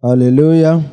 Hallelujah.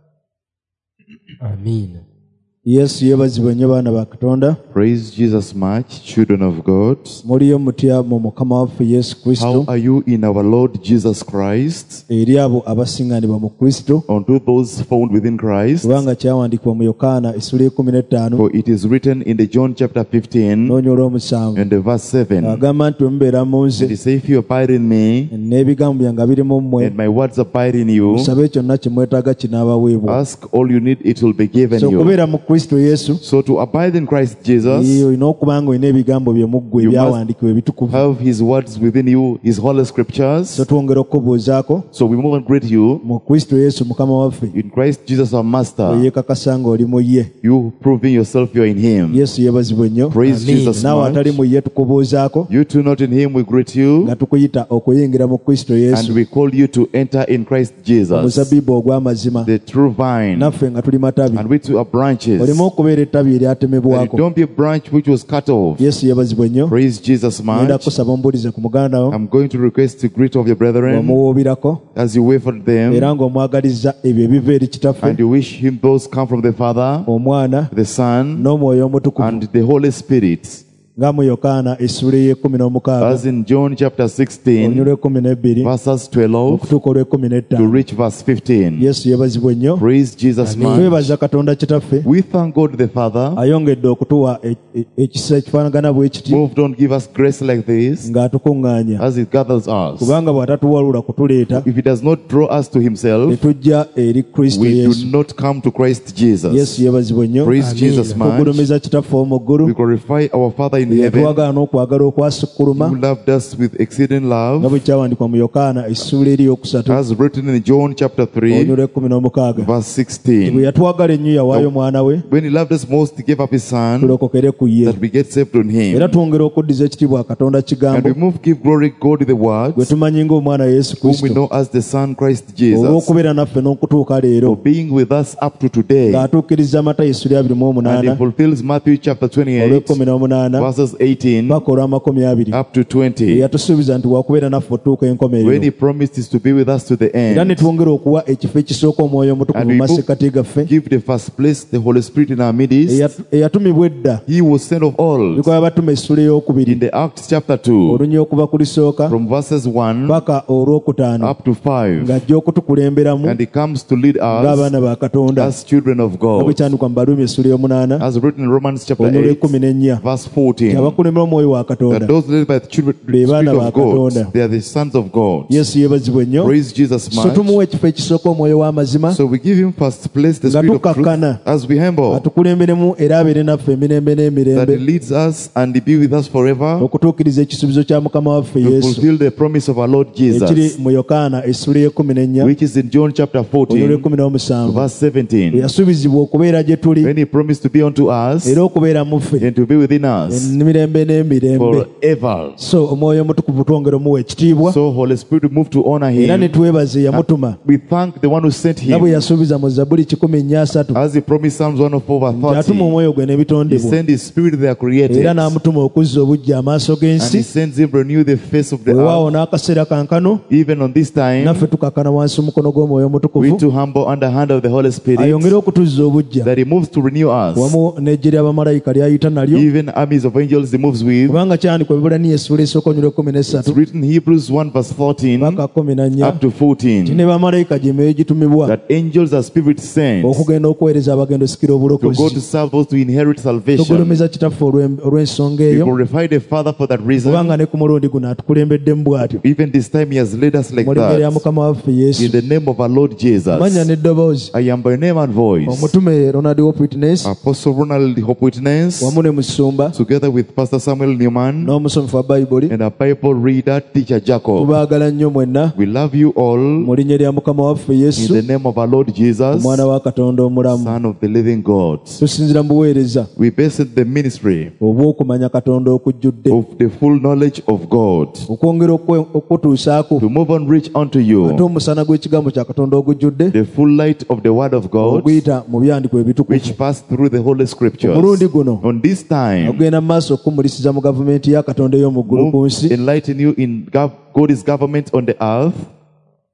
Amen. Yesu yebazibwe nnyo baana ba Katonda. Praise Jesus much, children of God. Muliyo mutya mu Mukama waffe Yesu Kristo. How are you in our Lord Jesus Christ? Eri abo abasinganibwa mu Kristo. Unto those found within Christ. Kubanga kyawandiikibwa mu Yokaana essula 15. For it is written in the John chapter 15 n'onya olw'omusanvu. and the verse 7. Agamba nti bwe mubeera mu nze. It is, if you abide in me n'ebigambo byange biri mu mmwe. and my words abide in you, musabe kyonna kye mwetaaga kinaabaweebwa. ask all you need, it will be given so you. kubeera mu Kristo Yesu. So to abide in Christ Jesus, olina okuba nga olina ebigambo bye mu ggwe ebyawandiikibwa ebitukuvu. have his words within you, his holy scriptures. so twongera okubuuzaako. So we move and greet you mu Kristo Yesu Mukama waffe. in Christ Jesus our Master. yeekakasa nga oli mu ye. You proving yourself you are in him. Yesu yeebazibwe nnyo. Praise Jesus naawe much. atali mu ye tukubuuzaako. You too not in him, we greet you, nga tukuyita okuyingira mu Kristo and Yesu. we call you to enter in Christ Jesus, omuzabibu ogw'amazima. the true vine, naffe nga tuli matabi. and we too are branches. olimu okubeera ettabi And eryatemebwako. don't be a branch which was cut off. Yesu yeebazibwe nnyo. Praise Jesus ngenda much. kusaba ombuulize ku muganda wo. I'm going to request to greet of your brethren omuwuubirako. as you wait for them, era ng'omwagaliza ebyo ebiva eri kitaffe. and you wish him those come from the Father, omwana the Son, n'omwoyo omutukuvu. and the Holy Spirit. nga mu Yokaana essula y'ekumi As in John chapter 16, olunywa lw'ekumi verses 12 okutuuka olw'ekumi to reach verse 15. Yesu yeebazibwe nnyo. Praise Jesus much. twebaza Katonda kitaffe. We thank God the Father, ayongedde okutuwa ekisa ekifaanagana bwe kiti moved on give us grace like this ng'atukuŋŋaanya. as it gathers us. kubanga bw'atatuwalula kutuleeta If he does not draw us to himself, tetujja eri Kristo we do Yesu. not come to Christ Jesus. Yesu yeebazibwe nnyo. Praise Jesus much. tugulumiza kitaffe omu ggulu. We glorify our Father in heaven, yatwagala n'okwagala okwasukkuluma. who loved us with exceeding nga love, bwe kyawandiikwa mu Yokaana essula eri yokusatu as written in John chapter 3, olunywa lw'ekumi verse bwe 16. yatwagala ennyo yawaayo mwana we When he loved us most, he gave up his Son, tulokokere ku ye. that we get saved on era him. twongera okuddiza ekitiibwa Katonda And kigambo we move, give glory God the gwe words, tumanyi ng'omwana Yesu whom we Kristo. know as the Son Christ Jesus, olw'okubeera naffe n'okutuuka for leero being with us up to today. ng'atuukiriza Matayo essula And he 28 fulfills Matthew chapter 28, olw'ekumi verses 18 paka olw'amakumi up to 20. yatusuubiza nti wakubeera naffe otuuka When enkomerero. he promised is to be with us to the era ne end, twongera okuwa ekifo ekisooka omwoyo omutukuvu And mu we masekkati gaffe give the first place the Holy Spirit in our midst. eyatumibwa edda. He was sent of all. bikola batuma essula In ey'okubiri the Acts chapter 2, olunya okuva ku lisooka from verses 1 paka olw'okutaano up to 5, ng'ajja okutukulemberamu and he comes to lead us ng'abaana ba Katonda. as children of nga bwe God, kyandikwa mu Baluumi essula 8 as written in Romans chapter olunya 8, olw'ekumi verse 14. abakulembera omwoyo wa Katonda. That those led by the children, the Be Spirit baana ba of God, Katonda. they are the sons of God. Yesu yeebazibwe nnyo. Praise Jesus so much. tumuwa ekifo ekisooka omwoyo w'amazima So we give him first place, the nga Spirit of truth, tukakkana as we humble, atukulemberemu era abeere naffe emirembe that he n'emirembe leads us and be with us forever, okutuukiriza ekisuubizo kya Mukama waffe to Yesu fulfill the promise of our Lord ekiri Jesus, mu Yokaana essula y'ekumi which is in John chapter olunya 14, olw'ekumi verse 17, yasuubizibwa okubeera gye tuli when he promised to be unto us era okubeera mu ffe and to be within us emirembe n'emirembe. forever. so omwoyo omutukuvu twongera omuwa ekitiibwa So Holy Spirit we move to honor era ne him. twebaza eyamutuma We thank the one who sent nga bwe him, yasuubiza mu Zabbuli 103 as he promised Psalms 104 nti atuma verse 30. omwoyo gwe He n'ebitondebwa sent his spirit they are created, era and n'amutuma okuzza obujja amaaso he g'ensi. sends him renew the face of the weewaawo earth. n'akaseera kankano Even on this time, naffe tukakkana wansi omukono gw'omwoyo we omutukuvu to humble under hand of the Holy Spirit, ayongere okutuzza obujja that he moves to renew us. wamu n'eggye ly'abamalayika ly'ayita nalyo. Even armies of angels he moves with. kubanga kyandikwa Ebibulanio essula esooka olunya It's olw'ekumi written in Hebrews 1 verse 14 paka 14 up to 14, ne bamalayika gye meyo gitumibwa that angels are spirit sent okugenda okuweereza abagendo sikira to go to obulokozi. serve those to inherit salvation. tugulumiza kitaffe olw'ensonga We eyo glorify the Father for that reason. kubanga ne ku mulundi guno atukulembeddemu bw'atyo Even this time he has led us like mu linnya lya that. Mukama waffe Yesu. In the name of our Lord manya Jesus, n'eddoboozi I am by name and voice omutume Ronald Hope Witness Apostle Ronald Hope Witness, wamu ne musumba together with Pastor Samuel Newman n'omusomi wa Bayibuli. and a Bible reader, Teacher Jacob. tubaagala nnyo mwenna We love you all mu linnya lya Mukama waffe in Yesu, the name of our Lord Jesus, omwana wa Katonda omulamu. Son of the living God. tusinzira mu buweereza We base the ministry obw'okumanya Katonda okujjudde of the full knowledge of God, okwongera okutuusaako to move on reach unto ate you omusana gw'ekigambo kya Katonda ogujjudde the full light of the word of God, oguyita mu byandikwa ebitukuvu. which passed through the Holy Scriptures. omulundi guno On this time, ogenda mu maaso okukumulisiza mu gavumenti ya Katonda ey'omu ggulu ku move, nsi. enlighten you in God's government on the earth.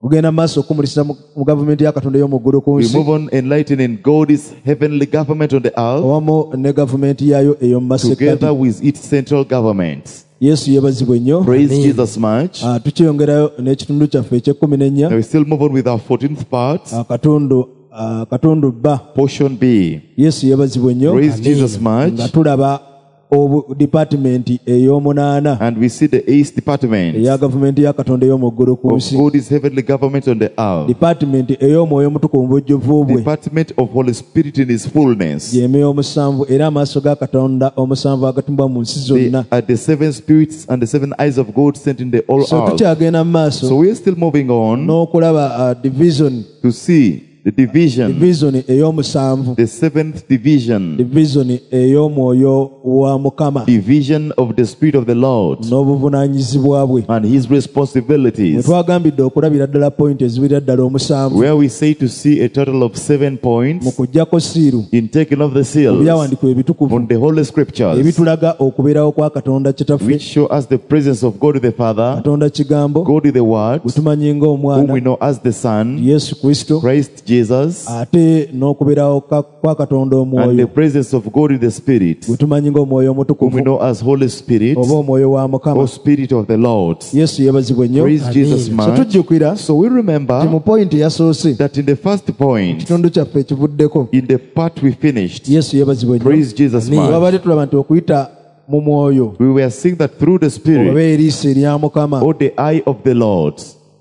Ugenda maaso okumulisa mu gavumenti ya Katonda y'omu ggulu ku We nsi move on enlightening God's heavenly government on the earth awamu ne gavumenti yaayo ey'omu masekkati. together with its central government. Yesu yeebazibwe nnyo. Praise Jesus much. Tukyeyongerayo n'ekitundu kyaffe eky'ekumi Now we still move on with our 14th part, katundu bba. portion B. Yesu yeebazibwe nnyo Praise Jesus much. nga tulaba department ey'omunaana And we see the 8th department eya gavumenti ya Katonda ey'omu ggulu ku of nsi. God's heavenly government on the earth. Department ey'omwoyo omutukuvu mu bujjuvu bwe Department of Holy Spirit in His fullness. gy'emyoyo omusanvu era amaaso ga Katonda omusanvu agatumbwa mu nsi They zonna. are the 7 spirits and the 7 eyes of God sent in the all So earth. tukyagenda mu maaso So we are still moving on n'okulaba division to see the division, ey'omusanvu, the 7th division, division ey'omwoyo wa Mukama division of the Spirit of the Lord n'obuvunaanyizibwa bwe. and His Bwe responsibilities, twagambidde okulabira ddala point eziwirira ddala omusanvu where we say to see a total of 7 mu points kuggyako siiru in taking of the seals ebyawandiikibwa ebitukuvu on the Holy Scriptures, ebitulaga okubeerawo kwa Katonda Kitaffe, which show us the presence of God the Father, Katonda Kigambo, God the Word, gwe tumanyi whom we ng'Omwana know as the Son, Yesu Kristo, Christ Jesus, ate n'okubeerawo kwa Katonda and the Omwoyo presence of God the Spirit, gwe tumanyi ng'Omwoyo whom we Omutukuvu know as Holy Spirit, oba Omwoyo wa Mukama. or Spirit of the Lord. Yesu yeebazibwe nnyo. Praise Jesus So much. tujjukira So we nti mu remember point eyasoose that in the first point, ekitundu kyaffe ekivuddeko, in the part we finished, Yesu yeebazibwe nnyo. praise Jesus much, Twabadde tulaba nti okuyita mu mwoyo we were seeing that through the oba Spirit eriiso erya Mukama or the eye of the Lord,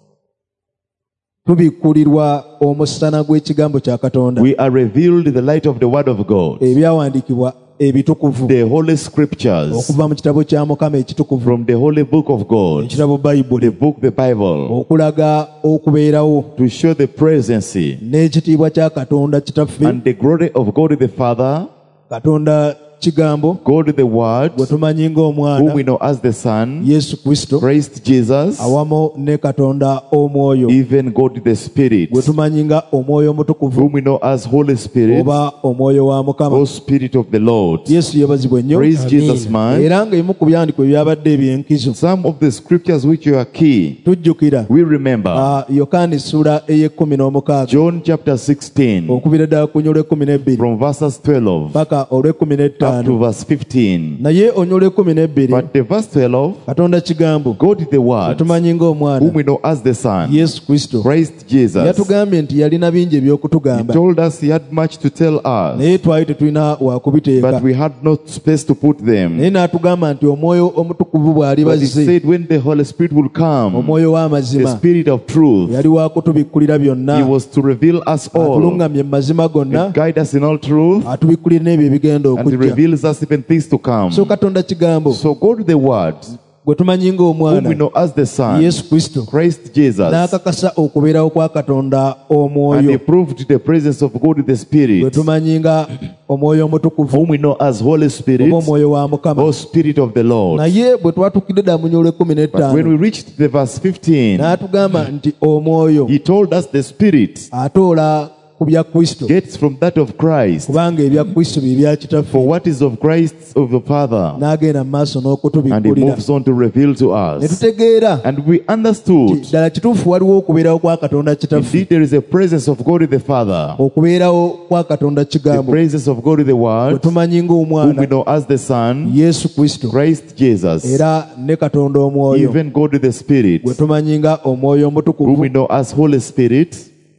tubikkulirwa omusana gw'ekigambo kya Katonda, we are revealed the light of the Word of God, ebyawandiikibwa ebitukuvu the Holy Scriptures, okuva mu kitabo kya Mukama ekitukuvu, from the Holy Book of God, ekitabo the Bayibuli, book, the Bible, okulaga okubeerawo to show the presence n'ekitiibwa kya Katonda Kitaffe, and the glory of God the Father, Katonda Kigambo, God the Word, gwe tumanyi whom ng'Omwana we know as the Son, Yesu Kristo, Christ Jesus, awamu ne Katonda Omwoyo even God the Spirit, gwe tumanyi nga Omwoyo Omutukuvu whom we know as Holy Spirit, oba Omwoyo wa Mukama. or Spirit of the Lord. Yesu yeebazibwe nnyo. Praise Jesus, man. Era ng'emu ku byandiko ebyabadde ebyenkizo Some of the scriptures which are key, tujjukira we remember. Yokaana essula ey'ekumi John chapter 16, okubira ddala ku nnyolo ekkumi n'ebbiri from verses 12 paka olw'ekkumi up n'ettaano. to verse 15. Naye onyolo ekkumi n'ebbiri But the verse 12, Katonda Kigambo God the Word, tumanyi ng'Omwana whom we know as the Son, Yesu Kristo Christ Jesus, yatugambye nti yalina bingi He eby'okutugamba, told us He had much to tell us, naye twali tetulina wa kubiteeka. but we had no space to put them. Naye n'atugamba nti Omwoyo Omutukuvu bw'ali But He bazze, said when the Holy Spirit will come, Omwoyo the w'amazima, Spirit of truth, yali wa kutubikkulira byonna, He was to reveal us all, atulungamye mu mazima gonna, and guide us in all truth, atubikkulira n'ebyo ebigenda and He okujja. reveals us even things to come. So Katonda Kigambo So God the Word, gwe tumanyi whom we ng'Omwana know as the Son, Yesu Kristo, Christ Jesus, n'akakasa okubeerawo kwa Katonda and He Omwoyo proved the presence of God the gwe Spirit, tumanyi nga Omwoyo Omutukuvu whom we know as Holy Spirit, oba Omwoyo wa Mukama. or Spirit of the Lord. Naye bwe twatukidde ddala mu nnyolo ekkumi But when n'ettaano we reached the verse 15, n'atugamba nti Omwoyo He told us the Spirit atoola ku bya Kristo, gets from that of Christ. kubanga ebya Kristo bye bya Kitaffe, For what is of Christ of the Father, n'agenda mu maaso and He n'okutubikkulira. moves on to reveal to Ne us. tutegeera And we understood, ddala kituufu waliwo okubeerawo kwa Katonda Kitaffe, indeed, there is a presence of God the Father, okubeerawo kwa Katonda the Kigambo presence of God the gwe Word, tumanyi whom we ng'Omwana know as the Son, Yesu Kristo, Christ Jesus, era ne Katonda Omwoyo even God the Spirit, gwe tumanyi nga Omwoyo whom we Omutukuvu know as Holy Spirit,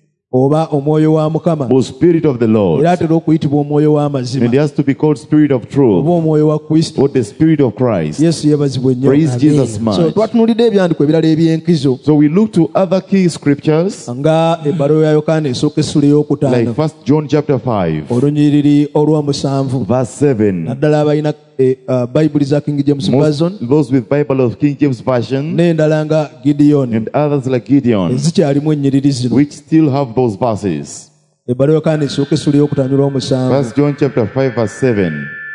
oba Omwoyo wa Mukama, or Spirit of the Lord. era atera okuyitibwa Omwoyo w'amazima And He has to be called Spirit of oba truth, Omwoyo wa Kristo. or the Spirit of Christ. Yesu yeebazibwe nnyo. Praise Jesus So much. twatunuulidde ebyandiko ebirala ebyenkizo So we look to other key scriptures, nga ebbaluwa ya Yokaana esooka essula ey'okutaano like 1 John chapter 5, olunyiriri olw'omusanvu. verse 7. Naddala abalina Bayibuli za King James Version Those with Bible of King James Version, n'endala nga Gideon and others like Gideon, ezikyalimu ennyiriri zino. which still have those verses. Ebbaluwa ya Yokaana esooka essula ey'okutaano olw'omusanvu. 1 John chapter 5, verse 7,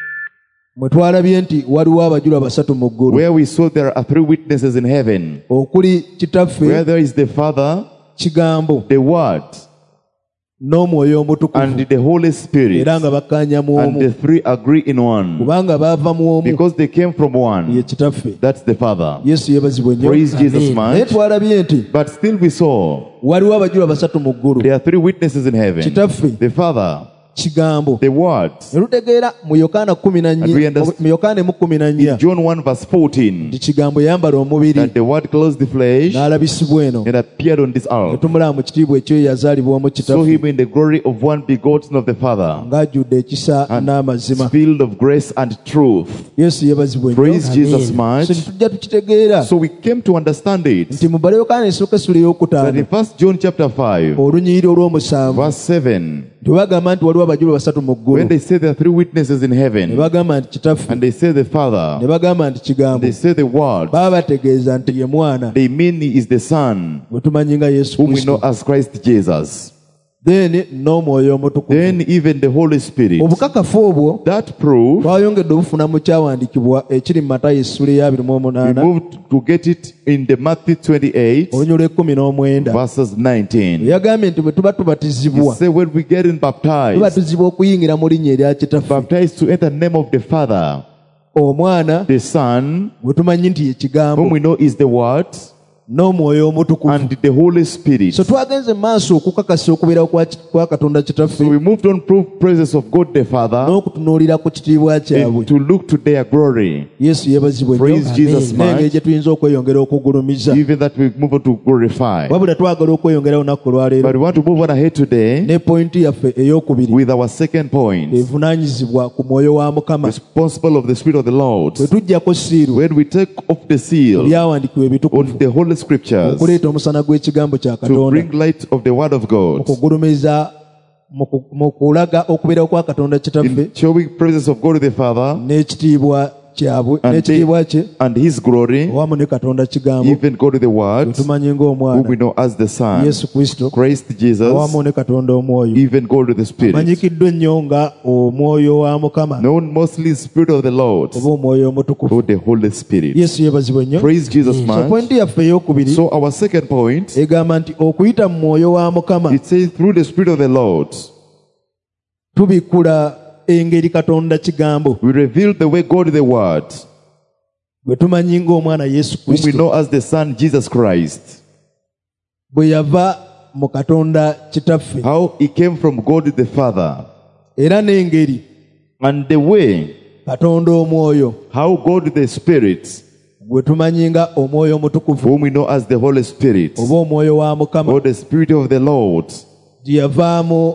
Mwe twalabye nti waliwo abajulwa basatu mu ggulu, where we saw there are 3 witnesses in heaven, okuli Kitaffe, where there is the Father, Kigambo the Word, n'omwoyo omutukuvu and the Holy Spirit, era nga bakkaanya mu and omu the three agree in one, kubanga baava mu omu because they came from ye one. kitaffe. That's the Father. Yesu yeebazibwe nnyo. Praise Jesus Naye much. twalabye nti But still we saw waliwo abajulwa basatu mu ggulu: there are three witnesses in heaven: kitaffe, the Father, kigambo. the Word. Ne lutegeera mu Yokaana And we understand- mu Yokaana 14 John 1 verse 14, nti kigambo yambala omubiri that the Word clothed the flesh n'alabisibwa eno and appeared on this ne earth. tumulaba mu kitiibwa ekyo yazaalibwa mu Saw kitaffe him in the glory of one begotten of the Father, ng'ajjudde ekisa and n'amazima. filled of grace and truth. Yesu yeebazibwe nnyo. Praise Jesus much. So tujja tukitegeera So we came to understand it, nti mu bala Yokaana esooka essula that ey'okutaano in 1 John chapter 5 olunyiriri olw'omusanvu verse 7, tebagamba nti waliwo abajulwa basatu mu ggulu, when they say there are three witnesses in ne heaven, bagamba nti kitaffe, and they say the ne Father, bagamba nti kigambo, they say the Word, baba bategeeza nti ye mwana they mean he is the Son, bwe tumanyi nga Yesu whom we know Kristo. as Christ Jesus. Then n'omwoyo omutukuvu. Then even the Holy Spirit. Obukakafu obwo That proof, twayongedde obufuna mu kyawandiikibwa ekiri mu Matayo essula eya we 28 moved to get it in the Matthew 28 olunyolo 19 verses 19. yagambye nti bwe tuba He tubatizibwa said when we get in baptized, tubatizibwa okuyingira mu linnya erya kitaffe, baptized to enter the name of the Father, omwana the Son, bwe tumanyi nti ye whom kigambo, we know is the Word, n'omwoyo omutukuvu. and the Holy Spirit. So twagenze mu maaso okukakasa okubeerawo kwa Katonda kitaffe So we moved on proof presence of God the Father n'okutunuulira ku kitiibwa kyabwe. and to look to their glory. Yesu yeebazibwe nnyo. Praise Jesus N'engeri much. gye tuyinza okweyongera okugulumiza. Even that we move on to glorify. Wabula twagala okweyongera olunaku But olwaleero we want to move on ahead today ne pointi yaffe ey'okubiri with our second point, evunaanyizibwa ku mwoyo wa Mukama. responsible of the Spirit of the Lord. Bwe tuggyako siiru When we take off the seal ebyawandiikibwa on ebitukuvu the Holy Scriptures okuleeta omusana gw'ekigambo kya to Katonda, bring light of the Word of God, okugulumiza mu kulaga okubeerawo kwa Katonda kitaffe in showing presence of God the Father n'ekitiibwa kyabwe and n'ekitiibwa kye and His glory, awamu ne Katonda kigambo even God the Word, tumanyi whom we ng'omwana know as the Son, Yesu Kristo, Christ Jesus, awamu ne Katonda omwoyo. even God the Spirit. Amanyikiddwa ennyo nga omwoyo wa Mukama Known mostly Spirit of the Lord, oba omwoyo omutukuvu. or the Holy Spirit. Yesu yeebazibwe nnyo. Praise Jesus So much. pointi yaffe ey'okubiri So our second point, egamba nti okuyita mu mwoyo wa Mukama it says through the Spirit of the Lord, tubikkula engeri Katonda kigambo we reveal the way God the Word, bwe tumanyi ng'omwana Yesu whom we Kristo know as the Son Jesus Christ, bwe yava mu Katonda kitaffe, how He came from God the Father, era n'engeri and the way Katonda omwoyo how God the Spirit, gwe tumanyi nga omwoyo omutukuvu whom we know as the Holy Spirit, oba omwoyo wa Mukama or the Spirit of the Lord, gye yavaamu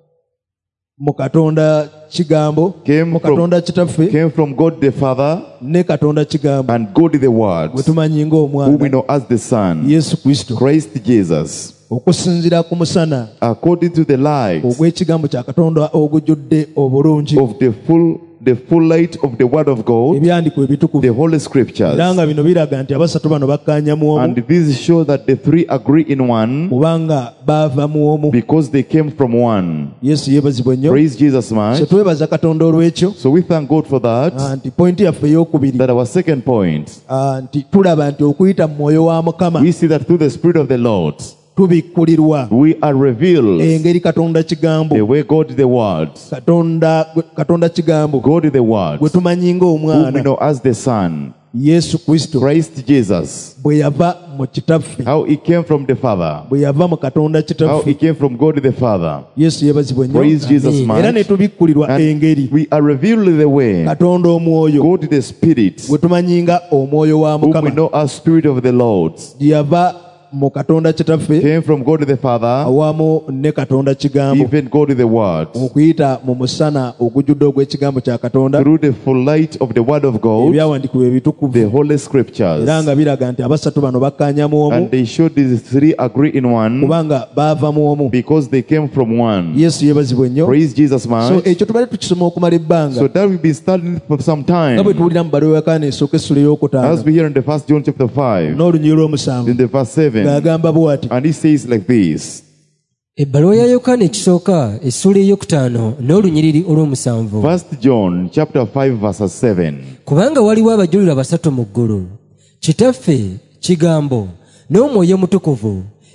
mu Katonda kigambo, Came mu from- Katonda kitaffe came from God the Father ne Katonda kigambo and God the Word, gwe tumanyi whom we ng'omwana know as the Son, Yesu Kristo, Christ Jesus, okusinziira ku musana according to the light ogw'ekigambo kya Katonda ogujjudde obulungi, of the full light of the Word of God, ebyandikwa ebitukuvu. the Holy Scriptures. Era nga bino biraga nti abasatu bano bakkaanya mu omu And this show that the three agree in one kubanga baava mu omu. because they came from one. Yesu yeebazibwe nnyo. Praise Jesus So much. twebaza Katonda olw'ekyo So we thank God for that. nti pointi yaffe ey'okubiri That our second point, nti tulaba nti okuyita mu mwoyo wa Mukama we see that through the Spirit of the Lord, tubikkulirwa we are revealed engeri Katonda kigambo, the way God the Word, Katonda kigambo God the Word, gwe tumanyi whom we ng'omwana know as the Son, Yesu Kristo Christ Jesus, bwe yava mu kitaffe, how He came from the Father, bwe yava mu Katonda how kitaffe. He came from God the Father. Yesu yeebazibwe nnyo. Praise Jesus Era ne much. tubikkulirwa And engeri we are revealed the way Katonda omwoyo God the Spirit, gwe tumanyi nga omwoyo wa whom we Mukama know as Spirit of the Lord, gye yava mu Katonda kitaffe came from God the Father, awamu ne Katonda kigambo, even God the Word, okuyita mu musana ogujjudde ogw'ekigambo kya Katonda, through the full light of the Word of God, ebyawandiikibwa ebitukuvu. the Holy Scriptures. Era nga biraga nti abasatu bano bakkaanya mu omu And they showed these three agree in one kubanga baava mu omu. because they came from one. Yesu yeebazibwe nnyo. Praise Jesus So much. ekyo tubale tukisoma okumala ebbanga So that we've been studying for some nga bwe time. tuwulira mu bbaluwa ya Yokaana esooka essula As ey'okutaano we hear in the 1 John chapter 5, n'olunyiri lw'omusanvu in the verse 7, ng'agamba bw'ati: and he says like this. ebbaluwa ya yokaana ekisooka essula ey'okutaano n'olunyiriri olw'omusanvu. 1 John chapter 5 verses 7. Kubanga waliwo abajulira basatu mu ggulu, kitaffe kigambo n'omwoyo omutukuvu,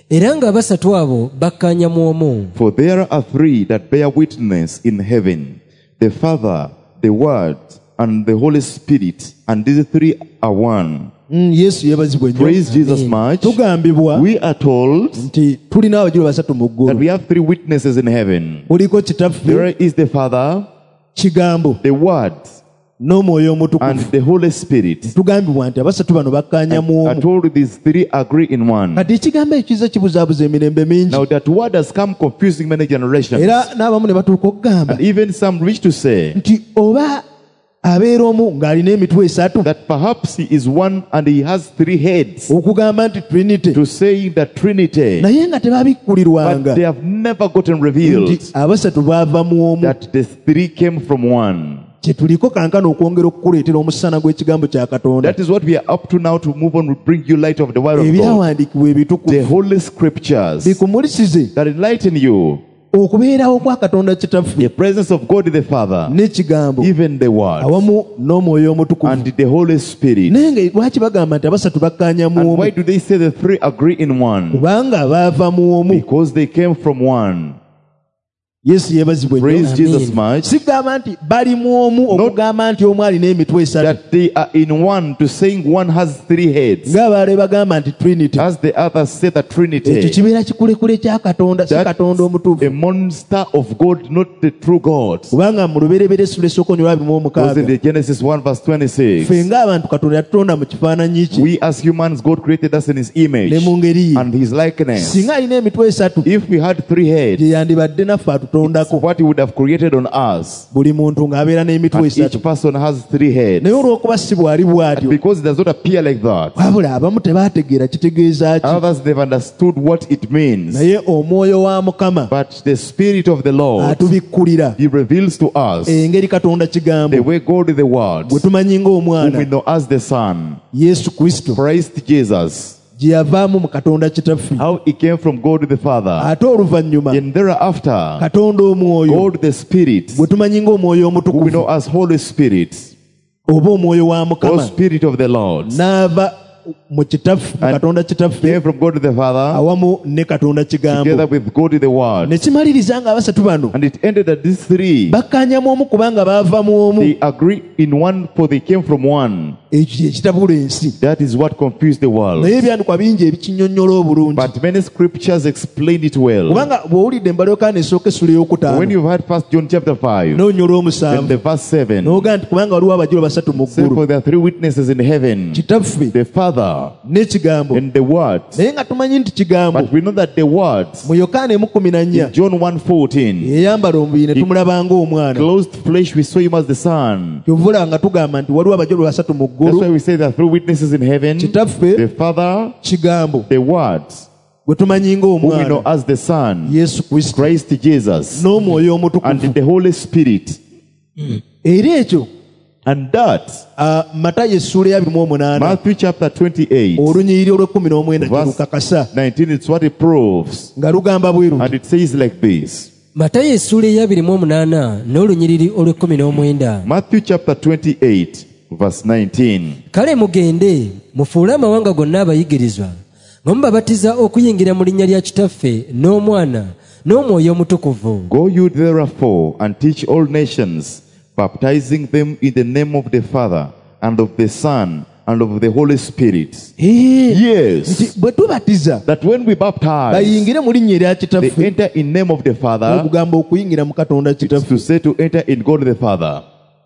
era ng'abasatu abo bakkaanya mu omu. For there are three that bear witness in heaven, the Father, the Word, and the Holy Spirit, and these three are one. Yesu yebazibwe nnyo. Praise Jesus much. Tugambibwa We are told nti tulina abajulu basatu mu that ggulu. we have three witnesses in heaven. Kuliko kitaffe, There is the Father, kigambo, the Word, n'omwoyo and omutukuvu. the Holy Spirit. Tugambibwa nti abasatu bano bakkaanya mu are omu. told these three agree in one. Kati ekigambo ekiza kibuzaabuza emirembe mingi. Now that word has come confusing many generations. Era n'abamu ne batuuka okugamba And even some reach to say nti oba abeera omu ng'alina emitwe esatu, that perhaps he is one and he has three heads. okugamba nti Trinity, To say the Trinity. naye nga But tebabikkulirwanga they have never gotten revealed nti abasatu baava mu omu. that the three came from one. Kye tuliko kankana okwongera okukuleetera omusana gw'ekigambo kya Katonda. That is what we are up to now, to move on, to bring you light of the word of God. Ebyawandiikibwa The ebitukuvu Holy Scriptures bikumulisize that enlighten you. okubeerawo kwa Katonda kitaffe The presence of God the Father, n'ekigambo even the Word, awamu n'omwoyo omutukuvu. and the Holy Spirit. Naye nga lwaki bagamba nti abasatu bakkaanya mu And omu? why do they say the three agree in one? Kubanga baava mu omu. Because they came from one. Yesu yeebazibwe nnyo. Praise Amen. Jesus much. Sigamba nti bali mu omu okugamba nti omu alina emitwe esatu. That they are in one, to saying one has three heads. Ng'abaale bagamba nti Trinity. As the others say the Ekyo Trinity. kibeera kikulekule kya Katonda, si That Katonda a omutuufu. monster of God, not the true God. Kubanga mu lubereberye Essula esooka 1:26 Because in the Genesis 1 verse 26, ffe ng'abantu Katonda yatutonda mu kifaananyi kye we as humans, God created us in His image ne mu ngeri ye. and His likeness. Singa alina emitwe esatu, If we had three heads, gye yandibadde naffe atutondako. what He would have created on us. Buli muntu ng'abeera n'emitwe And esatu. each person has three heads. Naye olw'okuba si bw'ali And bw'atyo, because it does not appear like that, wabula abamu tebaategeera kitegeeza ki. others they've understood what it means. Naye omwoyo wa Mukama But the Spirit of the Lord, atubikkulira He reveals to us engeri Katonda the kigambo way God is the Word, bwe tumanyi whom we ng'omwana know as the Son, Yesu Kristo Christ Jesus, gye yavaamu mu Katonda kitaffe. how He came from God the Father. Ate oluvannyuma And thereafter, Katonda omwoyo God the Spirit, bwe tumanyi ng'omwoyo who we omutukuvu know as Holy Spirit, oba omwoyo wa or Mukama Spirit of the Lord, n'ava mu kitaffe, mu And Katonda kitaffe came from God the Father, awamu ne Katonda together kigambo. with God the Word. Ne kimaliriza nga abasatu bano And it ended that these three, bakkaanyamu omu kubanga baava mu omu. they agree in one, for they came from one. Ekyo kye kitabula ensi. That is what confused the world. Naye ebyandikwa bingi ebikinnyonnyola obulungi. But many scriptures explain it well. Kubanga bw'owulidde embala Yokaana esooka essula When ey'okutaano you've heard 1 John chapter 5, n'onyola and omusanvu the verse 7, n'ogaa nti kubanga waliwo abajulu basatu mu say, ggulu, for there are three witnesses in heaven, kitaffe the Father n'ekigambo. and the Word. Naye nga tumanyi nti kigambo But we know that the Word, mu Yokaana 1:14 in John 1:14, yeyambala omubiri ne tumulaba ng'omwana. clothed flesh, we saw Him as the Son. Kyovula nga tugamba nti waliwo abajulu basatu mu That's why ggulu, we say there are three witnesses in heaven, kitaffe, the Father, kigambo, the Word, gwe tumanyi whom we know ng'omwana as the Son, Yesu Kristo, Christ Jesus, n'omwoyo and omutukuvu. the Holy Spirit. Era ekyo And that, Matayo essuula ya 28 Matthew chapter 28, olunyiriri olw'19 Verse- terukakasa 19, it's what it proves. nga lugamba bweru And it says like this. Matayo essuula eya 28 n'olunyiriri olw'19. Matthew chapter 28, verse 19. Kale mugende mufuule amawanga gonna abayigirizwa nga mubabatiza okuyingira mu linnya lya Kitaffe n'Omwana n'Omwoyo Omutukuvu. Go you therefore and teach all nations, baptizing them in the name of the Father and of the Son and of the Holy Spirit. Yes. nti bwe tubatiza That when we baptize, bayingire mu linnya erya they Kitaffe. enter in name of the Father. Okugamba okuyingira mu Katonda It's Kitaffe, to say to enter in God the Father.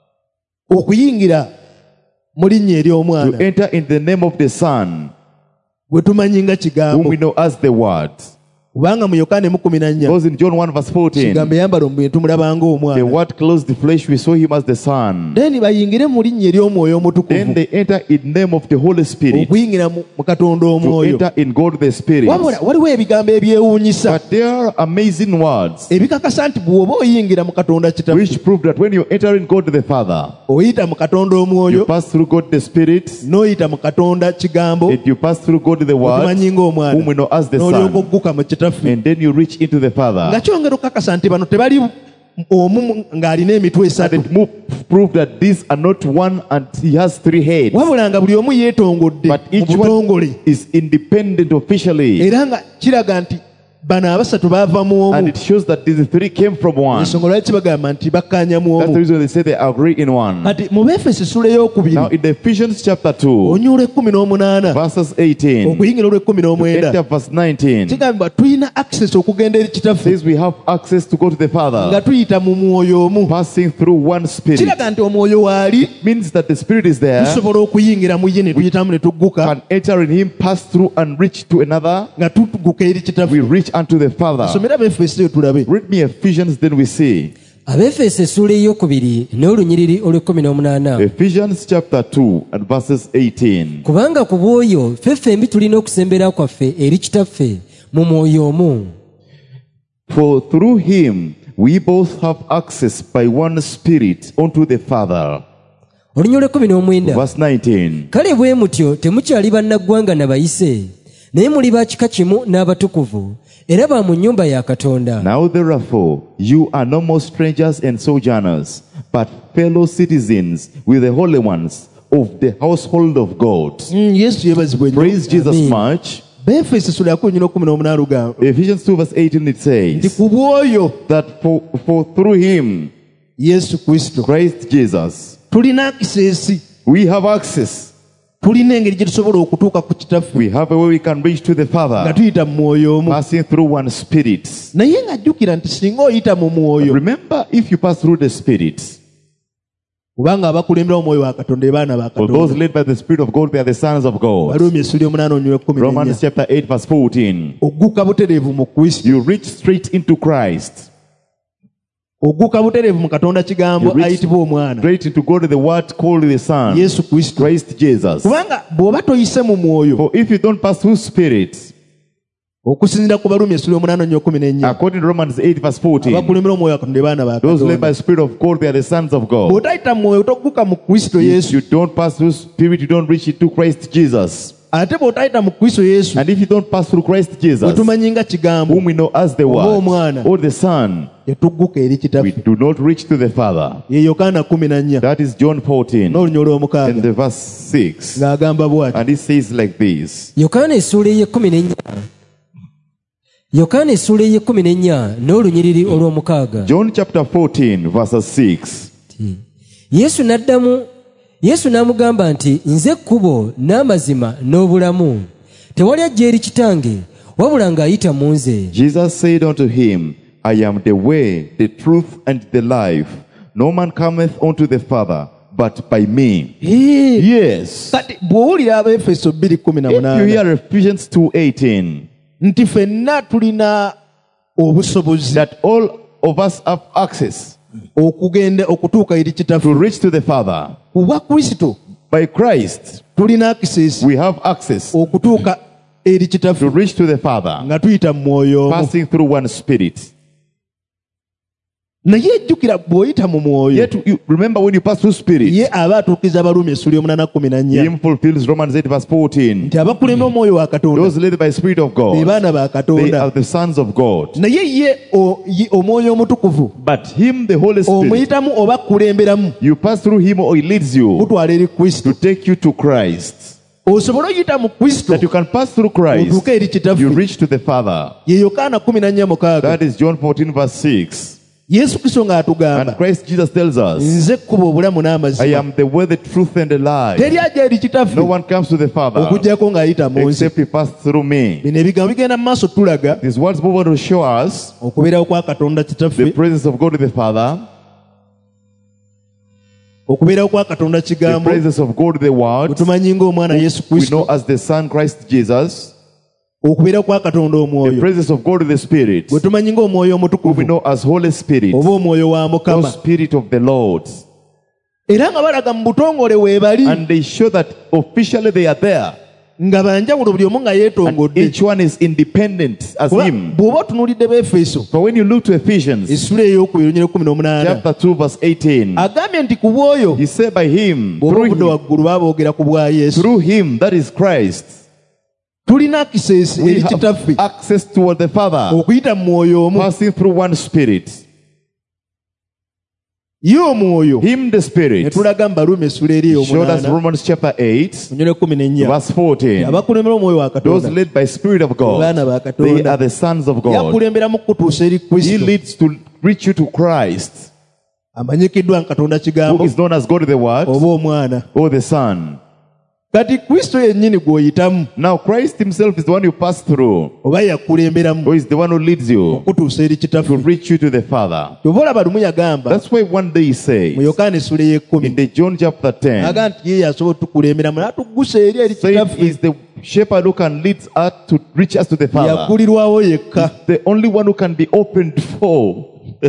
okuyingira mu linnya To ery'Omwana enter in the name of the Son, gwe tumanyi nga whom kigambo. we know as the Word. Kubanga mu Yokaana 1:14 Because in John 1 verse 14, kigambo yambala omubiri ne tumulaba the ng'omwana. Word clothed the flesh, we saw Him as the Son. Then bayingire mu linnya ery'Omwoyo Then Omutukuvu, they enter in name of the Holy Spirit. okuyingira mu Katonda To Omwoyo. enter in God the Spirit. Wabula waliwo ebigambo ebyewuunyisa But there are amazing words ebikakasa nti bw'oba oyingira mu Katonda Kitaffe, which prove that when you enter in God the Father, oyita mu Katonda you Omwoyo, pass through God the Spirit, n'oyita mu Katonda Kigambo, and you pass through God the Word, otumanyi ng'omwana, whom we know as the n'olyoka Son, ogguka mu Kitaffe. and then you reach into the Father. Nga kyongera okukakasa nti bano tebali omu ng'alina emitwe And esatu it proved that these are not one and he has 3 heads. wabula nga buli omu yeetongodde But mu each butongole one is independent officially. era nga kiraga nti bano abasatu baava mu And omu it shows that these 3 came from one. ensonga lwaki bagamba nti bakkaanya mu That's the omu reason they say they agree in one. kati mu Befeso essula ey'okubiri Now in the Ephesians chapter 2, onyuula 18 verses 18, okuyingira olw' to 19 enter verse 19, kigambibwa tulina access okugenda eri kitaffe says we have access to go to the nga Father, tuyita mu mwoyo omu passing through one Spirit. kiraga nti omwoyo waali Means that the Spirit is there, tusobola okuyingira mu ye ne tuyitamu ne tugguka can enter in Him, pass through and reach to another. nga tugguka eri kitaffe We reach unto the Father. somera Befeso eyo tulabe Read me Ephesians, then we see. Abefeso essula ey'okubiri n'olunyiriri olw'18. Ephesians chapter 2 and verses 18. Kubanga ku bw'oyo ffe ffembi tulina okusembera kwaffe eri kitaffe mu mwoyo omu. For through Him we both have access by one Spirit unto the Father. Olunyiriri 19. Verse 19. Kale bwe mutyo temukyali bannaggwanga na bayise, naye muli ba kika kimu n'abatukuvu era ba mu nnyumba ya Katonda. Now therefore you are no more strangers and sojourners, but fellow citizens with the holy ones of the household of God. Yesu yeebazibwe nnyo. Praise Jesus Amen. much. Befeso essula ya 18 lugamba Ephesians 2 verse 18 it nti says ku bw'oyo that for through Him, Yesu Kristo Christ Jesus, tulina akiseesi we have access. tulina engeri gye tusobola okutuuka ku kitaffe We have a way we can reach to the nga Father, tuyita mu mwoyo omu passing through one Spirit. naye ng'ajjukira nti singa oyita mu mwoyo Remember, if you pass through the Spirit, kubanga abakulembera omwoyo wa Katonda be baana ba for those Katonda led by the Spirit of God, they are the sons of God. Barumi essula 8 onyuwe 14 Romans chapter 8 verse 14. ogguka butereevu mu Kristo You reach straight into Christ, ogguka butereevu mu Katonda kigambo You reach- ayitibwa omwana straight into God, the Word called the Son, Yesu Kristo Christ Jesus. kubanga bw'oba toyise mu mwoyo For if you don't pass through Spirit, okusinziira ku Barumi essula 8 onyuwe 14 according to Romans 8 verse 14, abakulembera omwoyo wa Katonda be baana ba those led by Katonda the Spirit of God, they are the sons of God. bw'otayita mu mwoyo togguka mu Kristo If Yesu you don't pass through Spirit, you don't reach into Christ Jesus. ate bw'otayita mu Kristo Yesu And if you don't pass through Christ Jesus, wetumanyi nga kigambo whom we know as the Oba Word omwana. or the Son, tetugguka eri we kitaffe do not reach to the Father. ye Yokaana 14 That is John 14 n'olunya and olw'omukaaga the verse 6. ng'agamba bw'ati And it says like this. Yokaana essula ey'e14. Yokaana essula ey'e14 n'olunyiriri olw'omukaaga. John chapter 14 verses 6. Yesu n'amugamba nti nze kkubo n'amazima n'obulamu, tewali ajja eri kitange wabula ng'ayita mu nze. Jesus said unto him, I am the way, the truth, and the life. No man cometh unto the Father but by me. Yes. kati bw'owulira Abefeso If you 2:18 hear Ephesians 2:18, nti ffenna tulina obusobozi that all of us have access okugenda okutuuka eri to kitaffe reach to the Father. ku bwa Kristo By Christ, tulina akisesi we have access okutuuka eri kitaffe to reach to the Father, nga tuyita mu mwoyo omu passing through one Spirit. naye ejjukira bw'oyita mu mwoyo Yet you remember when you pass through Spirit, ye aba atuukiza Abaruumi essula 8:14 Him fulfills Romans 8 verse 14. nti abakulembera omwoyo wa Katonda Those led by the Spirit of be God, baana ba they Katonda are the sons of God. naye ye omwoyo omutukuvu But Him, the Holy Spirit, omuyitamu oba kulemberamu you pass through Him or He leads you gutwala eri Kristo to take you to Christ. osobola oyita mu Kristo That you can pass through Christ, otuuke eri you kitaffe reach to the Father. ye Yokaana 14:6 That is John 14 verse 6. Yesu Kristo And ng'atugamba Christ Jesus tells us, nze kkuba obulamu I n'amazima am the way, the truth, and the life. teri ajja eri kitaffe No one comes to the Father okuggyako ng'ayita mu nze except He passed through me. bino ebigambo bigenda mu maaso tulaga These words move on to show us okubeerawo kwa Katonda the kitaffe presence of God the Father, okubeerawo kwa Katonda the kigambo presence of God the Word, bwe tumanyi ng'omwana Yesu we Kristo know as the Son Christ Jesus, okubeerawo kwa Katonda the omwoyo presence of God the Spirit, bwe tumanyi ng'omwoyo who we omutukuvu know as Holy Spirit, oba omwoyo wa or Mukama Spirit of the Lord. era nga balaga mu butongole weebali And they show that officially they are there. nga banjawulo buli omu nga And yeetongodde each one is independent as Kuba Him. bw'oba otunuulidde Befeso For when you look to Ephesians essula ey'okubiri 18 chapter 2 verse 18, agambye nti ku bw'oyo He said by Him, bw'olwobudde through waggulu baaboogera ku bwa Yesu Through Him, that is Christ, tulina akiseesi we eri have kitaffe access toward the Father, okuyita mu mwoyo omu passing through one Spirit. ye omwoyo Him the ne Spirit. tulaga mu Baluumi essula eri He showed us ey'omunaana Romans chapter 8, munyole 14 verse 14. abakulembera omwoyo wa Those Katonda led by Spirit of baana ba God, they are Katonda the sons of God. yakulembera mu kutuusa eri He Kristo leads to reach you to Christ, amanyikiddwa nga Katonda who kigambo is known as God the Word oba omwana or the Son. kati Kristo yennyini gw'oyitamu Now Christ himself is the one you pass through, oba yakulemberamu who is the one who leads you okutuusa eri to kitaffe reach you to the Father. kyova olaba lumu yagamba That's why one day he says mu Yokaana essula ey'ekkumi in the John chapter 10, aga nti ye yasobola otukulemberamu n'atuggusa eri saying kitaffe is the shepherd who can lead us to reach us to the Father. yaggulirwawo yekka The only one who can be opened for.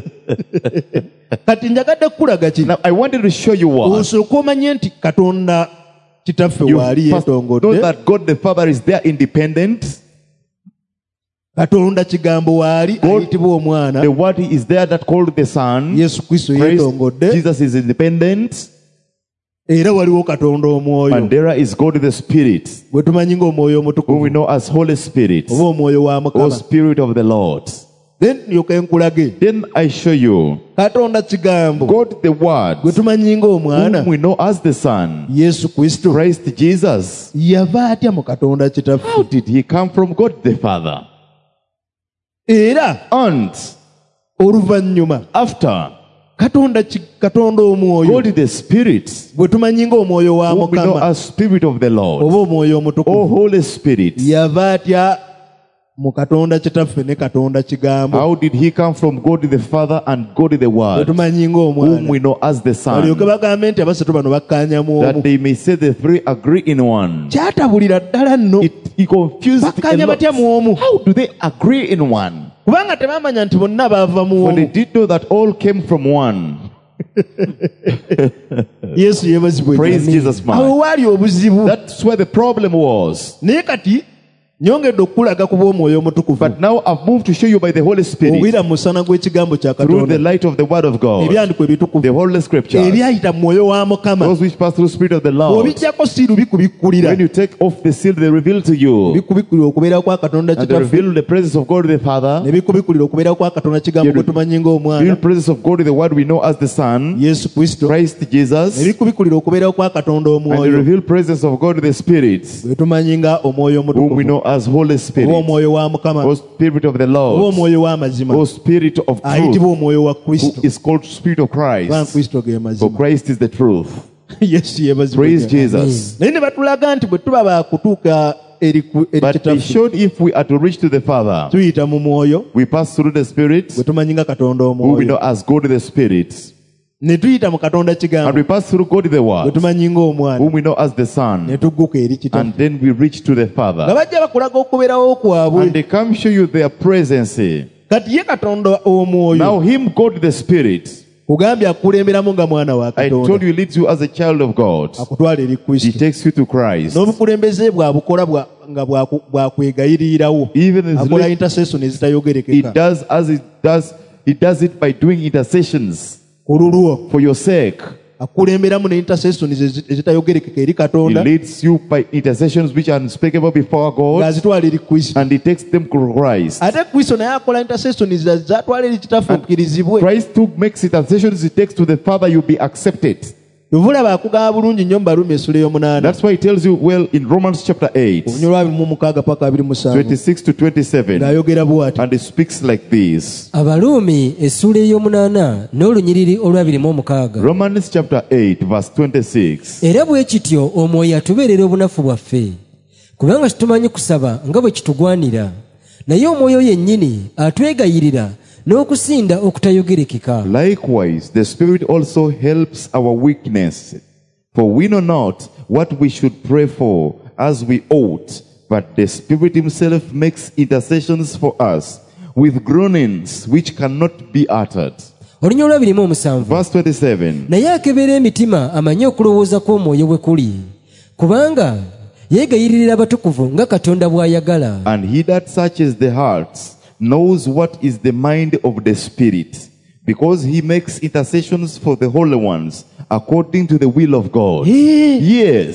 kati njagadde kukulaga kino Now I wanted to show you what. osooka omanye nti Katonda kitaffe You waali first know yeetongodde that God the Father is there independent. Katonda kigambo waali God- ayitibwa omwana The word is there that called the Son. Yesu Kristo Christ, yeetongodde Jesus is independent. era waliwo Katonda omwoyo And there is God the Spirit, gwe tumanyi ng'omwoyo who we omutukuvu know as Holy Spirit, oba omwoyo wa or Mukama Spirit of the Lord. then ndyoke nkulage Then I show you Katonda kigambo God the Word, gwe tumanyi ng'omwana whom we know as the Son, Yesu Kristo Christ Jesus. yava atya mu Katonda How kitaffe did he come from God the Father? era And oluvannyuma after, Katonda omwoyo God the Spirit, gwe tumanyi ng'omwoyo wa whom we know Mukama as Spirit of the Lord, oba omwoyo or omutukuvu Holy Spirit. yava atya mu Katonda kitaffe ne Katonda kigambo How did he come from God the Father and God the gwe Word, tumanyi whom ng'omwana we know as the balyoke Son, bagambe nti abasatu bano bakkaanyamu that omu they may say the three agree in one? kyatabulira ddala nno He confused a bakkaanya lot. batya mu omu How do they agree in one? kubanga tebamanya nti bonna baava mu For they omu did know that all came from one. Yesu yeebazibwe Praise Jesus, awo man. waali obuzibu That's where the problem was. naye kati nyongedde okukulaga ku bw'omwoyo omutukuvu But now I've moved to show you by the Holy Spirit, obwira mu musana gw'ekigambo kya through the Katonda light of the Word of God, ebyandiko ebitukuvu the Holy Scriptures, ebyayita mu mwoyo wa Mukama those which pass through Spirit of the Lord. obijjako si lubi kubikkulira When you take off the seal, they reveal to you, bikubikkulira okubeera kwa Katonda and they kitaffe reveal the presence of God the ne Father, bikubikkulira okubeera kwa Katonda kigambo gwe tumanyi reveal ng'omwana presence of God the Word we know as the Son, Yesu Kristo Christ ne Jesus, bikubikkulira okubeera kwa Katonda and the omwoyo reveal presence of God the Spirit, gwe tumanyi nga omwoyo whom we omutukuvu know as Holy oba Spirit, omwoyo wa Mukama or Spirit of the oba Lord, omwoyo w'amazima or Spirit of ayitibwa truth, omwoyo wa who Kristo is called Spirit of kubanga Christ. Kristo ge For mazima Christ is the truth. Yesu yeebazibwe Praise nnyo. Jesus. naye ne batulaga nti bwe tuba bakutuuka eri But they kitaffe showed if we are to reach to the Father, tuyita mu mwoyo we pass through the Spirit, gwe tumanyi nga Katonda who we know omwoyo as God the Spirit, ne tuyita mu Katonda and kigambo we pass through God the gwe Word, tumanyi ng'omwana whom we know as the ne Son, tugguka eri kitaffe and then we reach to the nga Father. bajja bakulaga okubeerawo kwabwe And they come show you their presence. kati ye Katonda omwoyo Now him, God the Spirit, kugambye akukulemberamu nga mwana wa I told Katonda you, leads you as a child of God. akutwala eri He Kristo takes you to Christ. n'obukulembeze bwabukola nga bwakwegayirirawo Even his akola lit- intercession He ezitayogerekeka does as it does. He does it by doing intercessions ku lulwo for your sake. akukulemberamu ne intercession ezitayogerekeka eri He Katonda leads you by intercessions which are unspeakable before God, ng'azitwala eri Kristo and he takes them to Christ. ate Kristo naye akola intercession zatwala eri kitaffe okkirizibwe Christ who makes intercessions he takes to the Father, you'll be accepted. yovulaba akugaba bulungi nnyo mu Baluumi essula ey'omunaana That's why he tells you well in Romans chapter 8, obunyolwa 26 paka 27 26 to 27, ng'ayogera bw'ati and he speaks like this. abaluumi essuula ey'omunaana n'olunyiriri olw'26. Romans chapter 8, verse 26. era bwe kityo omwoyo atubeerera obunafu bwaffe kubanga situmanyi kusaba nga bwe kitugwanira naye omwoyo yennyini atwegayirira n'okusinda okutayogerekeka. Likewise, the Spirit also helps our weakness. For we know not what we should pray for as we ought, but the Spirit Himself makes intercessions for us with groanings which cannot be uttered. olunya olw'27. Verse 27. naye akebera emitima amanye okulowooza kw'omwoyo bwe kuli kubanga yeegayiririra abatukuvu nga Katonda bw'ayagala. And he that searches the hearts knows what is the mind of the Spirit, because he makes intercessions for the holy ones according to the will of God. Yes.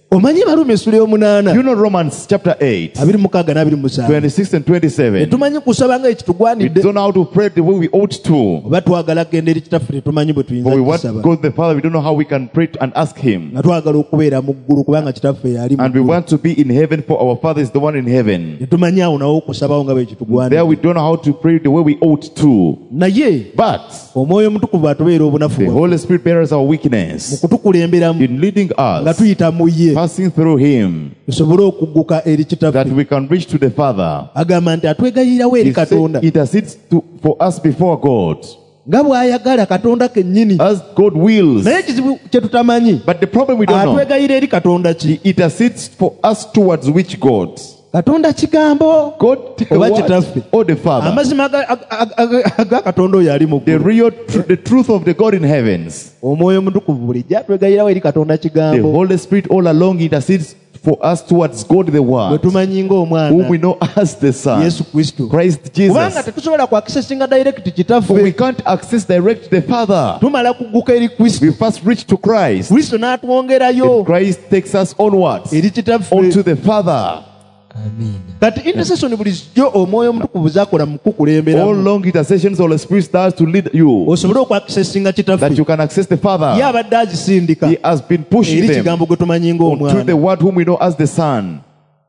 omanyi Baruumi essula y'omunaana You know Romans chapter 8, 26 n'abiri 26 and 27. tetumanyi kusaba nga We ekitugwanidde don't know how to pray the way we ought to. oba twagala kugenda eri kitaffe tetumanyi bwe tuyinza For we want kusaba God the Father, we don't know how we can pray and ask Him. nga twagala okubeera mu ggulu kubanga kitaffe yali mu And we ggulu want to be in heaven, for our Father is the one in heaven. tetumanyi awo nawo okusabawo nga bwe There kitugwanidde we don't know how to pray the way we ought to. naye But omwoyo omutukuvu atubeera obunafu the bwaffe Holy Spirit bears our mu weakness kutukulemberamu in leading nga us, tuyita mu ye passing through Him, tusobole okugguka eri that kitaffe we can reach to the Father. agamba nti atwegayirirawo eri He said, katonda intercedes for us before God, nga bw'ayagala katonda kennyini as God wills. naye ekizibu kye tutamanyi But the problem we don't know, atwegayira eri katonda ki He intercedes for us towards which God? katonda kigambo God take a Oba word kitaffe. or the Father? amazima aga katonda oyo ali mu The ggulu real the truth of the God in heavens. omwoyo omutukuvu bulijjo atwegayirawo eri katonda The kigambo Holy Spirit all along intercedes for us towards God the bwe Word, tumanyi whom we ng'omwana know as the Son, yesu kristo Christ kubanga Jesus. tetusobola kwakisesinga direct For we kitaffe can't access direct the Father. tumala kugguka eri kristo We first reach to Christ. kristo n'atwongerayo And Christ takes us onwards eri kitaffe onto the Father. amiina. kati intercession bulijjo omwoyo omutukuvu zakola mu All kukulemberamu long intercessions, Holy Spirit starts to lead you, osobole okwakisesinga that you kitaffe can access the ye Father. abadde azisindika He has been pushing eri them kigambo gwe tumanyi onto the ng'omwana Word whom we know as the Son.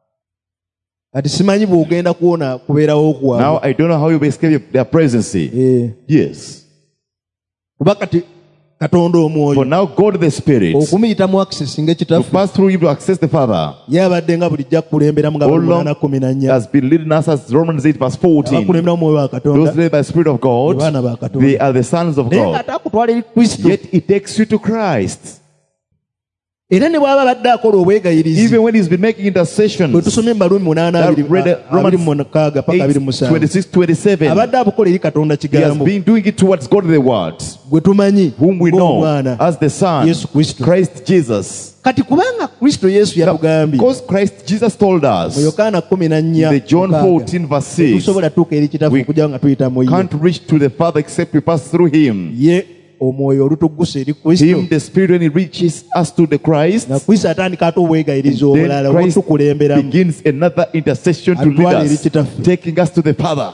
kati simanyi bw'ogenda kuwona kubeerawo Now okuwabwe I don't know how you will escape their presence. Yes. kuba kati katonda For omwoyo now God the Spirit, okumuyitamu akisesinga to ekitaffe pass through him to access the Father, ye abadde nga bulijjo akukulemberamu nga all buli long munana 14 has been leading us as Romans 8 verse 14. abakulemberamu mwoyo wa katonda Those led by the Spirit of God, Abaana ba Katonda. they are the sons of naye God. ng'ate akutwala eri kristo Yet it takes you to Christ. era ne bw'aba badde akola obwegayirizi Even when he's been making bwe intercessions, tusomye mu Baruumi 8:26 paka 27 26, 27, abadde abukola eri katonda he has kigambo been doing it towards God the Word, gwe tumanyi whom we know ng'omwana as the Son, Yesu Kristo. Christ Jesus. kati kubanga kristo yesu yatugambye Because Christ Jesus told mu us, yokaana 14 the John 14 verse 6, tusobola tuuka eri kitaffe we okujja nga tuyita mu ye can't reach to the Father except we pass through him. ye omwoyo olutuggusa eri kristo Him, the Spirit, when he reaches us to the Christ, nga kristo atandika ate obwegayirizi then obulala Christ obutukulemberamu begins another intercession to lead Atwala eri us, kitaffe. taking us to the Father.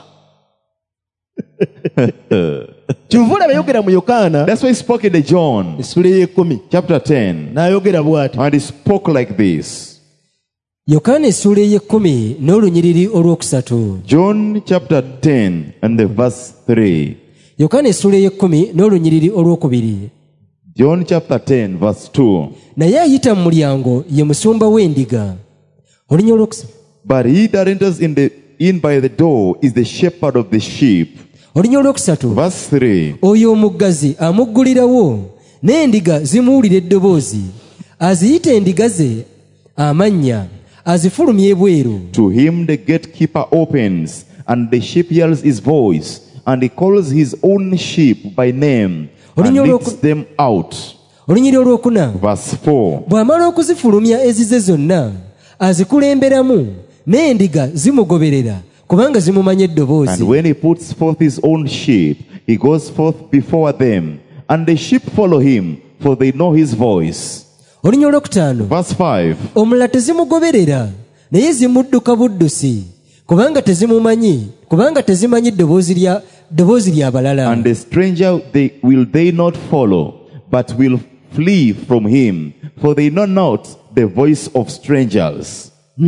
kivuva olaba yogera mu yokaana That's why he spoke in the John essula ey'ekumi chapter 10, n'ayogera bw'ati and he spoke like this. yokaana essuula ey'ekkumi n'olunyiriri olwokusatu. John chapter 10 and the verse 3. yokaana essuula ey'ekkumi n'olunyiriri olwokubiri. John chapter 10 verse 2. naye ayita mu mulyango ye musumba w'endiga. olunya olwokusatu. But he that enters in by the door is the shepherd of the sheep. olunya olwokusatu. Verse 3. oyo omuggazi amuggulirawo n'endiga zimuwulira eddoboozi aziyita endiga ze amannya azifulumya ebweru. To him the gatekeeper opens, and the sheep hears his voice, and he calls his own sheep by name, and leads them out. olunyiri olwokuna. Verse 4. bw'amala okuzifulumya ezize zonna azikulemberamu n'endiga zimugoberera kubanga zimumanyi And eddoboozi. when he puts forth his own sheep, he goes forth before them, and the sheep follow him, for they know his voice. olunya olwokutaano. Verse 5. omulala tezimugoberera naye zimudduka buddusi kubanga tezimanyi ddoboozi lya balala. And the stranger they not follow, but will flee from him, for they know not the voice of strangers.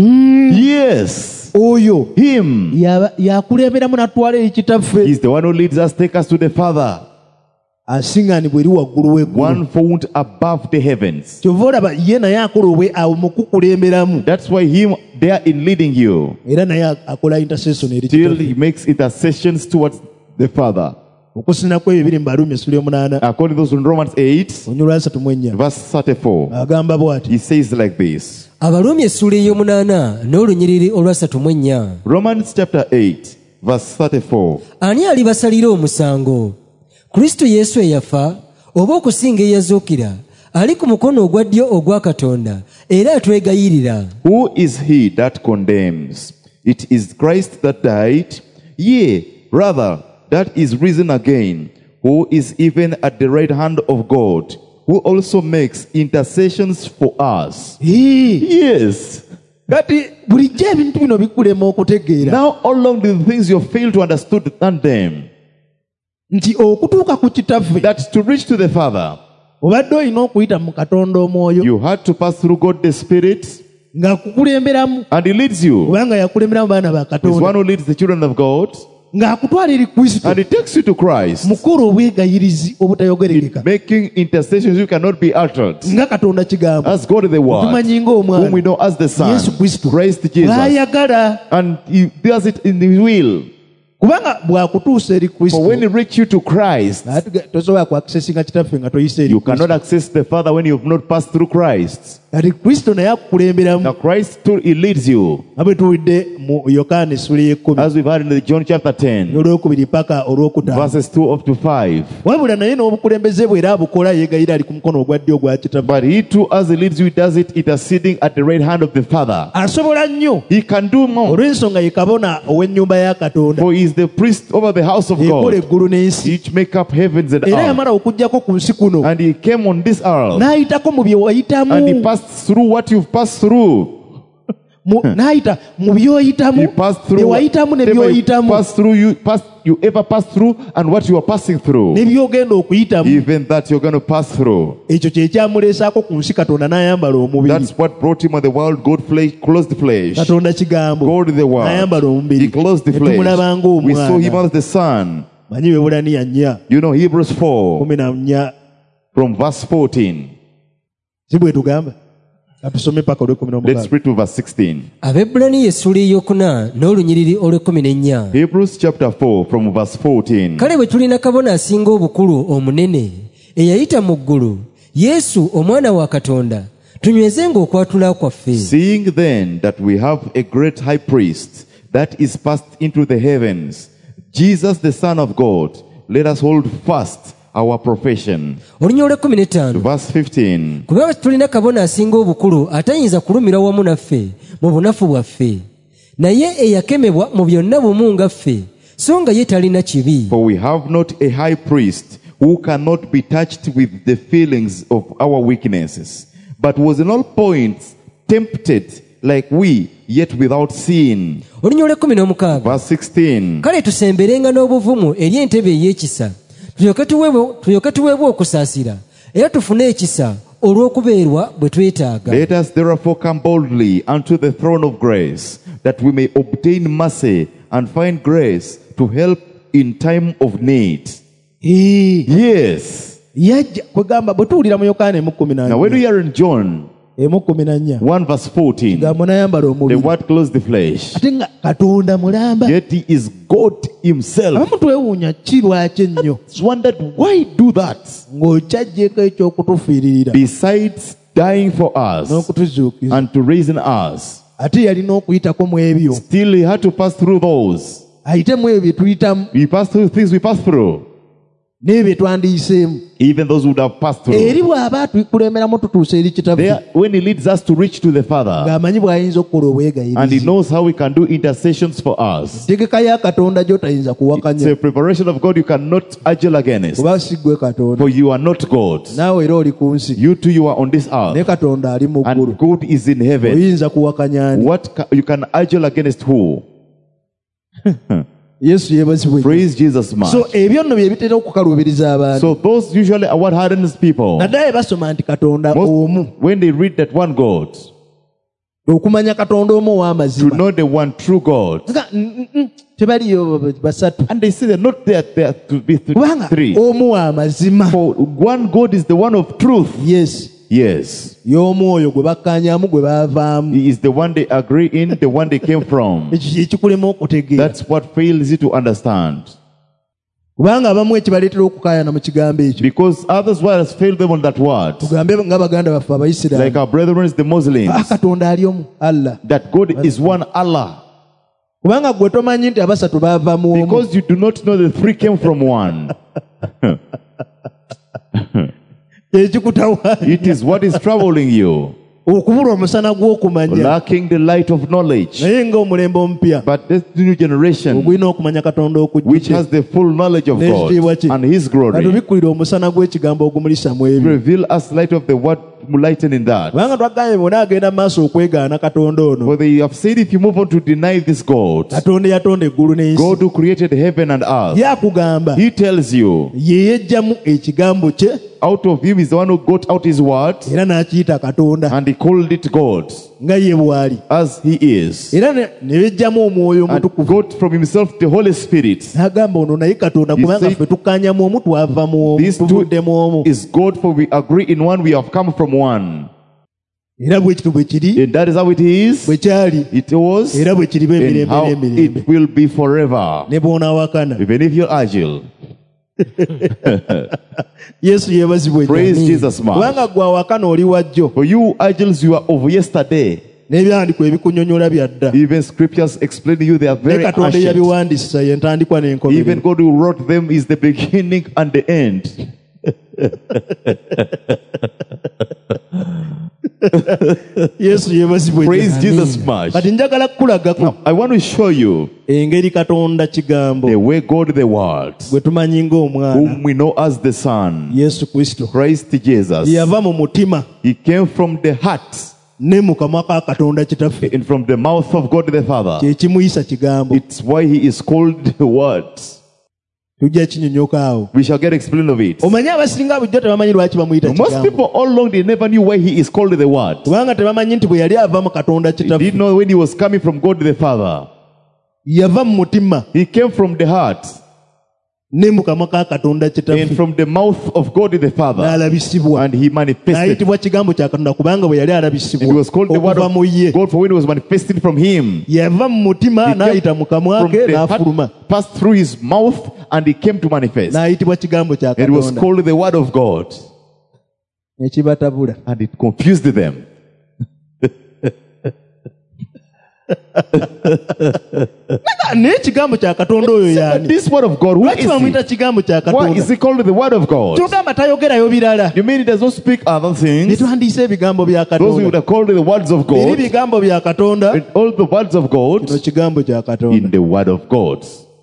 Yes, oyo him. yakulemberamu natwala eri kitaffe He's the one who leads us, take us to the Father, asiŋŋaanibwa eri waggulu w'eggulu one found above the heavens. kyova olaba ye naye akola awo mu kukulemberamu That's why him there in leading you, era naye akola intercession eri till kitaffe he makes intercessions towards the Father. okusinako ebyo biri mu Baruumi essula y'omunaana According to those in Romans 8, onyolwa 34 verse 34, agamba bw'ati he says like this. abaluumi essuula ey'omunaana n'olunyiriri olwa 34. Romans chapter 8, verse 34. ani alibasalira omusango? kristo yesu eyafa oba okusinga eyazuukira ali ku mukono ogwa ddyo ogwa katonda era atwegayirira. Who is he that condemns? It is Christ that died, yea, rather, that is risen again, who is even at the right hand of God, who also makes intercessions for us. Yes. kati bulijjo ebintu bino bikulema okutegeera Now all along the things you fail to understand them, nti okutuuka ku kitaffe that to reach to the Father, obadde olina okuyita mu Katonda Omwoyo you had to pass through God the Spirit, ng'akukulemberamu and He leads you. kubanga yakulemberamu baana ba He's Katonda one who leads the children of God, ng'akutwala eri Kristo and He takes you to Christ, mukola obwegayirizi obutayogerekeka making intercessions you cannot be uttered. nga Katonda kigamba As God the Word, tumanyi whom we ng'omwana know as the Son, Yesu Kristo Christ Jesus, bw'ayagala and He does it in His will. kubanga bw'akutuusa eri For Kristo when He reaches you to Christ, tosobola kuakisesinga kitaffe nga toyise eri you cannot Kristo access the Father when you have not passed through Christ. kati Kristo naye akukulemberamu Now Christ too, He leads you, nga bwe tuwulidde mu Yokaana essula y'ekkumi as we've heard in the John chapter 10, olwokubiri paka olwokutaano verses 2 up to 5. wabula naye n'obukulembeze bwe era abukola yeegayira ali ku mukono ogwa ddyo ogwa kitaffe But He too, as He leads you, He does it interceding at the right hand of the Father. asobola nnyo He can do more, olw'ensonga ye kabona ow'ennyumba ya Katonda for He is the priest over the house of ekola God, eggulu n'ensi which make up heavens and era earth. yamala okuggyako ku nsi kuno And He came on this earth, n'ayitako mu bye and He wayitamu passed through what you've passed through. n'ayita mu byoyitamu He passed bye through wayitamu ne whatever byoyitamu you ever passed through, and what you are passing through. ne byogenda okuyitamu Even that you're going to pass through. ekyo kye kyamuleesaako ku nsi Katonda n'ayambala omubiri That's what brought Him on the world. God closed the flesh. Katonda kigambo God the n'ayambala world. omubiri He closed the ne flesh. tumulaba We saw Him ng'omwana as the Son. manyi Bebulaniya 4 You know Hebrews 4 14 from verse 14. si bwe tugamba katusome paka olw'ekumi Let's read to verse 16. Abaebbulaniya essula eyokuna n'olunyiriri olw'ekkumi n'ennya. Hebrews chapter 4 from verse 14. Kale bwe tulina kabona asinga obukulu omunene eyayita mu ggulu Yesu omwana wa Katonda tunywezenga okwatula kwaffe. Seeing then that we have a great high priest that is passed into the heavens, Jesus the Son of God, let us hold fast our profession. Olunya olw'ekkumi n'ettaano. Verse 15. Kubanga tulina kabona asinga obukulu atayinza kulumira wamu naffe mu bunafu bwaffe naye eyakemebwa mu byonna bumu nga ffe so nga ye talina kibi. For we have not a high priest who cannot be touched with the feelings of our weaknesses, but was in all points tempted like we, yet without sin. Olunya olw'ekkumi n'omukaaga. Verse 16. Kale tusemberenga n'obuvumu eri entebe ey'ekisa tulyoke tuweebwe okusaasira era tufune ekisa olw'okubeerwa bwe twetaaga. Let us therefore come boldly unto the throne of grace, that we may obtain mercy and find grace to help in time of need. Yes. yajja kwegamba bwe tuwulira mu Yokaana Now when we are in John 1:14 verse 14, kigambo n'ayambala the omubiri word closed the flesh, ate nga Katonda mulamba yet He is God Himself. abamu twewuunya ki lwaki ennyo It's wondered, why do that? ng'okyajjeko ekyokutufiiririra Besides dying for us n'okutuzuukiza and to reason us, ate yalina okuyitako mu ebyo still He had to pass through those. ayite mu ebyo bye tuyitamu We pass through things we pass through, n'ebyo bye twandiyiseemu even those who would have passed through. eri bw'aba atukulemberamu tutuusa eri kitaffe There, when He leads us to reach to the Father, ng'amanyi bw'ayinza okukola and He obwegayirizi knows how He can do intercessions for us. ntegeka ya Katonda gy'otayinza It's kuwakanya a preparation of God you cannot argue against, kuba si ggwe Katonda for you are not God. naawe era oli ku nsi You too, you are on this ne earth, Katonda ali mu ggulu and God is in heaven. oyinza kuwakanya ani You can argue against who? Yesu yeebazibwe nnyo. Praise Jesus much. so ebyo nno bye bitera okukaluubiriza abantu So those usually are what hardens people. naddala basoma nti Katonda omu Most, when they read that one God, okumanya Katonda omu to ow'amazima know the one true God, tebaliyo basatu and they say they're not there to be kubanga three. omu w'amazima For one God is the one of truth. yes Yes. y'omwoyo gwe bakkanyamu gwe baavaamu He is the one they agree in, the one they came from. ekyo ekikulema okutegeera That's what fails you to understand. kubanga abamu ekibaleetera okukaayana mu kigambo ekyo Because others has failed them on that word. tugambe nga baganda baffe Abayisiraamu Like our brethren, the Muslims, Katonda ali omu Allah that God is one Allah. kubanga gwe tomanyi nti abasatu baava mu omu Because you do not know the three came from one. ekikutawaanya It is what is troubling you. okubula omusana gw'okumanya lacking the light of knowledge. naye ng'omulembe omupya But this new generation, ogulina okumanya katonda which okujjudde has the full knowledge of n'ekitiibwa God kye and His glory, katubikkulire omusana gw'ekigambo ogumulisa mu ebyo reveal us light of the word, lighten in that. kubanga twagambye bwona agenda mu maaso okwegaana katonda ono For they have said, if you move on to deny this God, katonda eyatonda eggulu n'ensi God who created heaven and earth, yakugamba He tells you, ye yejjamu ekigambo kye out of Him is the one who got out His word, era n'akiyita katonda and He called it God, nga ye bw'ali as He is, era ne bejjamu omwoyo and omutukuvu got from Himself the Holy Spirit. n'agamba ono naye katonda He kubanga said, ffe tukkaanyamu omu twava mu omu These two tuvuddemu omu is God, for we agree in one, we have come from one. era bwe kitu bwe kiri And that is how it is, bwe kyali it was, era bwe kiriba and emirembe how n'emirembe it will be forever. ne bw'onaawakana Even if you're agile, yesu yeebazibwe praise Jesus much. kubanga gwe awakana oli wajjo For you agiles, you are of yesterday. n'ebyandiko ebikunyonyola bya dda Even scriptures explain to you they are ne very katonda ancient. eyabiwandiisa ye ntandikwa Even n'enkomerero God who wrote them is the beginning and the end. yesu yeebazibwe Praise Jesus much. kati njagala kukulagako I want to show you engeri katonda kigambo the way God the Word, gwe tumanyi ng'omwana whom we know as the Son, yesu kristo Christ Jesus. yava mu mutima He came from the heart ne mu kamwa ka katonda kitaffe and from the mouth of God the Father. kye kimuyisa kigambo It's why He is called the Word. tujja kinyonyoka awo We shall get explained of it. omanyi abasinga bulijjo tebamanyi lwaki bamuyita Most kigambo people all along they never knew why He is called the Word. kubanga tebamanyi nti bwe yali ava mu katonda They kitaffe didn't know when He was coming from God the Father. yava mu mutima He came from the heart ne mu kamwa ka katonda and kitaffe from the mouth of God the Father, n'alabisibwa and He manifested. n'ayitibwa kigambo kya katonda kubanga bwe yali And He alabisibwa was called the Word okuva mu ye of God, for when He was manifesting from Him, yava mu mutima He came n'ayita mu kamwa from ke the n'afuluma heart, passed through His mouth, and He came to manifest. n'ayitibwa kigambo kya It was katonda called the Word of God, ne kibatabula and it confused them. naye ekigambo kya katonda oyo But yaani this Word of God, who lwaki is bamuyita He? kigambo kya Why katonda is He called the Word of God? kyogamba tayogerayo birala You mean He does not speak other ne things? twandiisa ebigambo bya Those we would katonda have called the words of biri God, bigambo bya katonda and all the words of God kino kigambo kya katonda in the Word of God.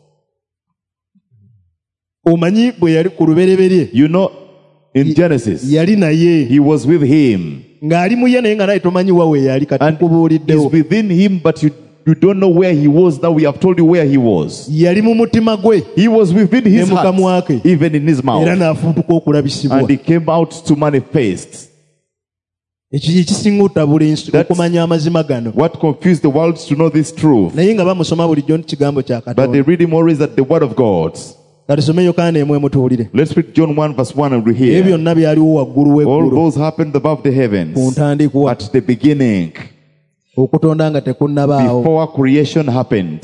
omanyi bwe yali ku lubereberye You know, in Genesis, yali naye He was with Him, ng'ali mu ye naye nga naye tomanyi wa we yali kati and tukubuuliddewo He's within Him, but you don't know where He was. Now we have told you where He was. yali mu mutima gwe He was within His Ne mu kamwa heart, ke. even in His era mouth, n'afuutuka okulabisibwa and He came out to manifest. ekyo kye kisinga otabula ensi That's- okumanya amazima gano What confused the world to know this truth? naye nga bamusoma bulijjo nti kigambo kya But they katonda read Him always at the Word of God. katusome yokaana emu emutuwulire Let's read John 1 verse 1 and we ebyo hear. byonna byaliwo waggulu All w'eggulu those happened above the ku heavens ntandikwa at the beginning, okutonda nga tekunnabaawo before creation happened.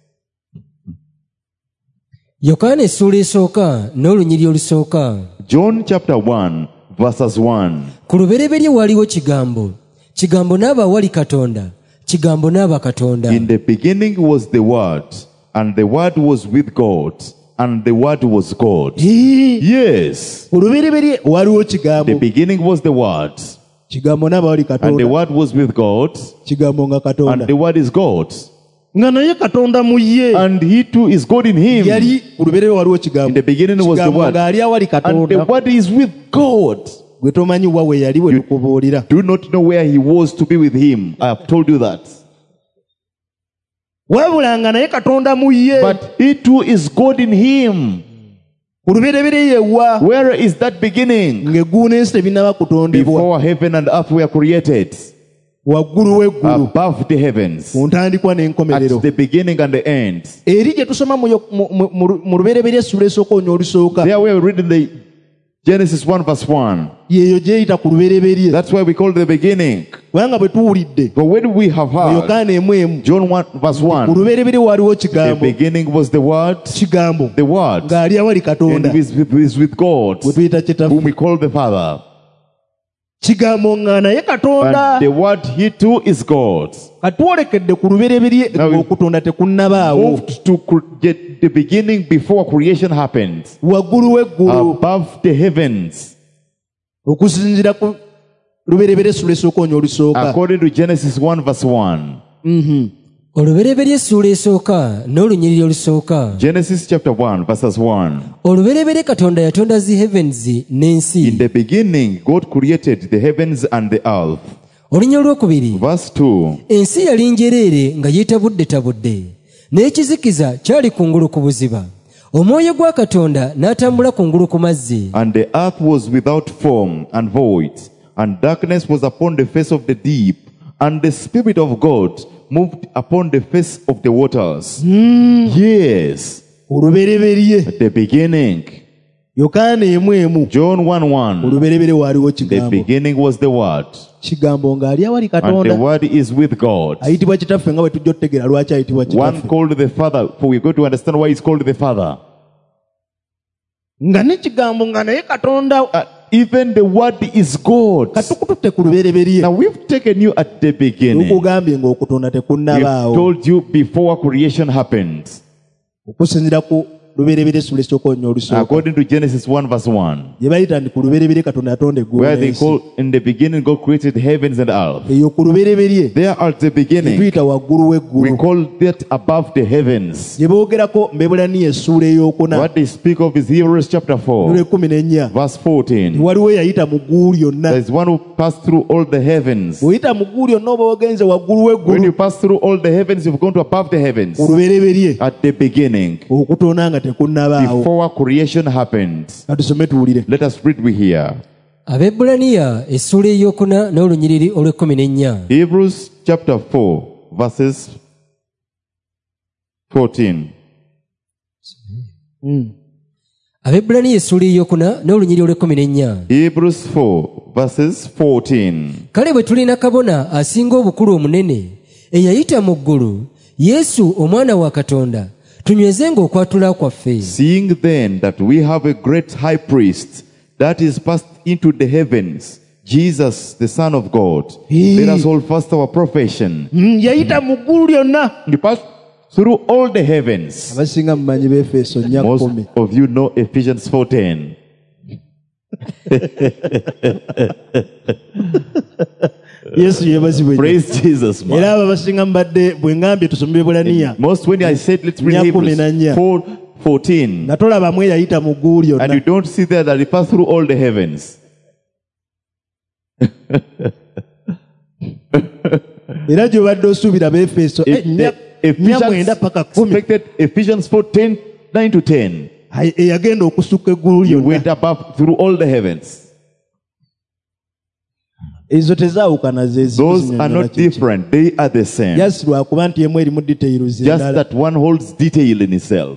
yokaana essuula esooka n'olunyiri olusooka. John chapter 1 verses 1. Ku lubereberye waaliwo kigambo, kigambo n'aba wali katonda, kigambo n'aba katonda. In the beginning was the Word, and the Word was with God, and the Word was God. Yes. olubereberye waliwo The kigambo beginning was the Word, kigambo n'aba wali and the katonda Word was with God, kigambo nga and katonda the Word is God. nga naye katonda mu ye And He too is God in Him. yali ku lubereberye waliwo In kigambo the beginning was the kigambo Word, ng'ali awali and the katonda Word is with God. gwe tomanyi wa we yali we tukubuulira Do not know where He was to be with Him. I have told you that. wabula nga naye katonda mu ye But He too is God in Him. ku lubereberye yewa Where is that beginning? ng'eggulu n'ensi tebinnaba kutondebwa Before heaven and earth were created, waggulu w'eggulu above the heavens, ku ntandikwa n'enkomerero at the beginning and the end. eri gye tusoma mu lubereberye essula esooka onya olusooka There we are reading the Genesis 1 verse 1. yeeyo gyeyita ku lubereberye That's why we call it the beginning. kubanga bwe tuwulidde But when we have mu heard yokaana emu emu John 1 verse ku 1, lubereberye waliwo the kigambo beginning was the Word, kigambo the Word, ng'ali awali katonda and is with God, bwe tuyita kitaffe whom we call the Father. kigambo nga naye katonda And the Word, He too is God. katwolekedde ku lubereberye Now we- okutonda tekunnabaawo Moved to get the beginning before creation happened, waggulu w'eggulu above the heavens. okusinziira ku luberebere essula esooka onyo olusooka. According to Genesis 1 verse 1. olubereberye essuula esooka n'olunyiriri olusooka. Genesis chapter 1 verses 1. olubereberye katonda yatonda zi heavens n'ensi. In the beginning, God created the heavens and the earth. olunya olwokubiri. Verse 2. ensi yali njereere nga yeetabudde n'ekizikiza kyali kungulu ku buziba. omwoyo gwa katonda n'atambula kungulu ku mazzi. And the earth was without form and void, and darkness was upon the face of the deep, and the Spirit of God moved upon the face of the waters. Yes, olubereberye at the beginning. Yokaana emu John 1:1. olubereberye waaliwo The kigambo. beginning was the Word, Kigambo ng'ali awali and the katonda. Word is with God. Ayitibwa kitaffe nga bwe tujja otutegeera lwaki ayitibwa One kitaffe. called the Father, for we're going to understand why he's called the Father. Nga ne kigambo nga naye katonda. Even the Word is God. Katukututte ku lubereberye. Now we've taken you at the beginning. Tukugambye ng'okutonda We've tekunnabaawo. told you before creation happened. Okusinziira ku lubereberye essula esooka onyo olusooka. According to Genesis 1 verse 1. Gye bayita nti ku lubereberye katonda yatonda eggulu Where they n'ensi. call, in the beginning God created heavens and earth. Eyo ku lubereberye There at the beginning, tuyita waggulu we w'eggulu. call that above the heavens. Gye boogerako Mbebulaniya essuula ey'okuna What they speak of is Hebrews chapter 4 lw'ekumi verse 14. waliwo eyayita mu ggulu lyonna. There is one who passed through all the heavens. bw'oyita mu ggulu lyonna oba ogenze waggulu When w'eggulu you pass through all the heavens, you've gone to above the heavens. ku lubereberye At the beginning, okutonda nga tekunnabaawo. before creation happened. Katusome tuwulire. Let us read we here. abebulaniya essuula eyokuna n'olunyiriri olw'ekumi. Hebrews chapter 4 verses 14. abebulaniya essuula eyokuna n'olunyiriri olw'ekumi. Hebrews 4 verses 14. kale bwe tulina kabona asinga obukulu omunene eyayita mu ggulu, yesu omwana wa katonda, tunywezenga okwatula kwaffe. Seeing then that we have a great high priest that is passed into the heavens, Jesus the Son of God, let us hold fast our profession. Yayita mu ggulu lyonna. He passed through all the heavens. Abasinga mumanyi b'Efeso 4:10. Most of you know Ephesians 4:10. Yesu yeebazibwe nnyo. Praise Jesus, man. Era abo abasinga mubadde bwe ngambye tusome Mbebulaniya Most when I said let's read Hebrews 4:14, nga tolabamu eyayita mu ggulu and you lyonna. don't see there that he passed through all the heavens. Era gy'obadde osuubira b'Efeso If the Ephesians 9 paka 10 expected Ephesians 4:9-10, eyagenda okusukka eggulu he lyonna. went above through all the heavens. Ezo tezaawukana ze Those are not different; they are the same. Just lwakuba nti emu erimu details Just endala. that one holds detail in itself.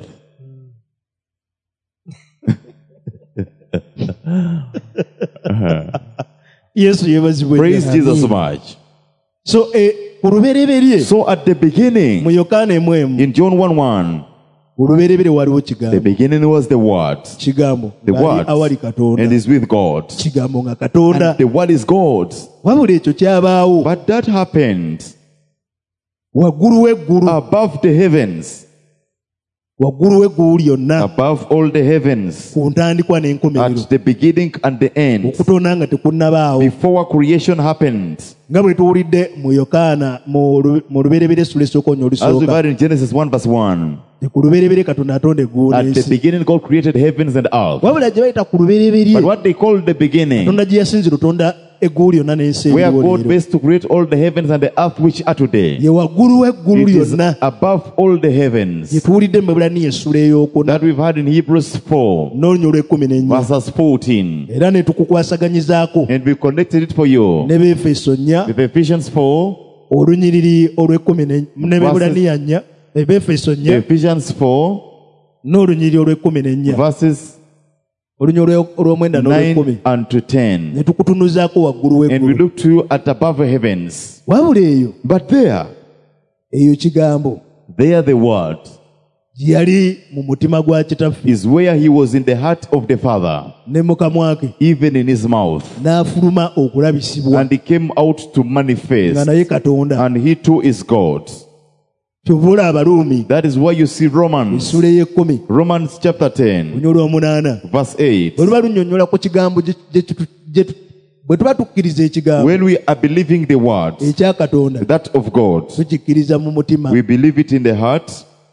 Yesu yeebazibwe nnyo. Praise Jesus so much. So ku lubereberye So at the mu beginning, Yokaana emu in John 1:1, ku lubereberye waliwo the kigambo. beginning was the Word. Kigambo The ng'ali Word awali Katonda. and is with God. Kigambo nga Katonda. And the Word is God. Wabula ekyo kyabaawo But that happened waggulu w'eggulu. above the heavens, Waggulu w'eggulu lyonna. above all the heavens, Ku ntandikwa n'enkomerero. at the beginning and the end, Okutonda nga tekunnabaawo. before creation happened. Nga bwe tuwulidde mu Yokaana mu lubereberye essula esooka onyo As we've olusooka. heard in Genesis 1 verse 1, Ku lubereberye Katonda atonda eggulu at the n'ensi. beginning God created heavens and earth. Wabula gye bayita ku lubereberye But what they call the beginning, Katonda gye yasinzira otonda eggulu lyonna n'ensi where eriwo God leero. best to create all the heavens and the earth which are today, Ye waggulu w'eggulu it is lyonna. above all the heavens. Gye tuwulidde mu Mbebulaniya essula ey'okuna That we've had in Hebrews 4 n'olunya olw'ekumi verses 14. era ne tukukwasaganyizaako And we connected it for you ne b'Efeso 4 with Ephesians 4, olunyiriri olw'ekumi ne Mbebulaniya 4 b'Efeso 4 Ephesians 4 n'olunyiriri olw'ekumi verses olunya olw'omwenda 9 n'olw'ekumi and to 10. ne tukutunuzaako waggulu And we w'eggulu. look to you at above the heavens. Wabula eyo But eyo kigambo there the Word gye yali mu mutima gwa kitaffe is where he was in the heart of the Father, ne mu kamwa ke even in his mouth. n'afuluma okulabisibwa And he came out to nga manifest. naye Katonda. And he too is God. Kyovula Abaruumi That is why you see Romans, essula ey'ekkumi Romans chapter 10, olunya olw'omunaana verse 8. bwe luba lunnyonnyola ku kigambo bwe tuba tukkiriza ekigambo when we are believing the word, ekya Katonda that of God, tukikkiriza mu mutima we believe it in the heart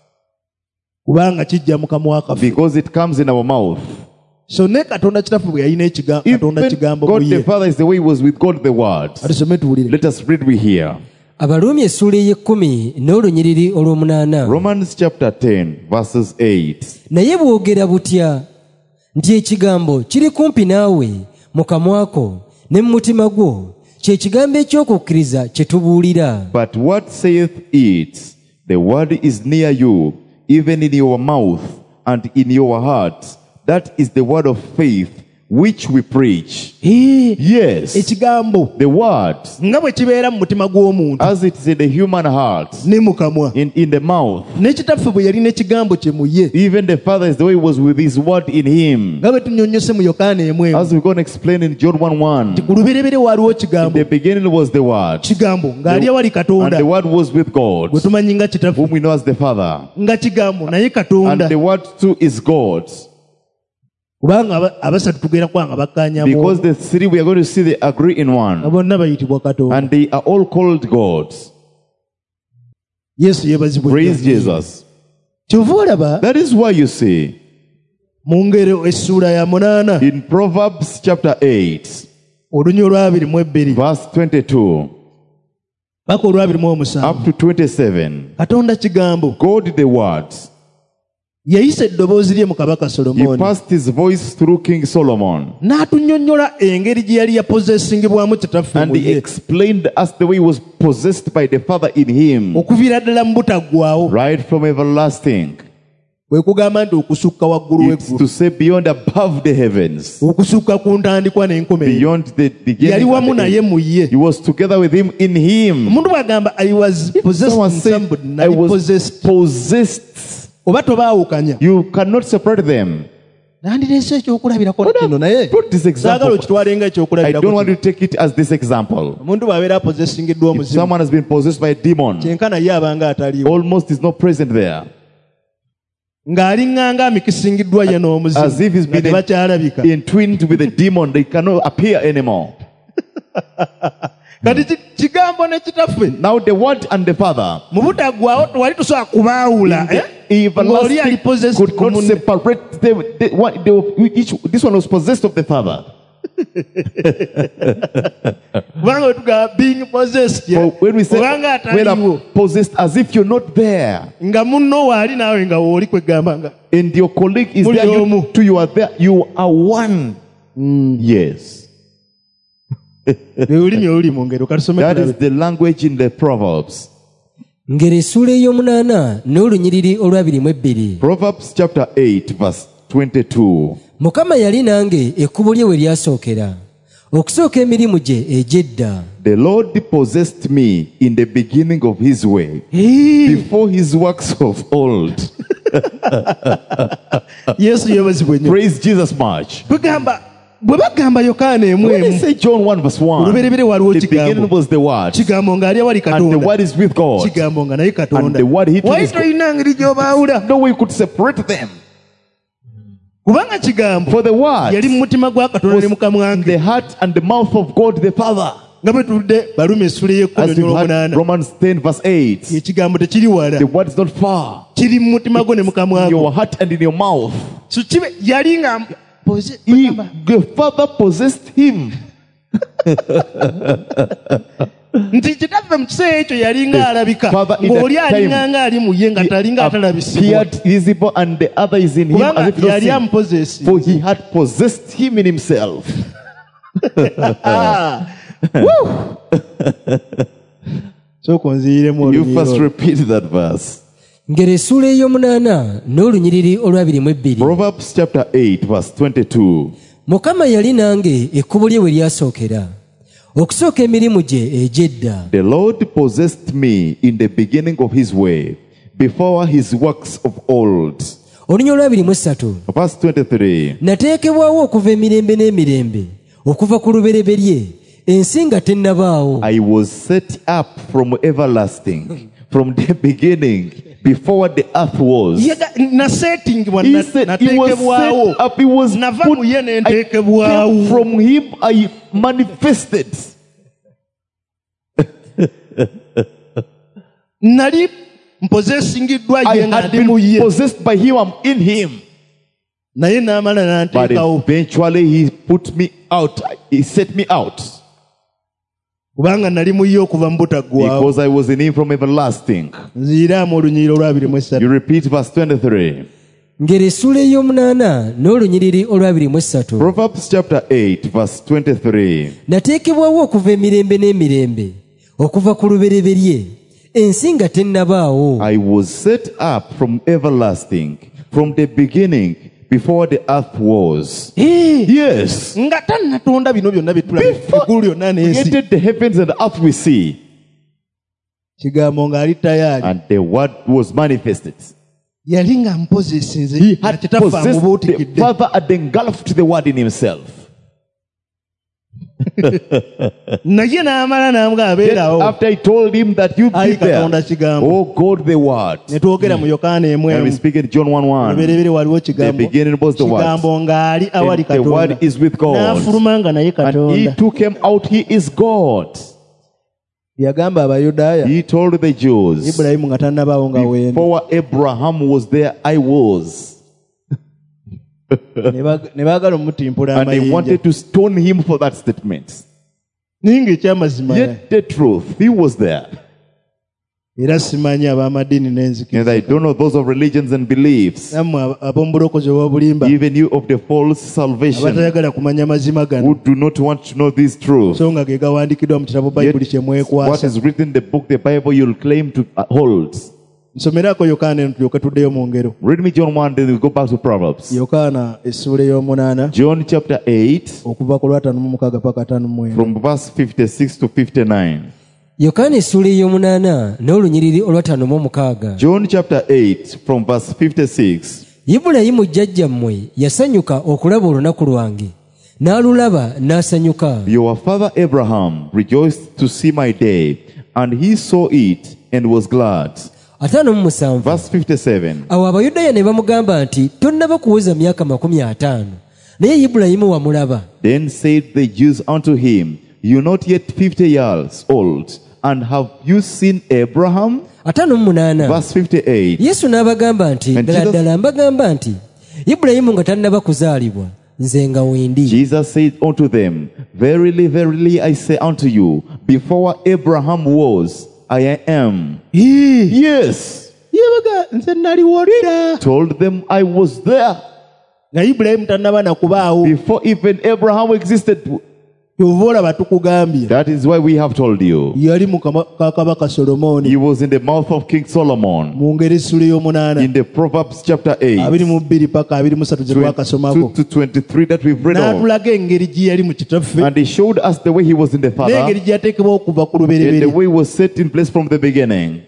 kubanga kijja mu kamwa kaffe. because it comes in our mouth. So ne Katonda kitaffe bwe yalina Katonda Even kigambo God mu the ye. Father is the way he was with God the word. Atusome tuwulire. Let us read we here. Abaluumi essuula ey'ekkumi n'olunyiriri olw'omunaana. Romans chapter 10 verses 8. Naye bwogera butya nti ekigambo kiri kumpi naawe mu kamwa ko ne mu mutima gwo, kye kigambo eky'okukkiriza kye tubuulira. But what saith it? The word is near you, even in your mouth and in your heart. That is the word of faith which we preach. Yes, Ekigambo the word, nga bwe kibeera mu mutima gw'omuntu as it is in the human heart, ne mu kamwa. in the mouth. Ne kitaffe bwe yalina ekigambo kye mu ye. Even the Father is the way he was with his word in him. Nga bwe tunnyonnyose mu Yokaana emu As we're going to explain in John 1:1. ku lubereberye waaliwo In kigambo. the beginning was the word, Kigambo ng'ali awali and Katonda the word was with God, gwe tumanyi nga kitaffe whom we know as the Father. nga kigambo naye And Katonda. the word too is God. Kubanga abasatu tugenda kuba nga bakkaanyamu Because the three we are going to see they agree in nga one. bonna bayitibwa Katonda. And they are all called gods. Yesu yeebazibwe. Praise Jesus. Kyova olaba That is why you see mu ngero essuula ya 8 in Proverbs chapter 8 olunyi olw'abiri verse 22 paka olw'abiri up to 27. Katonda kigambo God the word. yayisa eddoboozi lye mu kabaka He Solomooni passed his voice through King Solomon. n'atunnyonnyola engeri gye yali yapozeesingibwamu kitaffe And mu he ye explained us the way he was possessed by the Father in him. okuviira ddala mu butaggwaawo Right from everlasting. kwe kugamba nti okusukka waggulu It's w'eggulu to say beyond above the heavens. okusukka ku ntandikwa n'enkomerero Beyond the beginning. yali wamu and the naye end. mu ye. He was together with him in him. Omuntu bw'agamba I was possessed Someone in said, somebody, I nali was possessed. possessed. Oba tobaawukanya You cannot separate them. nandireese ekyokulabirako But kino naye put this saagala example. okitwalenga I ekyokulabirako don't want kino. to take it as this example. Omuntu bw'abeera apozesingiddwa If omuzimu someone has been possessed by a demon, kyenkana ye abanga ataliiwo almost is not present there. ng'aliŋŋanga amikisingiddwa ye As n'omuzimu if he's nga been tebakyalabika. entwined with a demon, they cannot appear anymore. Kati kigambo ne kitaffe Now the word and the Father, mu butaggwaawo tewali tusobola kubaawula ng'oli ali everlasting, possessed could ku not munne. separate them. This one was possessed of the Father. Kubanga bwe tugamba being possessed For when we say obanga when ataliiwo are possessed, as if you're not there, nga munno waali naawe nga wooli kwegamba nga and your colleague is Muli there, you, omu. too, you are there, you are one. Yes, lwe lulimi oluli mu ngero katusome that is tulabe. the language in the Proverbs. Ngero essuula ey'omunaana n'olunyiriri olw'abiri. Proverbs chapter 8 verse 22. Mukama yali nange ekkubo lye we lyasookera, okusooka emirimu gye egy'edda. The Lord possessed me in the beginning of his way, before his works of old. Yesu yeebazibwe nnyo. Praise Jesus much. Tugamba bwe bagamba Yokaana emu When they emu say John 1 verse 1, olubereberye waaliwo the beginning kigambo was the word, kigambo ng'ali awali and the Katonda word is with God. kigambo nga naye And Katonda the word hid in wali his God. tolina ngeri gy'obaawula No way you could separate them. kubanga kigambo For the word yali mu mutima gwa Katonda ne mu kamwa in ke the heart and the mouth of God the Father. nga bwe tuludde Baluumi essuula As y'ekkumi you had n'omunaana Romans 10 verse 8. ekigambo tekiri wala The word is not far. kiri mu mutima gwo ne mu kamwa In gwo your heart and in your mouth. so kibe yali nga The Father possessed him. nti kitaffe mu kiseera ekyo yali nga alabika Father in ng'oli that time, alinga nga ali mu ye nga talinga atalabisibwa Appeared visible and the other is in him kubanga as if not yali seen. amupozesi For he had possessed him in himself. sooka onziyiremu You first olunyiiro repeat that verse. Ngero essuula ey'omunaana n'olunyiriri olw'abiri. Proverbs chapter 8 verse 22. Mukama yali nange ekkubo lye we lyasookera, okusooka emirimu gye egy'edda. The Lord possessed me in the beginning of his way, before his works of old. Olunyiriri olw'abiri. Verse 23. Nateekebwawo okuva emirembe n'emirembe, okuva ku lubereberye, ensi nga tennabaawo. I was set up from everlasting, from the beginning, before the earth was. na settingibwa He said he was nateekebwawo set up, he was nava put, mu ye ne I nteekebwawo came from him, I manifested. nali mpozesingiddwa I ye nga had ndi mu been ye possessed by him, I'm in him. naye n'amala But n'anteekawo eventually he put me out, he set me out. kubanga nali mu ye okuva mu butaggwaawo Because I was in him from everlasting. nziyiraamu olunyiriro olwa 23 You repeat verse 23. ngero essula ey'omunaana n'olunyiriri olw'abiri-mu-essatu. Proverbs chapter 8, verse 23. nateekebwawo okuva emirembe n'emirembe okuva ku lubereberye ensi nga tennabaawo. I was set up from everlasting, from the beginning, before the earth was. Yes. nga tannatonda bino byonna byetulaba eggulu lyonna n'ensi Created the heavens and the earth we see, kigambo ng'ali tayaali and the word was manifested. yali nga mpozesinze He nga had kitaffe possessed the amubuutikidde Father and engulfed the word in himself. naye n'amala n'amuga Then abeerawo after I told him that you be ayi katonda there, kigambo oh God, the word. ne twogera mu yokaana emu And we emu speak in John 1:1. lubereberye waliwo The kigambo beginning was the word. kigambo ng'ali awali And the word katonda is with God. n'afuluma nga naye And he katonda took him out, he is God. yagamba abayudaaya He told the Jews, ibulayimu nga tannabaawo nga wendi before Abraham was there, I was. ne baagala omutimpula And they amayinja wanted to stone him for that statement. naye ng'ekyamazima Yet the truth, he was there. era simanyi ab'amadiini And n'enzikiriza I don't know those of religions and beliefs, nammwe ab'omubulokozi obw'obulimba even you of the false salvation, abatayagala kumanya mazima gano who do not want to know this truth. so nga ge gawandiikiddwa mu kitabo bayibuli kye What mwekwasa is written in the book, the Bible, you'll claim to hold. nsomeraako yokaana eno tulyoke tuddeyo mu ngero Read me John 1, then we'll go back to Proverbs. yokaana essuula ey'omunaana John chapter 8, okuva ku lwa 5:6 paka 5:9 from verse 56 to 59. yokaana essuula ey'omunaana n'olunyiriri olwa-5-6. John chapter 8, from verse 56. ibulayimu jjajjammwe yasanyuka okulaba olunaku lwange n'alulaba n'asanyuka. Your father Abraham rejoiced to see my day, and he saw it and was glad. 57. Verse 57. awo abayudaaya ne bamugamba nti tonnaba kuweza myaka 50 naye ibulayimu wamulaba. Then said the Jews unto him, You are not yet 50 years old, and have you seen Abraham? 58. Verse 58. yesu n'abagamba nti And ddala Jesus- ddala mbagamba nti ibulayimu nga tannaba kuzaalibwa nze nga wendi. Jesus said unto them, Verily, verily, I say unto you, before Abraham was, I am. Yes. yebaga nze naliwo dda Told them I was there. nga ibulayimu tannaba na kubaawo Before even Abraham existed. kyova olaba tukugambye That is why we have told you. yali mu ka kabaka solomooni He was in the mouth of King Solomon. mu ngeri essula ey'omunaana In the Proverbs chapter 8, 22 paka 23 ze 22 twakasomako to 23 that we've read of. n'atulaga engeri gye yali mu kitaffe And he showed us the way he was in the Father, n'engeri gye yateekebwa okuva ku and the lubereberye way he was set in place from the beginning.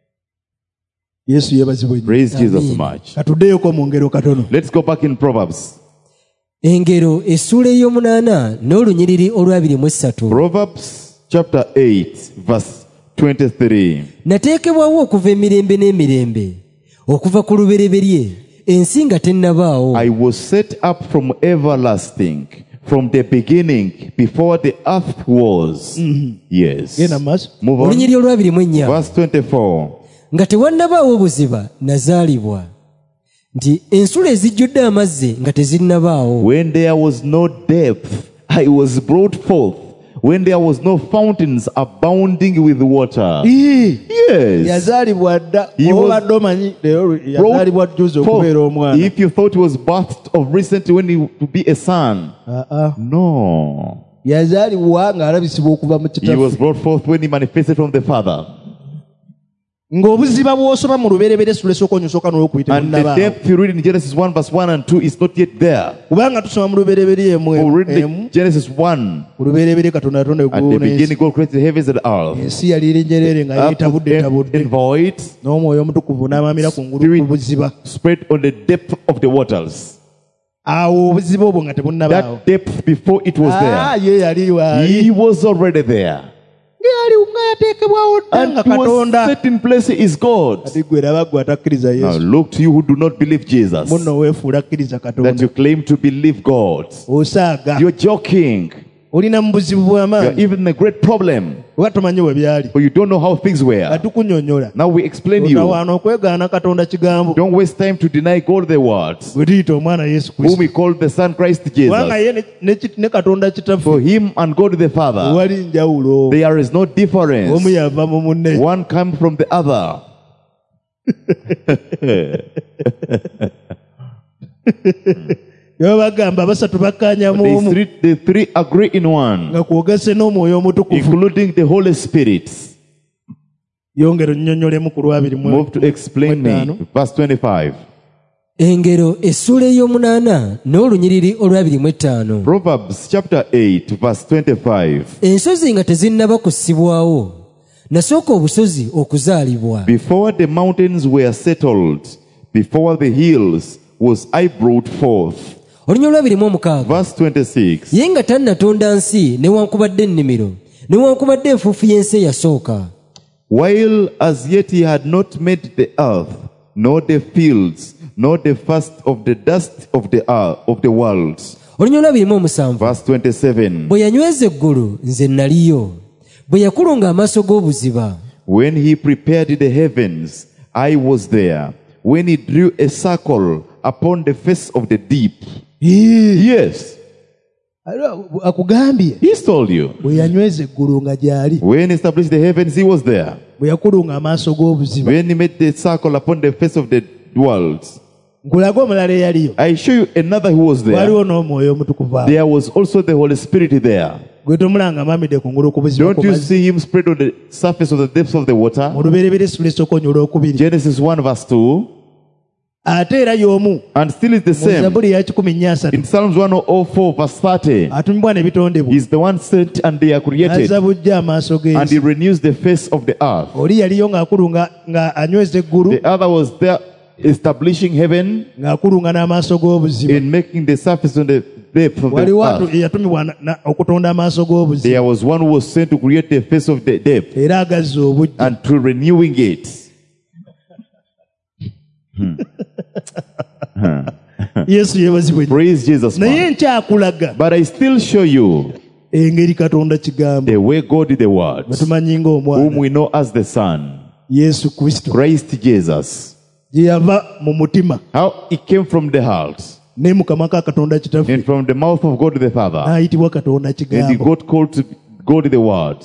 yesu yeebazibwe nnyo Praise Jesus Amen. much. katuddeeyoko mu ngero katono Let's go back in Proverbs. engero essuula ey'omunaana n'olunyiriri olwa-23. Proverbs chapter 8, verse 23. nateekebwawo okuva emirembe n'emirembe okuva ku lubereberye ensi nga tennabaawo. I was set up from everlasting, from the beginning, before the earth was. Yes. genda mu maaso Move on. olunyiriri olwa-24. Verse 24. nga tewannabaawo buziba nazaalibwa nti ensula ezijjudde amazzi nga tezinnabaawo. When there was no depth, I was brought forth. When there was no fountains abounding with water. Yes. yazaalibwa dda He was obadde omanyi leero yazaalibwa juzi okubeera Forth. omwana If you thought he was birthed of recent when he would be a son. No. yazaalibwa ng'alabisibwa okuva mu He was kitaffe brought forth when he manifested from the Father. ng'obuziba bw'osoma mu lubereberye essula esooka onyosooka n'olwokubita And the bunnabaawo depth you read in Genesis 1 verse 1 and 2 is not yet there. kubanga tusoma mu lubereberye Or read the Genesis 1. ku lubereberye katonda yatonda At the eggulu n'ensi beginning God created the heavens and the earth. ensi yali eri njereere nga Up yeetabudde and tabudde void, n'omwoyo omutukuvu n'amamira ku ngulu Spirit ku buziba spread on the depth of the waters. awo obuziba obwo nga tebunnabaawo That depth before it was there. ye yali waali He was already there. gyali nga yateekebwawo dda And nga he was katonda set in place is God. ati gwe laba gwe atakkiriza Now yesu look to you who do not believe Jesus, muno weefuula akkiriza that katonda you claim to believe God. osaaga You're joking. olina mu buzibu You're bw'amaanyi even in a great problem, oba tomanyi we byali but you don't know how things were. atukunyonyola Now we explain you. otawaana okwegaana katonda kigambo Don't waste time to deny God the words, bwe tuyita omwana yesu whom kristo we call the Son Christ kubanga Jesus. ye ne katonda kitaffe For him and God the Father, wali njawulo there is no omu difference. yava mu munne One comes from the other. byebagamba basatu bakkaanya mu omu The three agree in one, nga kwogese n'omwoyo omutukuvu including the Holy Spirit. yongero nnyonnyolemu ku lwabiri Move to explain me. Verse 25. engero essuula ey'omunaana n'olunyiriri olw'abiri-mu-ttaano. Proverbs chapter 8, verse 25. ensozi nga tezinnaba kussibwawo nasooka obusozi okuzaalibwa. Before the mountains were settled, before the hills was I brought forth. olunya olw'abiri-mu-omukaaga. Verse 26. ye nga tannatonda nsi newankubadde ennimiro newankubadde enfuufu y'ensi eyasooka. While as yet he had not made the earth, nor the fields, nor the first of the dust of the earth, of the world. olunya olw'abiri-mu-omusanvu. Verse 27. bwe yanyweza eggulu nze naliyo bwe yakulunga amaaso g'obuziba. When he prepared the heavens, I was there. When he drew a circle upon the face of the deep. Yes, akugambye he's told you. bwe yanyweza eggulu nga gy'ali When he established the heavens, he was there. bwe yakulunga amaaso g'obuziba When he made the circle upon the face of the world. nkulage omulala eyaliyo I show you another who was there. waliwo n'omwoyo omutukuvu awo There was also the Holy Spirit there. gwe tomulanga mamidde kungulu ku buziba Don't ku you mazzi see him spread on the surface of the depths of the water? mu lubereberye essula esooka olwokubiri Genesis 1 verse 2. ate era y'omu And still is the mu same. zabuli ya 13 In Psalms 104 verse 30. atumibwa n'ebitondebwa He's the one sent and they are created. azza bujja amaaso And he g'ensi renews the face of the earth. oli yaliyo ng'akulunga nga anyweza eggulu The other was there establishing heaven ng'akulunga n'amaaso g'obuziba in making the surface on the depth of the waliwo earth. eyatumibwa okutonda amaaso g'obuziba There was one who was sent to create the face of the depth era agazza obujja and to renewing it. yesu yeebazibwe Praise Jesus. naye Man. nkyakulaga But I still show you engeri katonda kigambo the way God did the word, batumanyi whom ng'omwana we know as the Son, yesu kristo Christ Jesus. gye yava mu mutima How it came from the heart ne mu kamwa ka katonda kitaffe and from the mouth of God the Father. n'ayitibwa katonda And he kigambo got called to God the Word.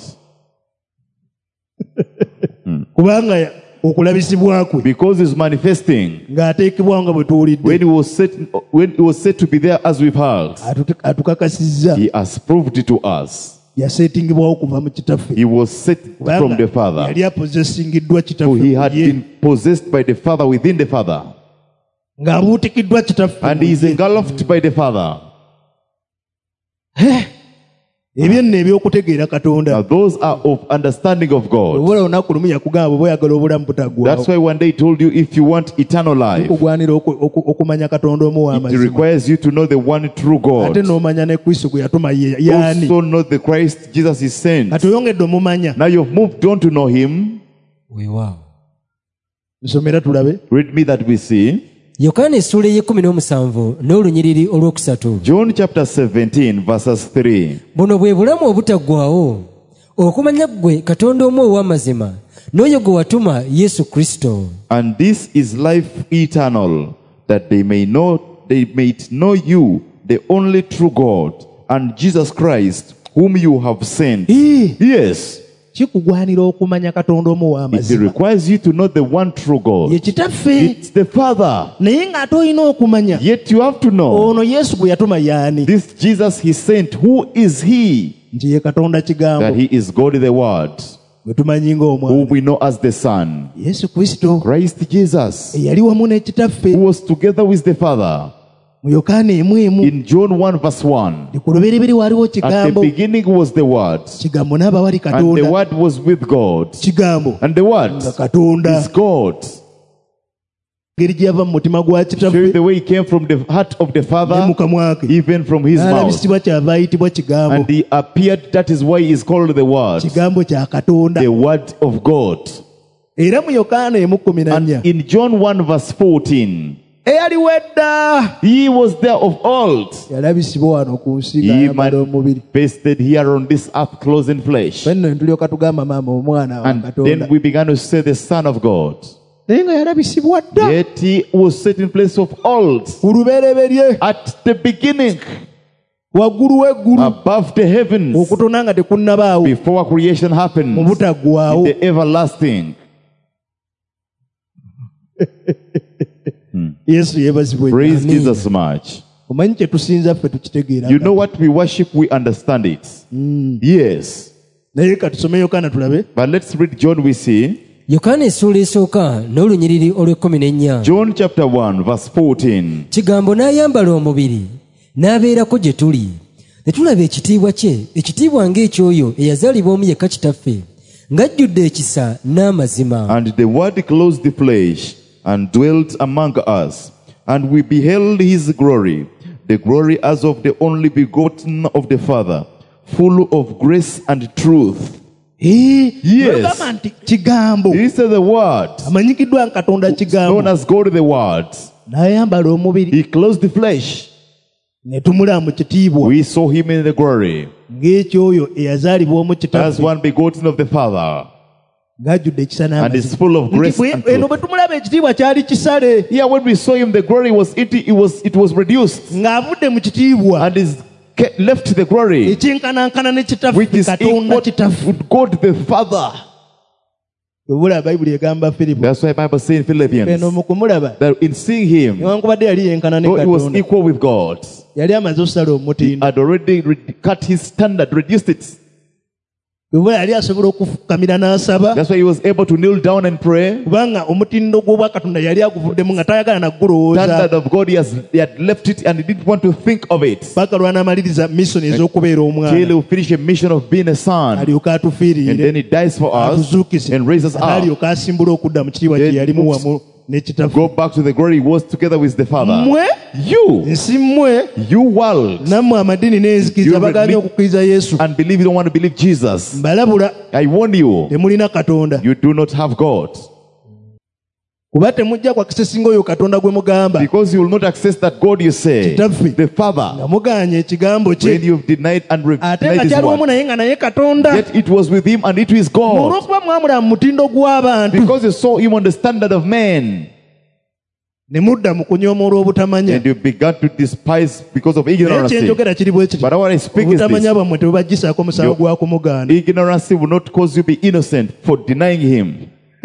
kubanga okulabisibwa kwe Because he's manifesting. ng'ateekebwa nga bwe tuwulidde When he was set to be there as we've heard, atukakasizza he has proved it to us. yaseetingibwawo okuva mu kitaffe He was set from the Father. yali apozesingiddwa For he had kitaffe ye, been possessed by the Father within the Father. ng'abuutikiddwa kitaffe And he is engulfed by the Father. ebyo nno ebyokutegeera katonda Now those are of understanding of God. obola olunaku lumu yakugamba bwe oyagala obulamu That's butaggwaawo why one day he told you if you want eternal life, kugwanira okumanya katonda omu it w'amazima requires you to know the one true ate God. n'omanya ne kristo gwe yatuma yaani Also know the Christ Jesus is sent. kati oyongedde omumanya Now you've moved on to know him. weewaawo. nsomera tulabe Read me that we see. yokaana essuula ey'e17 n'olunyiriri olwokusatu. John chapter 17 verses 3. buno bwe bulamu obutaggwaawo okumanya ggwe katonda omu ow'amazima n'oyo gwe watuma yesu kristo. And this is life eternal, that they may know you, the only true God, and Jesus Christ, whom you have sent. Yes, kikugwanira okumanya katonda omu it w'amazima requires you to know the one true ye God. kitaffe It's the Father. naye ng'ate olina okumanya Yet you have to know ono yesu gwe yatuma yaani this Jesus he sent, who is he? nti ye katonda That kigambo he is God the Word, gwe tumanyi whom ng'omwana we know as the Son. yesu kristo Christ Jesus, eyali wamu n'ekitaffe who was together with the Father. mu yokaana emu emu In John 1 verse 1, ndi ku lubereberye waliwo at the kigambo beginning was the Word, kigambo n'abawali and the katonda Word was with God, kigambo and the Word nga katonda is God. ngeri gye yava mu mutima gwa Showing kitaffe the way he came from the heart of the ne Father, mu kamwa ke even from his mouth. n'alabisibwa kyava ayitibwa kigambo And he appeared, that is why he is called the Word, kigambo kya katonda the Word of God. era mu yokaana 1:14 And in John 1 verse 14, eyaliwo edda he was there of old. yalabisibwa wano ku nsi He ng'ayambala omubiri manifested here on this earth, clothed in flesh. fenno ne tulyoka tugamba maama omwana wa And katonda then we began to say the Son of God. naye nga yalabisibwa dda Yet he was set in place of old, ku lubereberye at the beginning, waggulu w'eggulu above the heavens, okutona nga tekunnabaawo before creation mu happened, butaggwaawo the everlasting. yesu yeebazibwe Praise Jesus much. omanyi kye tusinza ffe tukitegeera You know what we worship, we understand it. Yes. naye katusome yokaana tulabe But let's read John, we see. yokaana essuula esooka n'olunyiriri olw'14 John chapter 1 verse 14. kigambo n'ayambala omubiri n'abeerako gye tuli ne tulaba ekitiibwa kye ekitiibwa ng'ekyoyo eyazaalibwa omu yekka kitaffe ng'ajjudde ekisa n'amazima. And the word clothed the flesh and dwelt among us. And we beheld his glory, the glory as of the only begotten of the Father, full of grace and truth. Yes. Olugamba nti kigambo This is the word, amanyikiddwa nga katonda known kigambo as God the Word. n'ayambala omubiri He clothed the flesh. ne tumulaba mu kitiibwa We saw him in the glory, ng'ekyoyo eyazaalibwa omu as kitaffe one begotten of the Father, ng'ajjudde ekisa and is n'amazima full of grace and eno truth. bwe tumulaba ekitiibwa kyali kisale Here, when we saw him, the glory it was reduced ng'avudde mu kitiibwa and is left the glory, ekyenkanankana ne which kitaffe is katonda equal kitaffe with God the Father. webula bayibuli egamba firipo That's why the Bible says in eno Philippians mu kumulaba that in seeing him, newankubadde yali yenkana ne though he was katonda equal with God, yali amaze okusala omutindo had already cut his standard, reduced it. webula yali asobola okufukamira n'asaba That's why he was able to kneel down and pray. kubanga omutindo gw'obwa katonda yali aguvuddemu nga tayagala naggulowooza Standard of God, he had left it and he didn't want to think of it. paka lw'anaamaliriza misoni ez'okubeera Till omwana he finish a mission of being a son. alyoka And atufiirire then he dies for us atuzuukize and raises us up. alyoka asimbula okudda mu kitiibwa kye Then yalimu moves- wamu ne kitaffe Go back to the glory he was together with the Father. mmwe You, nsi mmwe you world, nammwe amadiini n'enzikiriza You bagaanye admit- okukkiriza yesu and believe you don't want to believe Jesus. mbalabula I warn you, temulina katonda you do not have God. kuba temujja kwakisesinga oyo katonda gwe mugamba Because you will not access that God you say, Kitaffe. the Father, nga mugaanye ekigambo when kye you've denied and ate denied nga his kyali wamu word. naye nga naye katonda Yet it was with him and it is God. olw'okuba mwamulaba mu mutindo gw'abantu Because you saw him on the standard of men. ne mudda mu kunyooma olw'obutamanya And you began to despise because of naye ignorance. kyenjogera kiri bwe kiti But what I speak is obutamanya this. bwammwe tebubaggisaako omusango gwa kumugaana Ignorance will not cause you to be innocent for denying him.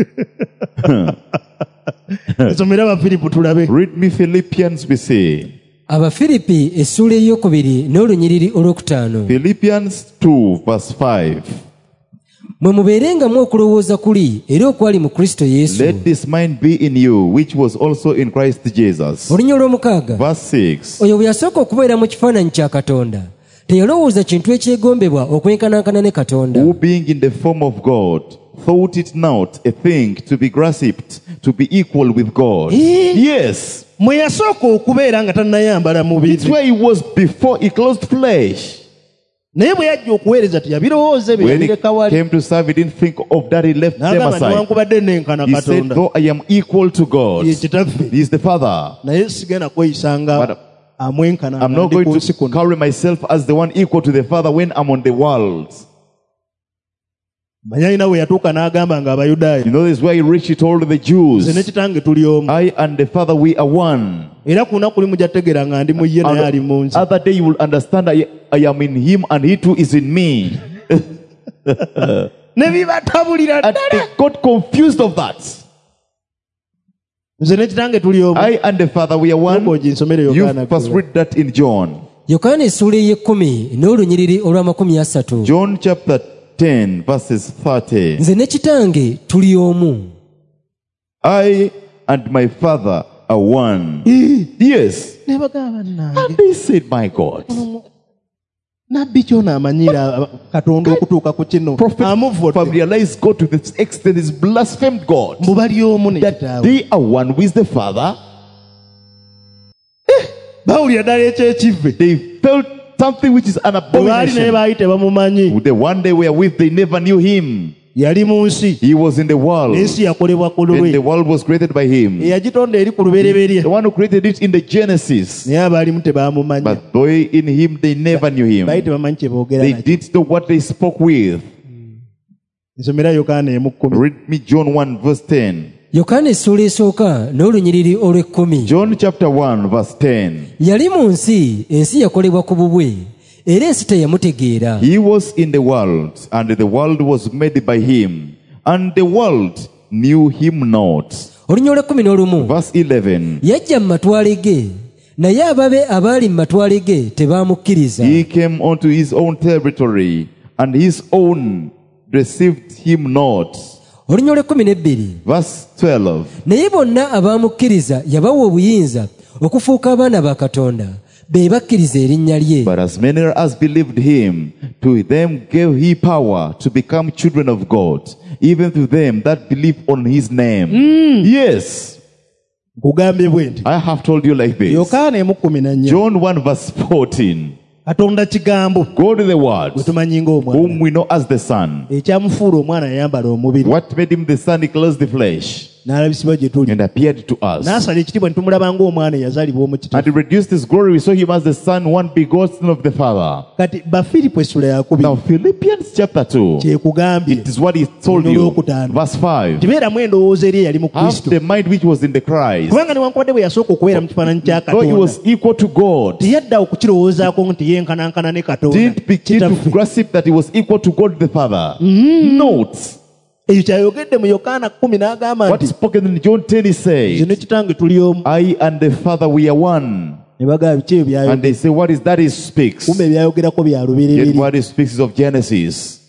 nsomera abafiripu tulabe Read me Philippians, we say. abafiripi essuula eyokubiri n'olunyiriri olwokutaano Philippians 2 verse 5. mwe mubeerengamu okulowooza kuli era okwali mu kristo yesu. Let this mind be in you, which was also in Christ Jesus. olunya olw'omukaaga Verse 6. oyo bwe yasooka okubeera mu kifaananyi kya katonda teyalowooza kintu ekyegombebwa okwenkanankana ne katonda. Who being in the form of God, thought it not a thing to be grasped, to be equal with God. Yes. mwe yasooka okubeera nga tannayambala It's mubiri where he was before he closed flesh. naye bwe yajja okuweereza teyabirowooze bye When he yabireka wali came to serve, he didn't think of that. He left them n'agamba aside. newankubadde nenkana He said, katonda though I am equal to God, ye kitaffe he is the Father. naye sigenda kweyisanga But amwenkana I'm nga not ndi going ku nsi to kuno carry myself as the one equal to the Father when I'm on the world. manya alina we yatuuka n'agamba nga abayudaaya You know, this is where he reached, he told the nze Jews, ne kitange tuli omu I and the Father, we are one. era ku lunaku limu jategeera nga ndi mu ye naye ali mu nsi Other day you will understand I am in him and he too is in me. ne bibatabulira And ddala they got confused of that. nze ne kitange tuli omu I and the Father, we are one. oginsomere You yokaana first read that in John. yokaana essuula ey'ekkumi n'olunyiriri olw'amakumi 30. John chapter 10 verses 30. nze ne kitange tuli omu. I and my Father are one. Yes. ne bagamba nange And they said, my God. nabbi kyona amanyira katonda okutuuka ku kino Prophet amuvudde realized God to the extent he's blasphemed God. mbu bali omu ne That kitaawe they are one with the Father. bawulira ddala ekyekivve They felt something which is an bwe baali naye abomination. baali tebamumanyi The one they were with, they never knew him. yali mu nsi He was in the world, n'ensi yakolebwa ku and the lulwe world was created by him. eyagitonda eri ku lubereberye The one who created it in the Genesis. naye abaalimu tebaamumanya But though in him they never knew him. baali tebamanyi kye boogera They nakyo didn't know what they spoke with. nsomera yokaana emu 10 Read me John 1 verse 10. yokaana essuula esooka n'olunyiriri olw'ekkumi. John chapter 1 verse 10. yali mu nsi, ensi yakolebwa ku bubwe, era ensi teyamutegeera. He was in the world, and the world was made by him, and the world knew him not. olunya olw'ekkumi n'olumu. Verse 11. yajja mu matwale ge, naye ababe abaali mu matwale ge tebaamukkiriza. He came unto his own territory, and his own received him not. olunya olw'ekkumi n'ebbiri. Verse 12. naye bonna abaamukkiriza yabawa obuyinza okufuuka abaana ba katonda, be bakkiriza erinnya lye. But as many as believed him, to them gave he power to become children of God, even to them that believe on his name. Yes, nkugambye bwe nti I have told you like this. yokaana emu 14 John 1 verse 14. katonda kigambo God the Word, gwe tumanyi ng'omwana whom we know as the Son. ekyamufuula omwana yayambala omubiri What made him the Son? He clothed the flesh n'alabisibwa gye tuli and appeared to us. n'asala ekitiibwa ne tumulaba ng'omwana eyazaalibwa omu And kitaffe he reduced his glory. We saw him as the Son, one begotten of the Father. kati bafiripo essula yakubiri Now Philippians chapter 2. kyekugambye It is what he told you. Olwokutaano. Verse 5. tibeeramu endowooza eri eyali mu Have kristo the mind which was in the Christ. kubanga newankubadde bwe yasooka okubeera mu kifaananyi kya Though he katonda was equal to God, teyaddawo kukirowoozaako nti yenkanankana ne katonda didn't begin to kitaffe grasp that he was equal to God the Father. Note ekyo kyayogedde mu yokaana 10 n'agamba what nti spoken in John 10. He nze said, ne kitange tuli omu I and the Father we are one. ne bagamba biki ebyo byayogera And they say, what is that? He speaks. kumbe ebyayogerako bya Yet lubereberye what he speaks is of Genesis.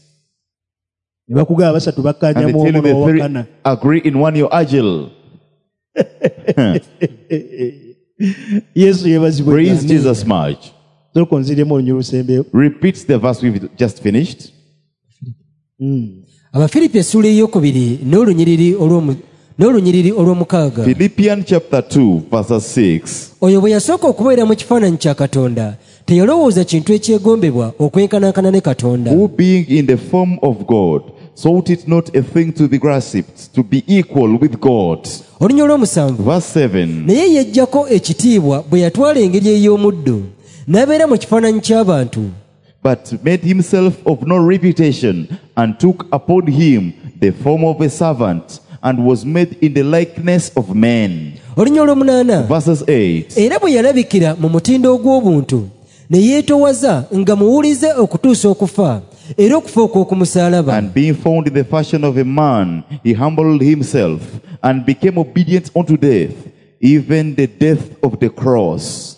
ne bakugamba basatu And they bakkanyamu tell you omu the n'owakana three agree in one, you're agile. yesu yeebazibwe Praise Jesus much. sooka onziremu olunyiri lusembeyo Repeats the verse we've just finished. abafiripi essuula eyokubiri n'olunyiriri olw'omukaaga. Philippians chapter 2 verse 6. oyo bwe yasooka okubeera mu kifaananyi kya katonda teyalowooza kintu ekyegombebwa okwenkanankana ne katonda. Who being in the form of God, thought it not a thing to be grasped, to be equal with God. olunya olw'omusanvu. Verse 7. naye yeggyako ekitiibwa bwe yatwala engeri ey'omuddo n'abeera mu kifaananyi ky'abantu, But made himself of no reputation, and took upon him the form of a servant, and was made in the likeness of men. olunya olw'omunaana. Verses 8. era bwe yalabikira mu mutindo ogw'obuntu ne yeetowaza nga muwulize okutuusa okufa, era okufa okw'okumusaalaba. And being found in the fashion of a man, he humbled himself, and became obedient unto death, even the death of the cross.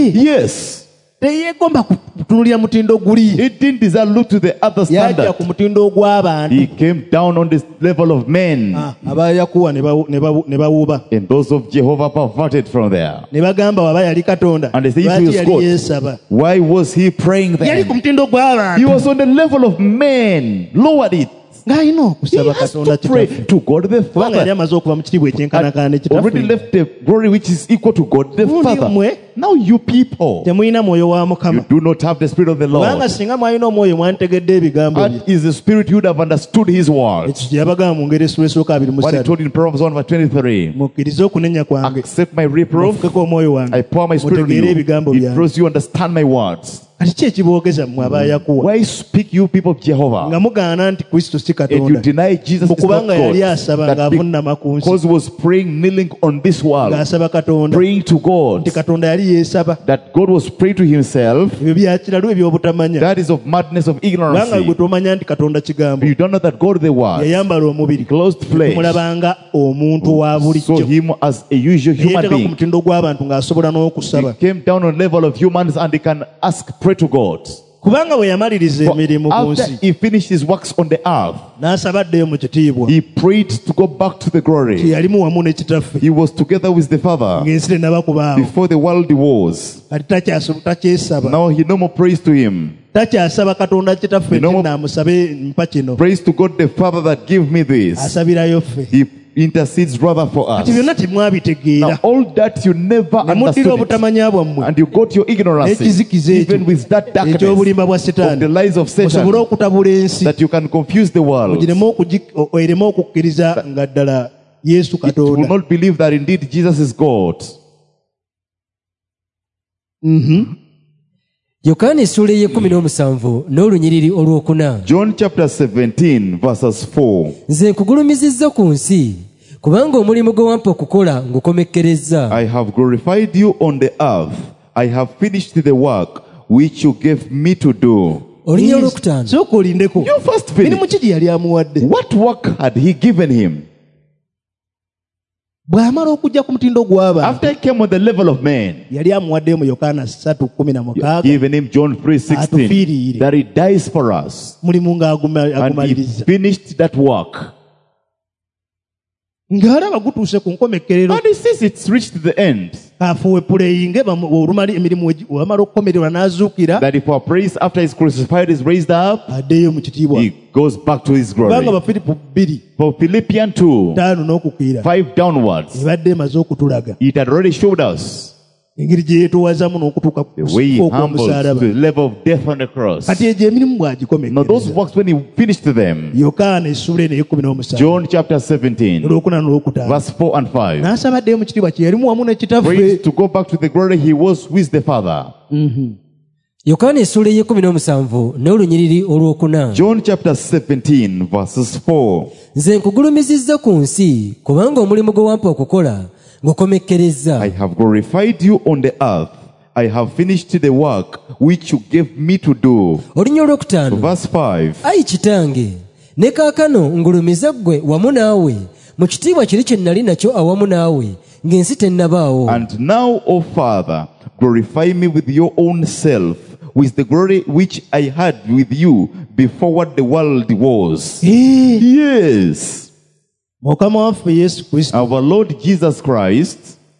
Yes. teyeegomba kutunulira mutindo guli He didn't desire look to the other yajja standard. ku mutindo ogw'abantu He came down on the level of men. abayakuwa ne bawuba And those of Jehovah perverted from there. ne bagamba waba yali katonda And they say, if he lwaki was yali God, yeesaba why was he praying yali ku then? mutindo He gw'abantu was on the level of men. Lowered it. ng'alina He okusaba has katonda to pray kitaffe to God the kubanga yali Father. amaze okuva mu kitiibwa ekyenkanakana ne And already kitaffe left the glory which is equal to God the Muli Father. mmwe Now you people, temulina mwoyo wa you mukama do not have the Spirit of the kubanga Lord. singa mwalina omwoyo mwanditegedde ebigambo bye That is the Spirit you would have understood His word. ekyo kye yabagamba mu ngeri esula esooka What He 23 told in Proverbs 1 verse 23. mukkirize okunenya kwange Accept my reproof. mufukeko omwoyo wange I pour my Spirit on mutegeere you. ebigambo It byange draws you understand my words. kati ki ekiboogeza mmwe abayakuwa Why speak you people of Jehovah? nga mugaana nti kristo si And you katonda deny Jesus is not mukubanga yali God. asaba That ng'avunnama ku nsi because he was praying, kneeling on this wall, ng'asaba katonda praying to God, nti katonda yali yeesaba that God was praying to himself. ebyo byakiralu ebyobutamanya That is of madness of kubanga ignorance. gwe tomanya nti katonda kigambo You don't know that God the word yayambala omubiri closed flesh, tumulabanga omuntu wa saw bulijjo him as a usual human yeeteka ku being. mutindo gw'abantu ng'asobola n'okusaba He came down on level of humans and he can ask, pray to God. kubanga bwe yamaliriza For emirimu ku after nsi he finished his works on the earth, n'asaba addeyo mu kitiibwa he prayed to go back to the glory. yalimu wamu ne kitaffe He was together with the Father ng'ensi tennaba kubaawo before the world was. kati takyesaba Now he no more prays to him. takyasaba katonda kitaffe You know what? naamusabe mpa kino, Praise to God the Father that gave me this. asabirayo ffe. He intercedes rather for Kati us. byonna temwabitegeera, Now all that you never ne muddira understood it, obutamanya bwammwe and you got your ignorance, n'ekizikiza ekyo even with that darkness of eky'obulimba bwa the setaani, lies of musobole Satan, okutabula ensi, that you can confuse the world. ereme okukkiriza nga ddala Yesu It will katonda. not believe that indeed Jesus is God. yokaana essula ey'ekumi n'olunyiriri olwokuna. John chapter 17 verses 4. Nze nkugulumizizza ku nsi, kubanga omulimu gwe wampa okukola ngukomekkerezza. I have glorified you on the earth. I have finished the work which you gave me to do. Olunya olwokutaano. Sooka olindeko. You first Mirimu finish. ki gye yali amuwadde? What work had he given him? Bw'amala okujja ku mutindo gw'abantu, After he came on the level of man, yali amuwaddeyo mu Yokaana 3:16 given him John 3:16, atufiiriire, that he dies for us. mulimu And he ng'agumaliriza, finished that work. ng'alaba gutuuse ku nkomekkerero, And he says it's reached the end. afuwe puleyinge olumali emirimu wamala okukomererwa n'azuukira, That if our praise after he's crucified is raised up, addeyo mu kitiibwa. he goes back to his Kubanga glory. Bafiripo 2:5 For Philippians 2, n'okukkirira 5 downwards, ebadde emaze okutulaga it had already showed us engeri gye yeetoowazamu n'okutuuka ku the way he kifo humbled to okw'omusaalaba. the level of death on the cross. Kati egyo emirimu Now those bw'agikomekkereza. works, when he finished them, Yokaana essula eno ey'ekumi John chapter 17, olwokuna n'olwokutaano, verse 4 and 5. n'asaba addeyo mu kitiibwa kye yalimu wamu ne kitaffe. Praise to go back to the glory he was with the Father. yokaana essula ey'ekumi n'olunyiriri olwokuna. John chapter 17, verses 4. Nze nkugulumizizza ku nsi, kubanga omulimu gwe wampa okukola ngukomekkerezza. I have glorified you on the earth. I have finished the work which you gave me to do. Olunya olwokutaano. Verse 5. Ayi kitange, ne kaakano ngulumiza ggwe wamu naawe mu kitiibwa kiri kye nnali nakyo awamu naawe ng'ensi tennabaawo. And now, O Father, glorify me with your own self, with the glory which I had with you before what the world was. Yes. Mukama waffe Yesu Kristo, Our Lord Jesus Christ,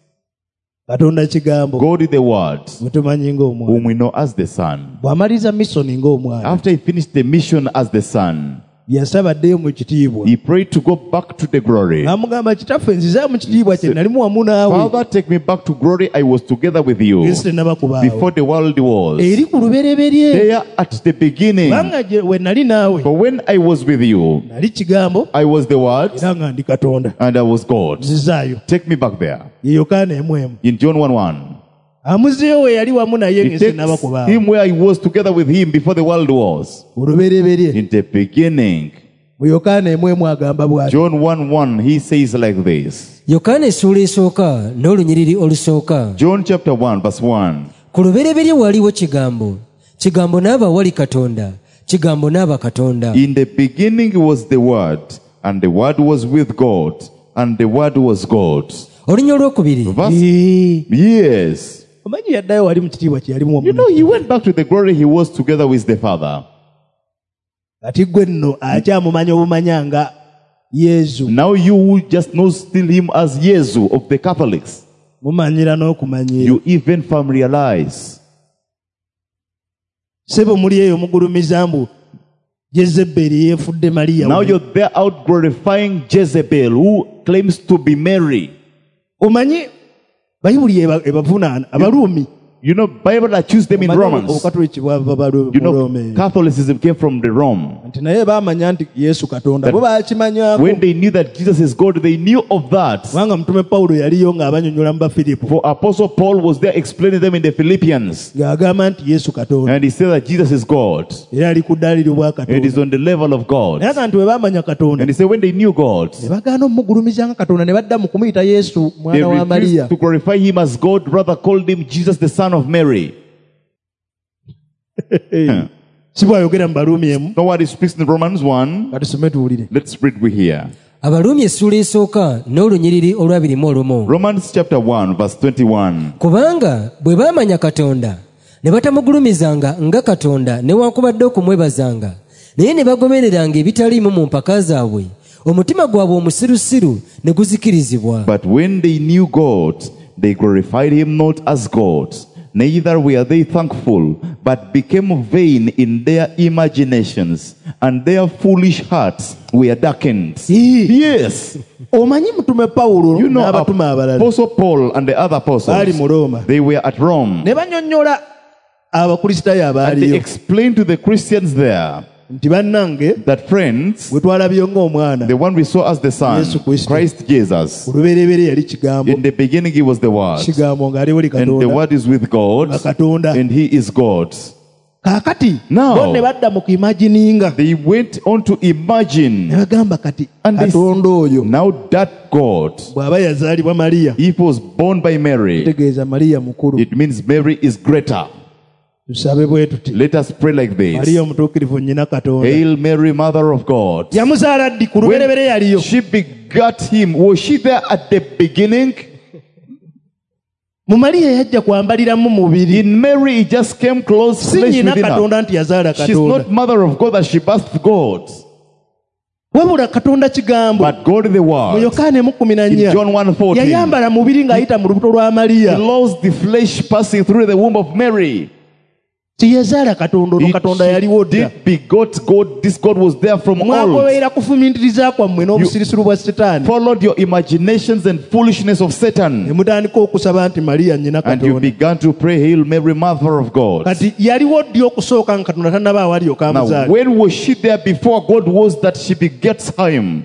Katonda kigambo, God the Word, mutumanyi ng'omwana. whom we know as the Son. Bw'amaliriza misoni ng'omwana, After he finished the mission as the Son, yasaba addeyo mu kitiibwa. he prayed to go back to the glory. N'amugamba, kitaffe nziza mu kitiibwa kye nalimu wamu naawe, Father, take me back to glory. I was together with you Yesu tennaba kubaawo. before the world was. Eri ku lubereberye, There at the beginning. kubanga we nali naawe, For when I was with you, nali kigambo, I was the Word era nga ndi Katonda. and I was God. Nzizaayo. Take me back there. Ye Yokaana emu. In John 1:1. Amuzeeyo we yali wamu naye He ng'ensi takes tennaba kubaawo. him where I was together with him before the world was. Ku lubereberye, In the beginning. mu Yokaana emu agamba bw'ati. John 1:1, he says like this. yokaana essuula esooka n'olunyiriri olusooka. John chapter 1, verse 1. Ku lubereberye waliwo kigambo, kigambo n'aba wali katonda, kigambo n'aba katonda. In the beginning was the Word, and the Word was with God, and the Word was God. Olunya olwokubiri. Verse, yes. Omanyi yaddayo wali mu kitiibwa kye yalimu wamu. You know, he went back to the glory he was together with the Father. Kati gwe nno akyamumanya obumanya nga Yesu. Now you just know still him as Yesu of the Catholics. Mumanyira n'okumanyira. You even familiarize. Sebo muli eyo mugulumiza mbu Jezebeli yeefudde Mariya. Now you're there out glorifying Jezebel, who claims to be Mary. Omanyi Bayibuli ebavunaana Abaruumi. You know, Bible accused them in Romans. Obukatoliki bwava You know, Barome. Catholicism came from the Rome. Nti naye baamanya nti Yesu Katonda. Bo baakimanyako. When they knew that Jesus is God, they knew of that. Kubanga mutume Pawulo yaliyo ng'abanyonnyola mu Bafiripo. For Apostle Paul was there explaining them in the Philippians. Ng'agamba nti Yesu Katonda. And he said that Jesus is God. Era ali ku ddaali bwa It is Katonda. on the level of God. Naye kanti bwe baamanya Katonda. And he said when they knew God, Ne bagaana omugulumiza nga Katonda ne badda mu kumuyita Yesu they mwana wa Mariya. refused to glorify him as God, rather called him Jesus, the son of Mary. Si bw'ayogera mu Baruumi emu. Know what he speaks in Romans 1? Katusome tuwulire. Let's read we here. Abaluumi essuula esooka n'olunyiriri olwabirimu olumu. Romans chapter 1, verse 21. Kubanga bwe baamanya Katonda ne batamugulumizanga nga Katonda newaakubadde okumwebazanga, naye ne bagobereranga ebitaliimu mu mpaka zaabwe, omutima gwabwe omusirusiru ne guzikirizibwa. But when they knew God, they glorified him not as God, neither were they thankful, but became vain in their imaginations, and their foolish hearts were darkened. Yes. omanyi mutume pawulo You know, n'abatume abalala Apostle Paul and the other baali mu apostles, Roma they were at Rome. ne banyonnyola abakristaayo And they abaaliyo explained to the Christians there nti bannange that, friends, bwe twalabye ng'omwana the one we saw as the Son, Yesu Kristo. Christ Jesus, olubereberye yali kigambo in the beginning he was the Word, kigambo ng'ali wali and the katonda Word is with nga God, katonda and he is God. kaakati Now, bo ne badda mu kuimagininga They went on to ne imagine, bagamba kati and they, katonda oyo now that God, bw'aba yazaalibwa mariya if he was born by Mary, kitegeeza mariya mukulu it means Mary is greater. tusabe bwe tuti Let us pray like this. mariya omutuukirivu nnyina katonda Hail Mary, Mother of God. yamuzaala ddi ku luberebere yaliyo When she begat him, was she there at the beginning? mu mariya yajja kwambaliramu mubiri In Mary, it just came close si flesh nnyina within her. katonda nti yazaala She's katonda not mother of God that she birthed God, wabula katonda kigambo but God the mu Word. yokaana 14 In John 1:14, yayambala mubiri ng'ayita mu lubuto lwa he mariya lost the flesh passing through the womb of Mary. tiyazaala katonda ono katonda yaliwo dda Did begot God. This God was there from old. mwagoberera kufumiitiriza kwammwe n'obusirisiru bwa setaani Followed your imaginations and foolishness of ne Satan, mutandika okusaba nti mariya nnyina and you katonda began to pray, Hail Mary, Mother of God. kati yaliwo ddi okusooka nga katonda tannaba awalyoka Now, amuzaala when was she there before God was that she begets him?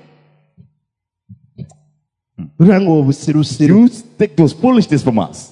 kubanga obusirusiru You take those foolishness from us.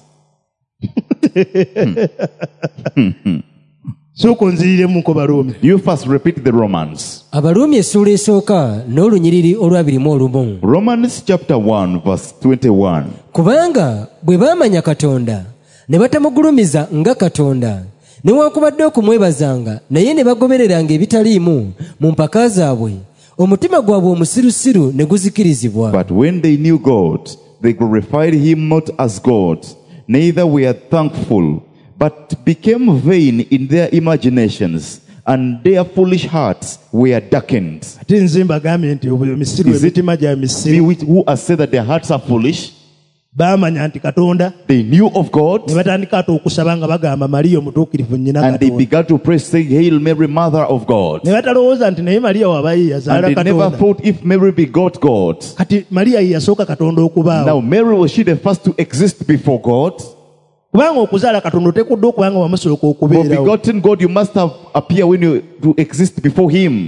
sooka onziriremuko Baruumi You first repeat the Romans. abaluumi essuula esooka n'olunyiriri olwabirimu olumu Romans chapter 1 verse 21. kubanga bwe baamanya katonda ne batamugulumiza nga katonda newankubadde okumwebazanga naye ne bagobereranga ebitaliimu mu mpaka zaabwe omutima gwabwe omusirusiru ne guzikirizibwa But when they knew God, they glorified him not as God, neither were thankful, but became vain in their imaginations, and their foolish hearts were darkened. ate nze mbagambye nti obyo misiru Is it- emitima gya See, misiru who has said that their hearts are foolish? baamanya nti katonda They knew of God, ne batandika ate okusaba nga bagamba mariya omutuukirivu nnyina and they katonda began to pray, saying, Hail Mary, Mother of God. ne batalowooza nti naye mariya wabaye And yazaala they never katonda thought if Mary begot God. kati mariya ye yasooka katonda okubaawo Now, Mary, was she the first to exist before God? kubanga okuzaala katonda otekudde okubanga wamusooka For okubeerawo begotten God, you must have appeared when you to exist before him.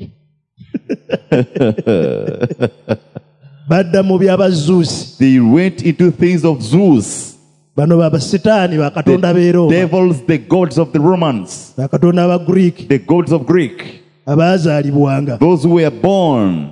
badda mu by'abazuusi They went into things of Zeus, bano babasitaani bakatonda the b'erooma devils, the gods of the Romans, bakatonda abagriiki the gods of Greek, abaazaalibwanga those who were born.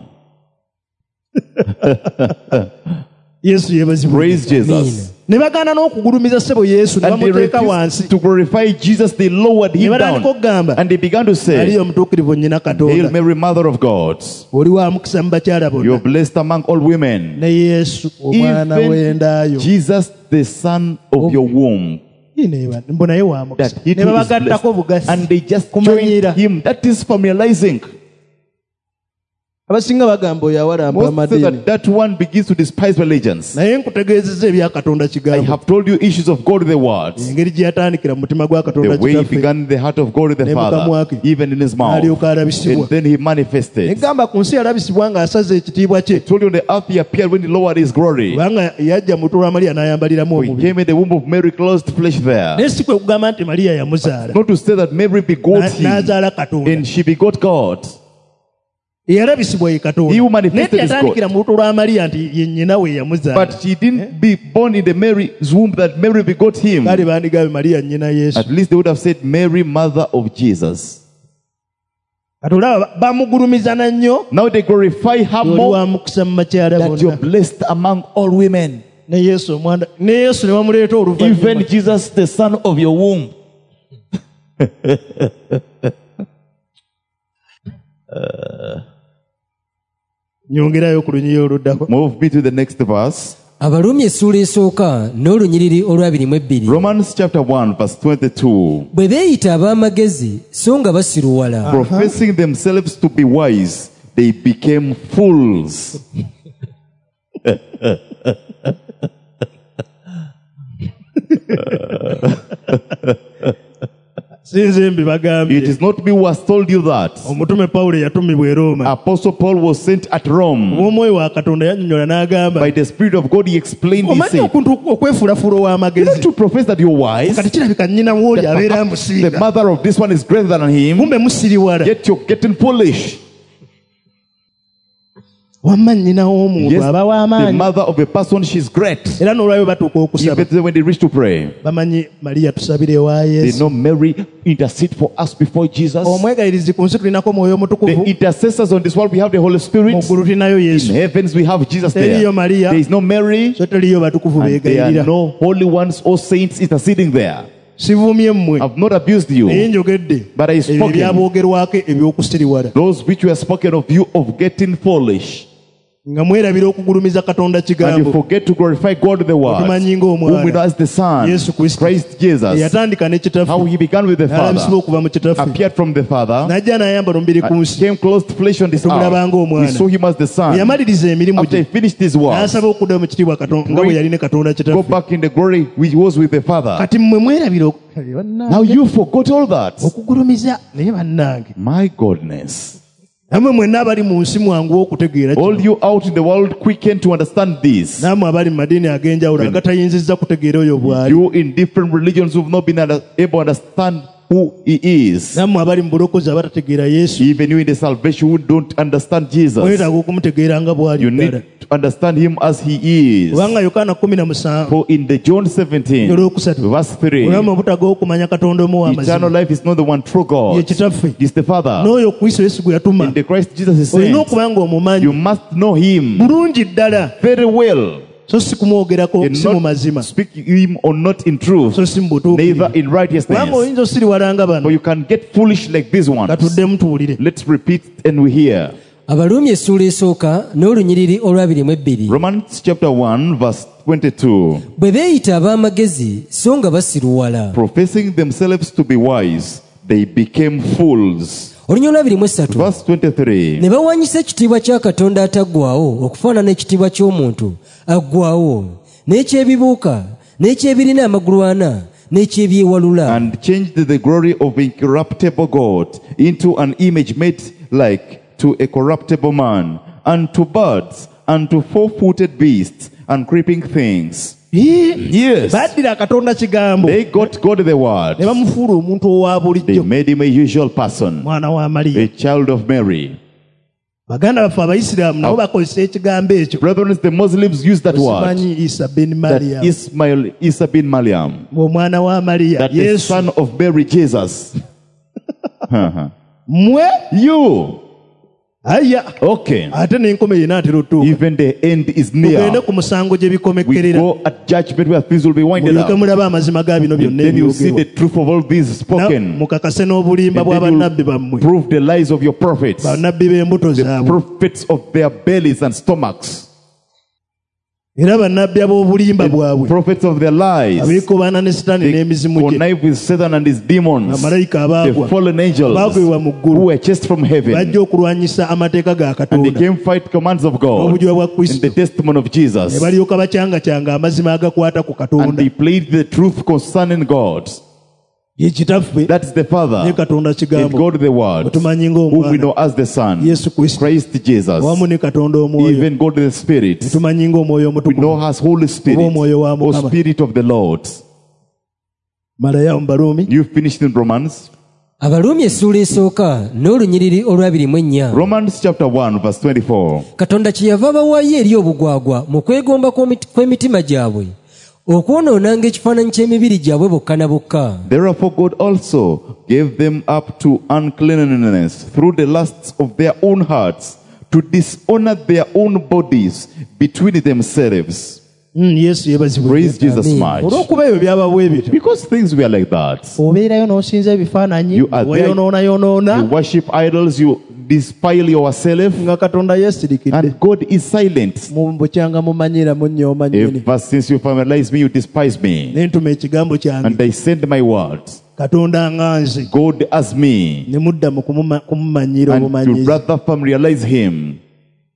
yesu yeebazibwa Praise Jesus. ne bagaana n'okugulumiza ssebo yesu ne And they bamuteeka refused wansi to glorify Jesus. They lowered ne him batandika down. okugamba And they began to ali say, omutuukirivu nnyina Hail katonda Mary, Mother of God. oli wa mukisa mu bakyala You're bonna blessed among all women. ne yesu omwana Even w'endaayo Jesus, the son of your womb. mbu naye wa mukisa That he ne too is babagattako blessed. bugasi And they just kumanyira joined him. That is familiarizing. abasinga bagamba oyo awalamba Most say amadiini that one begins to despise religions. naye nkutegeezezza ebya katonda I kigambo have told you issues of God the words. engeri gye yatandikira mu mutima gwa The katonda way he kitaffe began in the heart of God the Ne Father, mukamwake. even in his mouth. n'alyoka alabisibwa And then he manifested. negamba ku nsi yalabisibwa ng'asaze ekitiibwa kye Told you on the earth he appeared when he lowered his glory. kubanga yajja mu lubuto lwa mariya n'ayambaliramu He omubiri came in the womb of Mary, clothed flesh there. naye si kwe kugamba nti mariya yamuzaala Not to say that Mary begot him n'azaala katonda and she begot God. eyalabisibwa ye katonda He who naye manifested is teyatandikira God. mu lubuto lwa mariya nti ye nnyina we yamuzaala But she didn't be born in the Mary's womb that Mary begot him. kale bandigambe mariya nnyina yesu At least they would have said Mary, mother of Jesus. kati olaba bamugulumizana nnyo Now they glorify her oli more wa mukisa mu makyala that you're bonna blessed among all women. ne yesu omwana ne yesu ne bamuleeta oluvannyuma Even Jesus, the son of your womb. nyongerayo ku lunyiri oluddako Move me to the next verse. abaluumi essuula esooka n'olunyiriri olw'abirimu Romans chapter 1 verse 22. bwe beeyita ab'amagezi so nga basiruwala Professing themselves to be wise, they became fools. sinze mbibagambye. It is not me who has told you that. Omutume Pawulo yatumibwa e Roma. Apostle Paul was sent at Rome. Omwoyo wa Katonda yannyonnyola n'agamba. By the Spirit of God, he explained, he Omanyi said, okuntu okwefuulafuula you ow'amagezi. need to profess that you're wise. Kati kirabika nnyina w'oli That abeera perhaps the amusinga. mother of this one is greater than him. Kumbe musiriwala. Yet you're getting foolish. Wamma nnyina w'omuntu Yes, aba the w'amaanyi. mother of a person, she's great. Era n'olwayo batuuka okusaba. Even when they reach to pray, Bamanyi Mariya tusabire wa they Yesu. know Mary intercede for us before Jesus. Omwegayirizi ku nsi tulinako Mwoyo The Mutukuvu. intercessors on this world, we have the Holy Spirit. Mu ggulu tulinayo In Yesu. heavens, we have Jesus there. Teriyo Mariya. There is no Mary, So teriyo batukuvu and there are beegayirira. no holy ones or saints interceding there. Sivumye mmwe. I've not abused you. Naye njogedde. But I Ebyo spoken. ebyaboogerwako eby'okusiriwala. Those which were spoken of you of getting foolish. Nga mwerabira okugulumiza Katonda And you kigambo. forget to glorify God the Word, Otumanyi whom we know ng'omwana. as the Son, Yesu Kristo. Christ Jesus. Eyatandika ne How kitaffe. he began with the N'alabisibwa Father, okuva mu kitaffe. appeared from the Father, N'ajja n'ayambala omubiri ku nsi. came clothed flesh on this Tumulaba earth. ng'omwana. We saw him as the Son. Eyamaliriza emirimu After he gye. finished his work, N'asaba okudda mu kitiibwa Katonda nga bwe yali ne Katonda go kitaffe. back in the glory which was with the Father. Kati mmwe mwerabira Now you forgot all that. okugulumiza naye bannange. My goodness. Nammwe mwenna abali mu nsi mwanguwa okutegeera kino. All you out in the world quicken to understand this. Nammwe abali mu madiini ag'enjawulo agatayinzizza kutegeera oyo bw'ali. You in different religions who have not been able to understand who he is. Nammwe abali mu bulokozi abatategeera Yesu. Even you in the salvation who don't understand Jesus. Mwetaaga okumutegeera nga bw'ali You ddala. need to understand him as he is. Kubanga Yokaana 17 For in the John 17, olwokusatu verse 3, olama obutaga okumanya Katonda omu eternal w'amazima life is not the one true ye God. kitaffe It's the Father. n'oyo Kristo Yesu gwe yatuma In the Christ Jesus is olina sent. okuba nga omumanyi You must know him bulungi ddala very well. so si kumwogerako And si mu not mazima speak him or not in truth, so si mu neither butuukirivu in righteousness. kubanga oyinza osiriwala nga For bano you can get foolish like these ones. katuddemu tuwulire. Let's repeat and we hear. abaluumi essuula esooka n'olunyiriri olw'abiri Romans chapter 1 verse 22. bwe beeyita ab'amagezi so nga basiruwala. Professing themselves to be wise, they became fools. olunya olw'abiri Verse 23. ne bawaanyisa ekitiibwa kya Katonda ataggwaawo okufaanana ekitiibwa ky'omuntu aggwaawo n'ekyebibuuka n'ekyebirina amagulu ana n'ekyebyewalula. And changed the glory of incorruptible God into an image made like to a corruptible man, and to birds, and to four-footed beasts, and creeping things. Yes. baddira Katonda kigambo They got God the word. ne bamufuula omuntu owa They bulijjo made him a usual person, mwana wa Mariya. a child of Mary. Baganda baffe Abayisiraamu nabo bakozesa ekigambo ekyo. Brethren, the Muslims use that word. Simanyi Isa ben That Mariya Isa bin Maryam. omwana wa Mariya That the Yesu. son of Mary, Jesus. Mmwe You. aya Okay. ate n'enkomerero enaatera otuuka. Even the end is Tugende near. ku musango gye We bikomekkerera go at judgment where things will be winded mulyoke up. mulabe amazima ga bino byonna Then you see the ebyogerwa. truth of all these spoken. Mukakase n'obulimba And bwa then bannabbi you bammwe prove the lies of your prophets. bannabbi b'embuto zaabwe Prophets of their bellies and stomachs. era bannabbi ab'obulimba bwabwe Prophets of their lies. abeekobaana ne sitaani They n'emizimu gye connive with Satan and his demons. bamalayika The abaagwa fallen angels baagwebwa mu who ggulu were chased from heaven. bajja okulwanyisa amateeka ga And they Katonda came fight commands of God n'obujulwa bwa in Kristo the testimony of ne Jesus. balyoka bacyangacyanga amazima agakwata ku And Katonda they played the truth concerning God. ye kitaffe That is the ne Father. Katonda And kigambo God the Word. otumanyi Whom we ng'omwana know as the Son. Yesu Kristo Christ Jesus. wamu ne Katonda omwoyo Even God the Spirit. tumanyi ng'omwoyo We omutukuvu know as Holy Spirit. Oba omwoyo wa Or Mukama. Spirit of the Lord. malayo mu Baluumi You finished in Romans. abaluumi essuula esooka n'olunyiriri olw'abiri Romans chapter 1 verse 24. katonda kyeyava abawaayo eri obugwagwa mu kwegomba kw'emitima gyabwe okwonoonanga ekifaananyi ky'emibiri gyabwe bokka na bokka. Therefore God also gave them up to uncleanness through the lusts of their own hearts, to dishonor their own bodies between themselves. Yesu yeebazibwe Praise Jesus much. olw'okuba ebyo byaba bwe bityo Because things were like that. obeerayo n'osinza ebifaananyi You are there, weeyonoonayonoona you worship idols, you despile yourself, nga Katonda yeesirikidde and God is silent. bukyanga mumanyira munnyooma nnyini Ever since you familiarize me, you despise me. ne ntuma ekigambo And kyange I send my words. Katonda nga nze God as me. ne mudda mu kumumanyira And you obumanyizi rather familiarize him.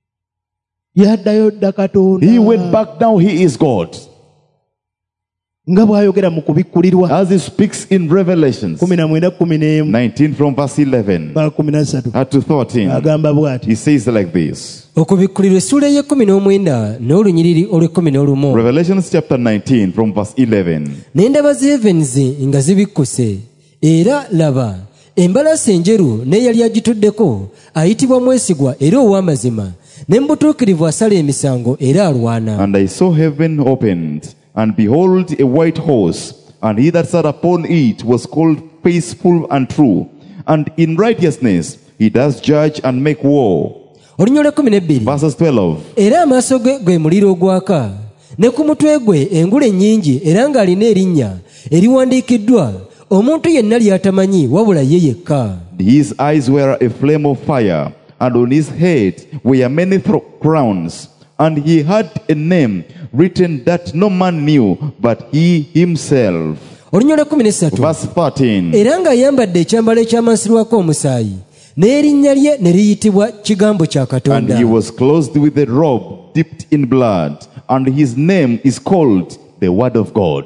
yaddayo dda Katonda He went back now, he is God. nga bw'ayogera mu kubikkulirwa as he speaks in Revelations 19:11 19 from verse 11 mpaka 13 to 13. agamba bw'ati. He says like this. okubikkulirwa essula ey'e19 n'olunyiriri olw'11. Revelations chapter 19 from verse 11. Ne ndaba z'evenizi nga zibikkuse, era laba embalasi enjeru n'eyali agituddeko ayitibwa mwesigwa era ow'amazima, ne mu butuukirivu asala emisango era alwana. And I saw heaven opened, and behold a white horse, and he that sat upon it was called Faithful and True, and in righteousness he does judge and make war. Olunyolo 12. Verses 12. Era amaaso ge gwe muliro ogwaka, ne ku mutwe gwe engule ennyingi, era ng'alina erinnya eriwandiikiddwa omuntu yenna ly'atamanyi wabula ye yekka. His eyes were a flame of fire, and on his head were many crowns, and he had a name written that no man knew but he himself. Olunyolo 13. Verse 13. Era ng'ayambadde ekyambalo ekyamansilwako omusaayi, n'erinnya lye ne liyitibwa kigambo kya And Katonda. he was clothed with a robe dipped in blood, and his name is called the Word of God.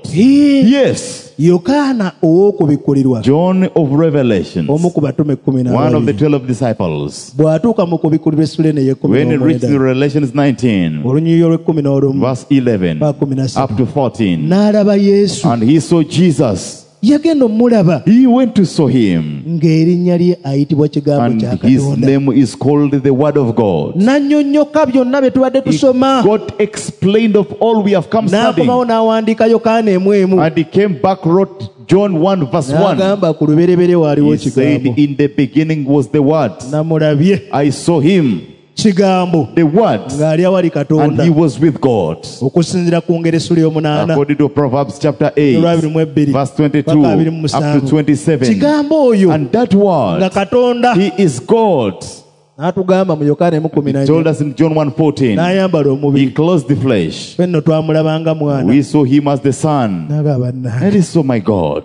Yes, Yokaana ow'okubikkulirwa John of Revelation, omu ku batume 12 one of the 12 disciples, bw'atuuka mu kubikkulirwa essula eno when he reached ey'e19 Revelations 19, olunyiriri olw'11 verse 11 mpaka 13 up to 14, n'alaba Yesu. and he saw Jesus. Yagenda omulaba He went to saw him, ng'erinnya lye ayitibwa kigambo and kya his Katonda. name is called the Word of God. N'annyonnyoka byonna bye tubadde tusoma, God explained of all we have come studying, n'akomawo n'awandiika Yokaana emu. and he came back, wrote John 1 verse 1. N'agamba ku lubereberye waaliwo He said, kigambo. in the beginning was the Word. Namulabye I saw him, kigambo the Word, ng'ali awali and Katonda. he was with God. Okusinziira ku ngero essula ey'omunaana According to Proverbs chapter 8, olw'abiri verse 22 paka 27. up to 27. Kigambo oyo And that nga Word, Katonda he is God. n'atugamba mu Yokaana He told 1:14 us in John 1:14, n'ayambala he omubiri. clothed the flesh. Ffe nno twamulabanga mwana. We saw him as the Son. N'agamba nna. That is so my God.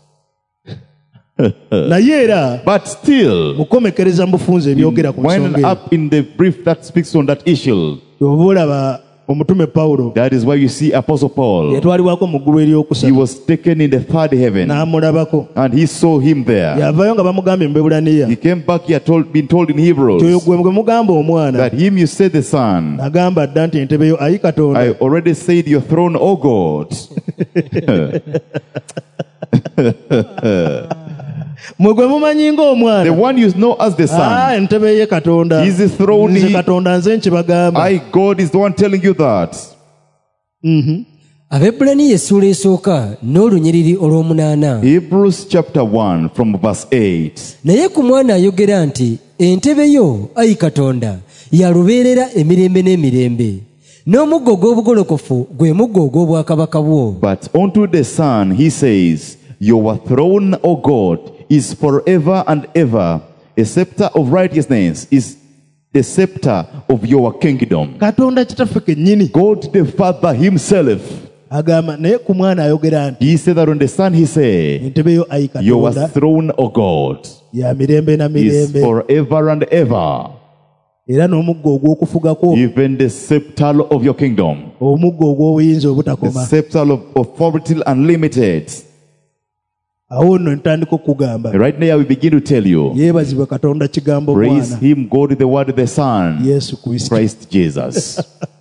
Naye era But still, mukomekereza mu bufunze ebyogera ku nsonga winding eyo. up in the brief that speaks on that issue, Oba olaba omutume Pawulo that is why you see Apostle Paul, yatwalibwako mu ggulu he eryokusatu was taken in the third heaven, n'amulabako. and he saw him there. Yavayo nga bamugambye mu Bebulaniya He came back, he had been told in nti oyo Hebrews gwe mugamba omwana, that him you said the Son. agamba dda nti entebe yo ayi Katonda. I already said your throne, O God. Mwe gwe mumanyi The ng'omwana. one you know as the Son. Entebe ye Katonda. Is the throne Nze he- Katonda nze nkibagamba. I, God, is the one telling you that. Abebulaniya essula esooka n'olunyiriri olw'omunaana. Hebrews chapter 1 from verse 8. Naye ku mwana ayogera nti entebe yo ayi Katonda ya lubeerera emirembe n'emirembe, n'omuggo ogw'obugolokofu gwe muggo ogw'obwakabaka bwo. But unto the Son he says, your throne, O God, is forever and ever. A scepter of righteousness is the scepter of your kingdom. Katonda kitaffe kennyini God the Father himself, agamba, naye ku mwana ayogera nti he said that on the Son he said, entebe yo ayi your Katonda throne, O God, ya mirembe na is mirembe, forever and ever. era n'omuggo ogw'okufugako, Even the scepter of your kingdom, omuggo ogw'obuyinza the obutakoma. scepter of authority unlimited. Awo nno ntandika okugamba, Right now we begin to tell you, yeebazibwe Katonda kigambo praise mwana him, God the Word, the Son, Yesu Kristo. Christ Jesus.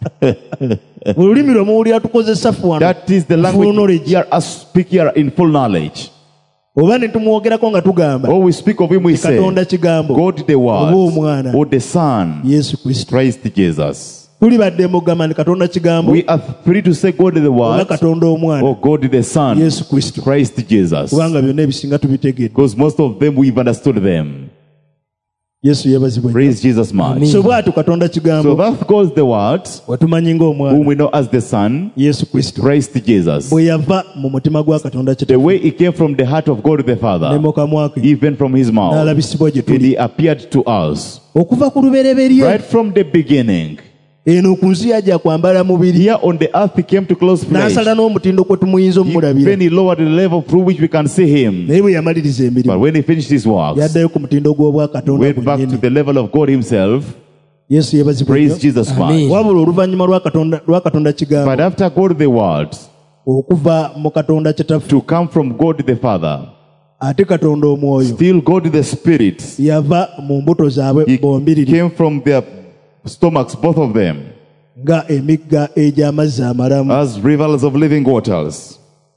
Mu lulimi lwe muwulira tukozesa ffe wano That is the full language knowledge. here us speak here in full knowledge. Oba ne tumwogerako nga tugamba When we speak of him, we say, Katonda kigambo God the oba Word, omwana or the Son, Yesu Kristo. Christ Jesus. Tuli badde mugamba nti Katonda kigambo We are free to say God the oba Word, Katonda omwana or God the Son, Yesu Kristo, Christ Jesus. kubanga byonna ebisinga tubitegedde. Because most of them we've understood them. Yesu yeebazibwe. Praise Jesus much. So bw'atyo Katonda So kigambo that calls the Word, watumanyi whom ng'omwana we know as the Son, Yesu Kristo, Christ Jesus. bwe yava mu mutima gwa Katonda The kitaffe way he came from the heart of God the ne Father, mu kamwa ke even from his mouth, n'alabisibwa gye and tuli he appeared to us. okuva ku lubereberye Right from the beginning, eno ku nsi yajja kwambala mubiri here on the earth he came to close flesh. n'asala n'omutindo kwe tumuyinza omulabira, Even he lowered the level through which we can see him. naye bwe yamaliriza But emirimu when he finished his works, yaddayo ku mutindo gw'obwa Katonda went back to gwennyini. the level of God himself. Yesu yeebazibwe Praise nnyo. Jesus Amen. much. wabula oluvannyuma lwa Katonda But kigambo after God the Word, okuva mu Katonda Kitaffe to come from God the Father. ate Katonda Omwoyo Still God the Spirit. yava mu mbuto zaabwe He bombiriri came from their stomachs, both of them, nga emigga egy'amazzi amalamu. as rivers of living waters.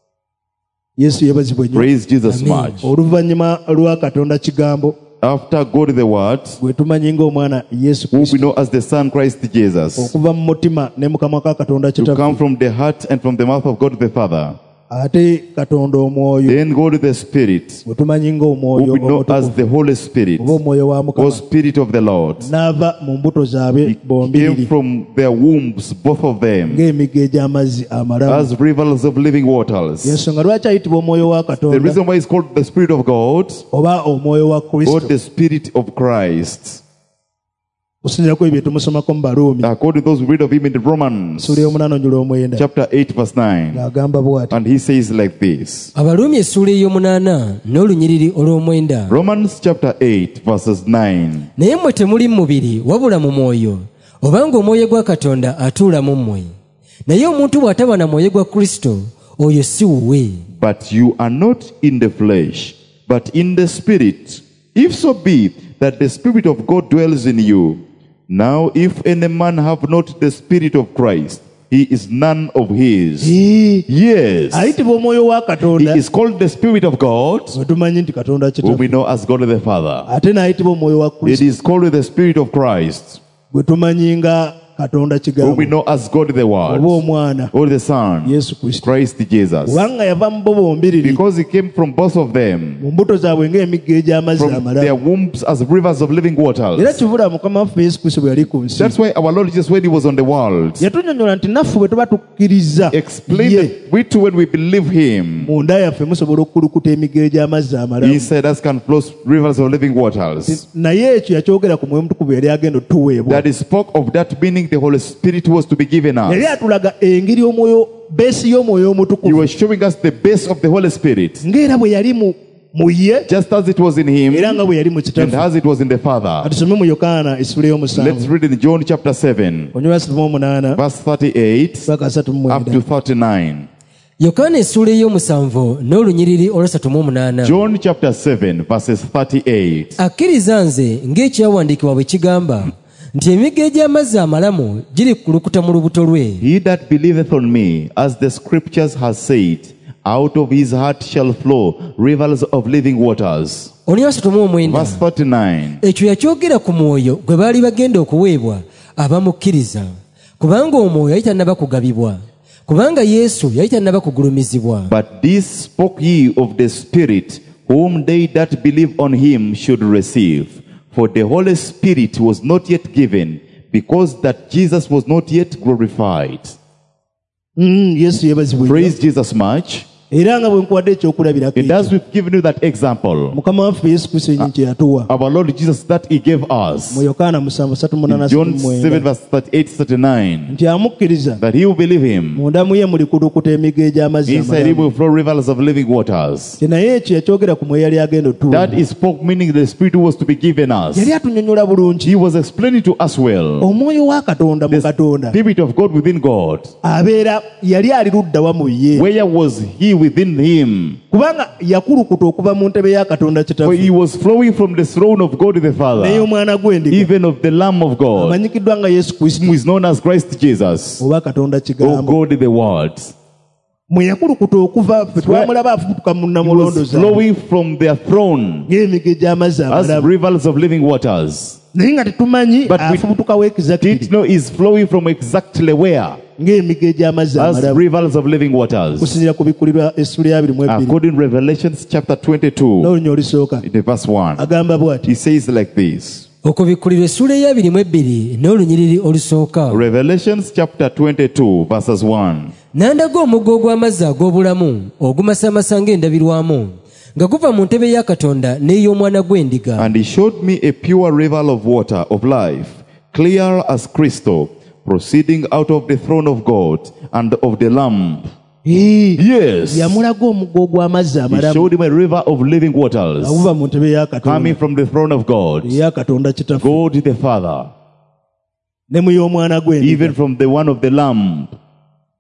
Yesu yeebazibwe nnyo. Praise Jesus much. Oluvannyuma lwa Katonda Kigambo After God the Word, gwe tumanyi ng'omwana Yesu who we Kristo, know as the Son Christ Jesus, okuva mu mutima ne mu kamwa ka Katonda to Kitaffe, come from the heart and from the mouth of God the Father. ate Katonda Omwoyo Then God the Spirit, gwe tumanyi who ng'omwoyo we know as omutukuvu the Holy Spirit, oba omwoyo wa or Mukama, Spirit of the Lord, n'ava mu mbuto zaabwe came bombiriri from their wombs, both of them, ng'emigga egy'amazzi amalamu. as rivers of living waters. Y'ensonga lwaki ayitibwa omwoyo wa The Katonda reason why it's called the Spirit of God oba omwoyo wa or Kristo, the Spirit of Christ, okusinziira ku ebyo tumusomako mu Baluumi according to those who read of him in the Romans, ssuula y'omunaana onjula omwenda chapter 8, verse 9. ng'agamba bw'ati. And he says like this. abaluumi essuula ey'omunaana n'olunyiriri olw'omwenda. Romans chapter 8, verses 9. naye mmwe temuli mu mubiri wabula mu mwoyo, obanga omwoyo gwa Katonda atuula mu mmwe. naye omuntu bw'ataba na mwoyo gwa Kristo, oyo si wuwe. But you are not in the flesh, but in the Spirit, if so be that the Spirit of God dwells in you. Now if any man have not the Spirit of Christ, he is none of his. Yes, Ayitibwa omwoyo wa he Katonda is called the Spirit of God, gwe tumanyi nti Katonda whom we Kitaffe, know as God the Father. ate n'ayitibwa omwoyo wa It Kristo is called the Spirit of Christ, gwe tumanyi nga Katonda whom we Kigambo know as God the oba Word, omwana or the Son, Yesu Kristo, Christ Jesus. kubanga yava mu bo bombiriri Because he came from both of them, mu mbuto zaabwe ng'emigga egy'amazzi from their amalamu. wombs as rivers of living Era waters. kivula Mukama waffe Yesu Kristo bwe yali ku nsi, That's why our Lord Jesus, when he was on the world, yatunnyonnyola nti naffe bwe tuba tukkiriza explained ye, that we too, when we believe him, munda yaffe musobola okukulukuta emigga egy'amazzi amalamu. inside us can flow rivers of living waters. Naye ekyo yakyogera ku mwoyo mutukuvu yali agenda otuweebwa. That he spoke of that, meaning the Holy Spirit was to be given Yali us. atulaga engeri omwoyo beesi y'omwoyo He omutukuvu was showing us the base of the Holy Spirit, ng'era bwe yali mu ye just as it was in him era nga bwe yali mu and Kitaffe. as it was in the Father. Katusome mu Yokaana essula Let's ey'omusanvu read in John chapter 7, onywa 38 verse 38 paka up to 39. 39. Yokaana essuula ey'omusanvu n'olunyiriri olw'esatu John chapter 7, verses 38. akkiriza nze ng'ekyawandiikibwa bwe kigamba nti emigga egy'amazzi amalamu girikulukuta mu lubuto lwe. He that believeth on me, as the scriptures has said, out of his heart shall flow rivers of living waters. Onywa 39 Verse 39. ekyo yakyogera ku mwoyo gwe baali bagenda okuweebwa abamukkiriza, kubanga omwoyo yali tannaba kugabibwa, kubanga Yesu yali tannaba kugulumizibwa. But this spoke ye of the Spirit, whom they that believe on him should receive. For the Holy Spirit was not yet given, because that Jesus was not yet glorified. Yesu yeebazibwe nnyo. Praise Jesus much. Era nga bwe nkuwadde ekyokulabirako And as ekyo, we've given you that example, Mukama waffe Yesu Kristo yennyini kye yatuwa our Lord Jesus that he gave us, mu Yokaana 7:38 in John 7 verse 38-39, nti amukkiriza that he will believe him, munda mu ye mulikulukuta emigga egy'amazzi inside him amalamu. will flow rivers of living waters. Kye naye ekyo yakyogera ku mwoyo yali agenda otuwa. That is spoke, meaning the Spirit was to be given us. Yali atunnyonnyola bulungi He was explaining to us well, omwoyo wa Katonda mu the Katonda Spirit of God within God. abeera yali ali ludda wa mu ye, Where was he within him? kubanga yakulukuta okuva mu ntebe ya Katonda For Kitaffe he was flowing from the throne of God the Father, n'ey'omwana gw'endiga even of the Lamb of God, amanyikiddwa nga Yesu Kristo who is known as Christ Jesus, oba Katonda or Kigambo. God the Word. Mwe yakulukuta okuva ffe twamulaba afubutuka mu He was nnamulondoza flowing from their throne ng'emigga egy'amazzi as amalamu, rivers of living waters. naye nga tetumanyi But we afubutukawo Did exactly know is flowing from exactly where? ng'emigga egy'amazzi As amalamu, rivers of living waters. kusinziira ku bikkulirwa essula ya 22 According to Revelations chapter 22, n'olunya olusooka in the verse 1, agamba bw'ati. he says like this. okubikkulirwa essuula eya 22 n'olunyiriri olusooka. Revelations chapter 22, verses 1. N'andaga omugga ogw'amazzi ag'obulamu ogumasamasa ng'endabirwamu nga guva mu ntebe ya Katonda n'ey'omwana gw'endiga. And he showed me a pure river of water of life, clear as crystal, proceeding out of the throne of God and of the Lamb. Yes. Yamulaga omugga ogw'amazzi He amalamu showed him a river of living waters aguva mu ntebe ya coming Katonda from the throne of God, eya Katonda Kitaffe God the Father, ne mu y'omwana gw'endiga. even from the one of the Lamb.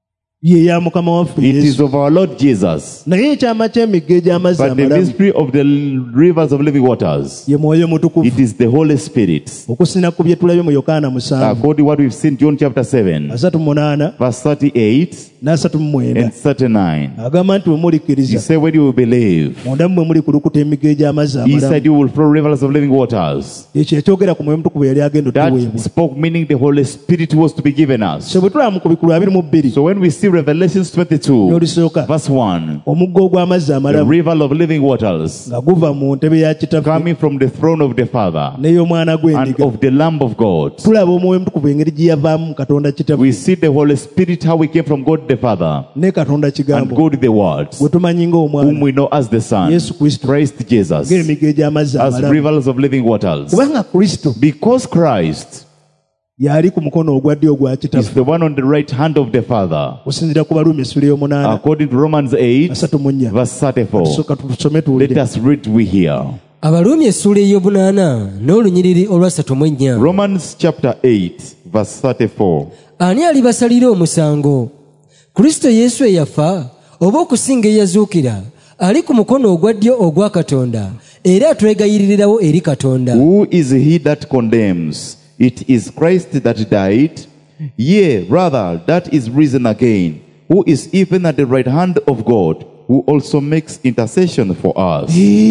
ye ya mukama waffe It is Yesu. of our Lord Jesus. Naye ekyama ky'emigga egy'amazzi But the amalamu mystery of the rivers of living waters, ye Mwoyo Mutukuvu. it is the Holy Spirit. Okusinziira ku bye tulabye mu Yokaana 7 According to what we've seen, John chapter 7, 38 verse 38 n'asatu and 39. agamba nti bwe He mulikkiriza said, when you believe, munda mu bwe muli kulukuta emigga egy'amazzi amalamu. inside you will flow rivers of living waters. ekyo ekyogera ku Mwoyo Mutukuvu yali agenda That otuweebwa. spoke, meaning the Holy Spirit was to be given us. so bwe tulaba mu Kubikulu 22 So when we see Revelations 22, n'olusooka verse 1, omugga ogw'amazzi the amalamu river of living waters nga guva mu ntebe ya kitaffe coming from the throne of the Father n'ey'omwana and gw'endiga, of the Lamb of God. tulaba Omwoyo Mutukuvu engeri gye yavaamu mu Katonda kitaffe We see the Holy Spirit, how he came from God the Father ne Katonda and kigambo God the Word, gwe tumanyi whom ng'omwana we know as the Son, Yesu Kristo, Christ Jesus, ng'emigga egy'amazzi as amalamu. rivers of living waters. Kubanga Kristo Because Christ yali ku mukono ogwa ddyo ogwa is kitaffe the one on the right hand of the Father. okusinziira ku Baluumi essula ey'omunaana According to Romans 8, 34 verse 34. tusooka tusome Let tuwulire. us read we hear. abaluumi essuula ey'obunaana n'olunyiriri olwa 34. Romans chapter 8, verse 34. ani alibasalira omusango? Kristo Yesu eyafa oba okusinga eyazuukira ali ku mukono ogwa ddyo ogwa Katonda era atwegayiririrawo eri Katonda. Who is he that condemns? It is Christ that died, yea, rather, that is risen again, who is even at the right hand of God, who also makes intercession for us.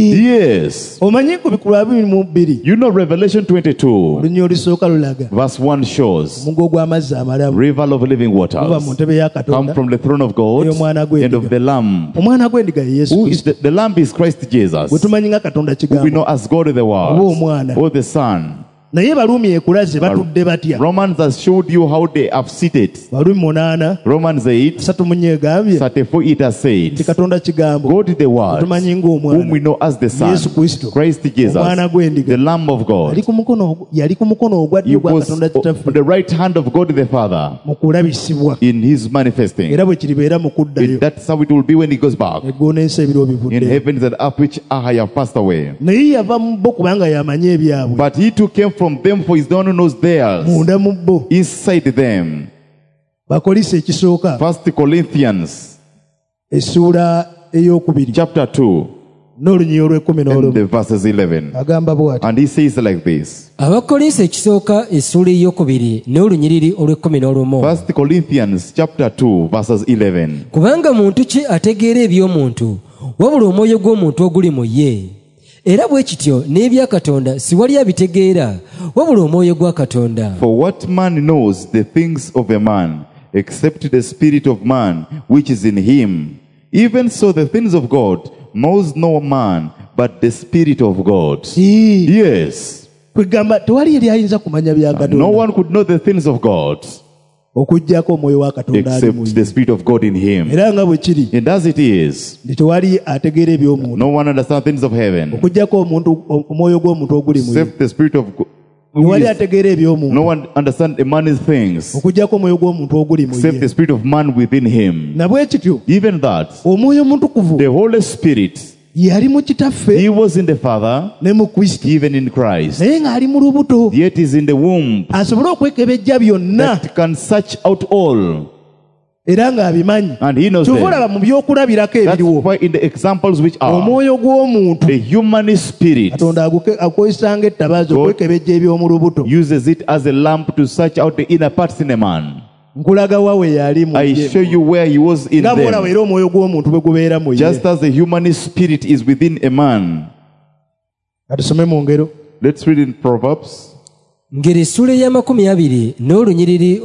Yes. omanyi ku Bikulu 22 You know Revelation 22, olunya olusooka lulaga verse 1 shows omugga ogw'amazzi amalamu river of living guva mu waters ntebe ya come Katonda from the throne of God ey'omwana gw'endiga. and of the Lamb. omwana gw'endiga ye Yesu Who is Kristo the Lamb is Christ Jesus, gwe tumanyi nga Katonda who we kigambo. know as God the Oba Word, omwana. or the Son. naye Baluumi ekulaze batudde batya? Romans has showed you how they have seated. Baluumi 8 Romans 8, 34 egambye 34, it has nti said, Katonda kigambo God the Word, tumanyi whom we ng'omwana know as the Son, Yesu Kristo, Christ Jesus, omwana gw'endiga, the Lamb of God. yali ku mukono ogwa He ddyo ogwa was Katonda kitaffe on the right hand of God the Father mu kulabisibwa, in his manifesting. era bwe kiribeera mu kuddayo That's how it will be when he goes back. eggulu n'ensi ebiro In bivudde. heavens and earth which I have passed away. naye yava mu bo kubanga yamanyi ebyabwe But he too came from them, for his own who knows theirs. munda mu bo. Inside them. Bakolisi ekisooka 1 Corinthians essuula ey'okubiri chapter 2 n'olunyi and olw'11 the verses 11. agamba bw'ati: And he says like this. abakolinso ekisooka essuula ey'okubiri n'olunyiriri olw'11. 1 Corinthians chapter 2 verses 11. kubanga muntu ki ategeera eby'omuntu wabula omwoyo gw'omuntu oguli mu ye? era bwe kityo n'ebya Katonda si wali abitegeera wabula omwoyo gwa Katonda. For what man knows the things of a man, except the spirit of man which is in him? Even so the things of God knows no man, but the spirit of God. Yes. kwegamba tewali yali ayinza kumanya bya No Katonda one could know the things of God okuggyako omwoyo wa Katonda ali mu except ye. the spirit of God in him. era nga bwe kiri And as it is, nti tewali ategeera eby'omuntu no one understands things of heaven okuggyako omwoyo gw'omuntu oguli mu ye. except the spirit of God. tewali ategeera eby'omuntu No one understands a man's things okuggyako omwoyo gw'omuntu oguli mu except the ye. spirit of man within him. na bwe kityo Even that, omwoyo mutukuvu the Holy Spirit, yali mu kitaffe he was in the Father, ne mu Kristo, even in Christ. naye ng'ali mu lubuto Yet is in the womb asobole okwekebejja byonna that can search out all. era ng'abimanyi. And he knows kyova them. olaba mu byokulabirako That's ebiriwo why in the examples which are omwoyo gw'omuntu the human spirit Katonda akozesa ng'ettabaaza God okwekebejja eby'omu lubuto. uses it as a lamp to search out the inner parts in a man. nkulaga wa we yali mu I ye. show you where he was in nga bw'olaba them. era omwoyo gw'omuntu bwe gubeera mu ye. Just as the human spirit is within a man. katusome mu ngero. Let's read in Proverbs. ngeri essuula eya20 n'olunyiriri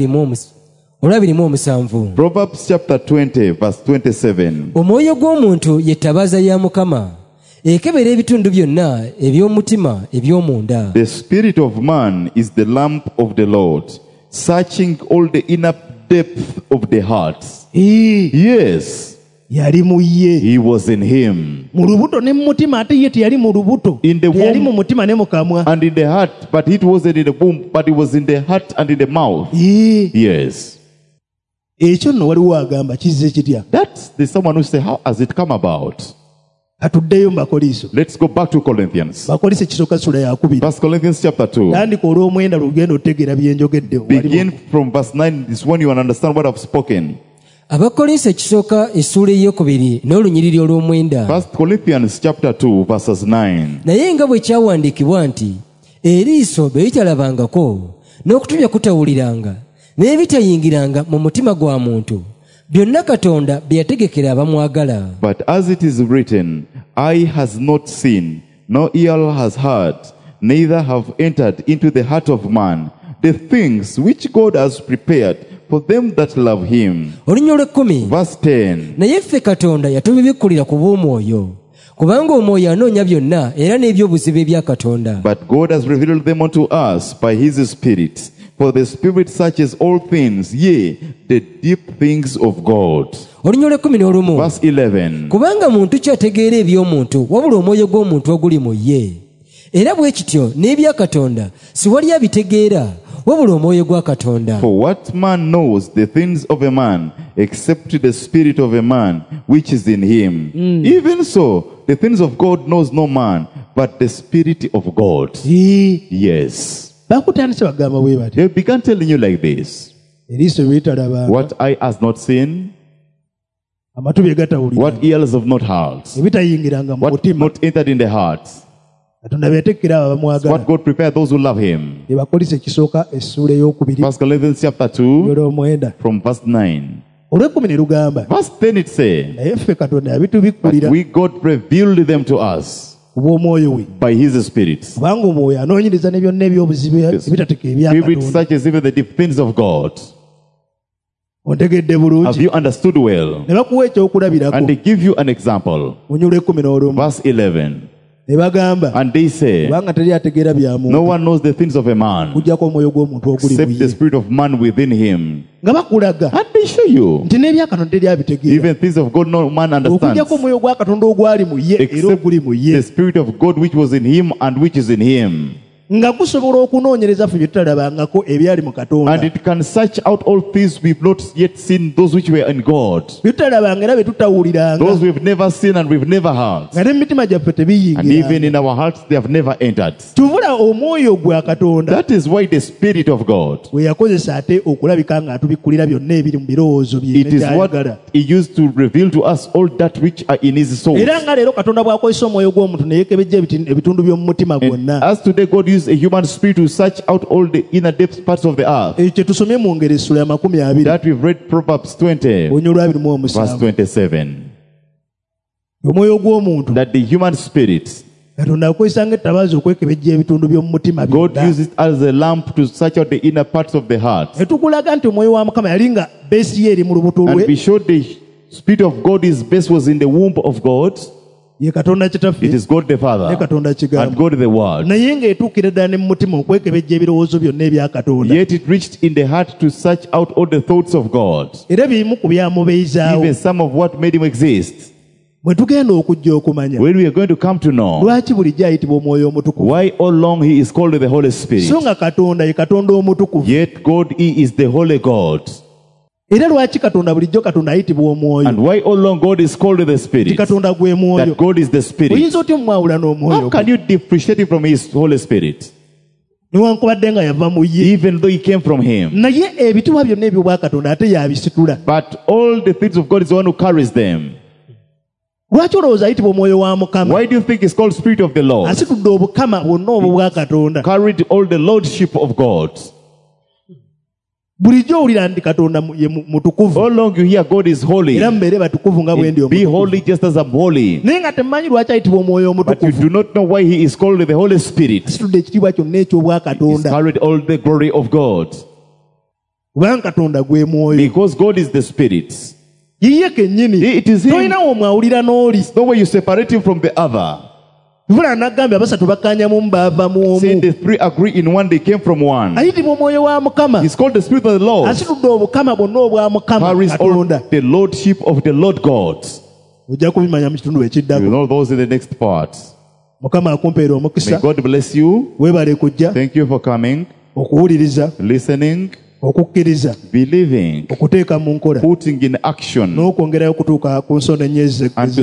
olw'27. Proverbs chapter 20 verse 27. omwoyo gw'omuntu ye ttabaaza ya Mukama ekebera ebitundu byonna eby'omutima eby'omunda. The spirit of man is the lamp of the Lord, searching all the inner depth of the heart. Yes, yali mu ye he was in him. mu lubuto ne mu mutima, ate ye teyali mu lubuto, In the teyali mu womb mutima ne mu kamwa. and in the heart, but it wasn't in the womb, but it was in the heart and in the mouth. Yes. ekyo nno waliwo agamba kizze kitya. That's the someone who say, how has it come about? katuddeyo mu Bakoliso. Let's go back to Corinthians. Bakoliso ekisooka ssula yakubiri. 1 Corinthians chapter 2. tandika olw'omwenda lugenda otegeera bye njogedde. Begin from verse 9. This one you will understand what I've spoken. Abakolinso ekisooka essuula ey'okubiri n'olunyiriri olw'omwenda. 1 Corinthians chapter 2 verses 9. Naye nga bwe kyawandiikibwa nti eriiso bye litalabangako n'okutu bye kutawuliranga n'ebitayingiranga mu mutima gwa muntu byonna Katonda bye yategekera abamwagala. But as it is written, eye has not seen, no ear has heard, neither have entered into the heart of man the things which God has prepared for them that love him. Olunya olw'ekkumi. Verse 10. Naye ffe Katonda yatubibikkulira ku bw'omwoyo, kubanga omwoyo anoonya byonna era n'eby'obuzibu ebya Katonda. But God has revealed them unto us by his Spirit. For the Spirit searches all things, yea, the deep things of God. Olunya olw'ekkumi n'olumu. Verse 11. Kubanga muntu kyategeera eby'omuntu wabula omwoyo gw'omuntu oguli mu ye. Era bwe kityo n'ebya Katonda si wali abitegeera wabula omwoyo gwa Katonda. For what man knows the things of a man except the spirit of a man which is in him? Even so, the things of God knows no man but the Spirit of God. Yes. bakutandise bagamba bwe bati They began telling you like this. eriiso bye litalabanga, What eye has not seen, amatu bye gatawulira, what ears have not heard, ebitayingiranga mu what mutima. not entered in the heart. Katonda bye yateekera abo abamwagala. What God prepared those who love him. Ebakolisa ekisooka essuula ey'okubiri 1 Corinthians chapter 2 olw'omwenda from verse 9. olw'ekkumi ne lugamba Verse 10 it says, naye ffe Katonda but yabitubikkulira we God revealed them to us ku bw'omwoyo we, by his Spirit. kubanga omwoyo anoonyereza ne byonna eby'obuzibu ebitateeka ebya Spirit Katonda. searches even the deep things of God. Ontegedde Have bulungi. you understood well? Ne bakuwa ekyokulabirako And they give you an example. mu lw'ekkumi n'olumu Verse 11. ne bagamba And they say, kubanga teri ategeera bya no muntu one knows the things of a man kuggyako omwoyo gw'omuntu oguli mu except the ye, spirit of man within him. nga bakulaga And they show you nti n'ebya Katonda teri abitegeera even things of God no man understands okuggyako omwoyo gwa Katonda ogwali mu ye era except oguli mu ye, the spirit of God which was in him and which is in him. nga gusobola okunoonyereza ffe bye tutalabangako ebyali mu Katonda, And it can search out all things we've not yet seen, those which were in God, bye tutalabanga era bye tutawuliranga, those we've never seen and we've never heard. nga ne mu mitima gyaffe And even tebiyingira. in our hearts, they have never entered. Tubula omwoyo gwa Katonda That is why the Spirit of God, we yakozesa ate okulabika nga atubikkulira byonna ebiri mu birowoozo bye it is what n'ebyayagala. He used to reveal to us all that which are in His soul. Era nga leero Katonda bw'akozesa omwoyo gw'omuntu ne yeekebejja ebitundu by'omu mutima And gwonna. as today God used a human spirit to search out all the inner depths parts of the earth, Ekyo kye tusomye mu ngeri essula ya 20 that we've read Proverbs 20, obunya verse olw'abiri 27, omwoyo gw'omuntu that the human spirit, Katonda akozesa ng'ettabaaza okwekebejja ebitundu by'omu mutima God byonna. uses it as a lamp to search out the inner parts of the heart. Ne tukulaga nti omwoyo wa Mukama yali nga beesi ye eri mu lubuto And lwe, we showed the Spirit of God, His base was in the womb of God. ye Katonda It kitaffe is God the ne Father Katonda and kigambo, God the Word. naye ng'etuukira ddala ne mu mutima okwekebejja ebirowoozo byonna ebya Katonda. Yet it reached in the heart to search out all the thoughts of God, Era bimu ku byamubeezaawo even some of what made Him exist. bwe tugenda okujja okumanya When we are going to come to know lwaki bulijjo ayitibwa omwoyo omutukuvu, why all along He is called the Holy Spirit, so nga Katonda ye Katonda omutukuvu. yet God He is the Holy God. Era lwaki Katonda bulijjo Katonda ayitibwa omwoyo, And why all along God is called the ti Spirit, Katonda gwe mwoyo. that God is the Spirit. Oyinza otya omwawula n'omwoyo How can you differentiate Him from His Holy Spirit, newankubadde nga yava mu ye, even though He came from Him? naye ebituwa byonna ebyobwa Katonda ate yabisitula. But all the things of God is the one who carries them. Lwaki olowooza ayitibwa omwoyo wa Mukama? Why do you think it's called Spirit of the Lord? Asitudde obukama bwonna obwo bwa Katonda. Carried all the Lordship of God. Bulijjo owulira nti Katonda ye mutukuvu, All along you hear God is holy. era mubeere batukuvu nga bwe ndi Be omutukuvu. holy just as I'm holy. Naye nga temumanyi lwaki ayitibwa omwoyo But you omutukuvu. do not know why He is called the Holy Spirit. Asitudde ekitiibwa kyonna eky'obwa He's Katonda, carried all the glory of God. kubanga Katonda gwe mwoyo. Because God is the Spirit. Yiye kennyini, It is Him. tolina womwawulira n'oli. No way you separate Him from the other. Bibula n'agambye abasatu bakkaanyamu bava mu Saying omu. the three agree in one, they came from one. Ayitibwa omwoyo wa Mukama. He's called the Spirit of the Lord. Asitudde obukama bwonna obwa Mukama Carries all Katonda. the Lordship of the Lord God. Ojja kubimanya mu kitundu You ekiddako. know those in the next part. Mukama akumpeera May omukisa. God bless you. Weebale kujja, Thank you for coming, okuwuliriza, listening, okukkiriza, believing, okuteeka mu nkola, putting in action, n'okwongerayo okutuuka ku nsonda ennyezi and to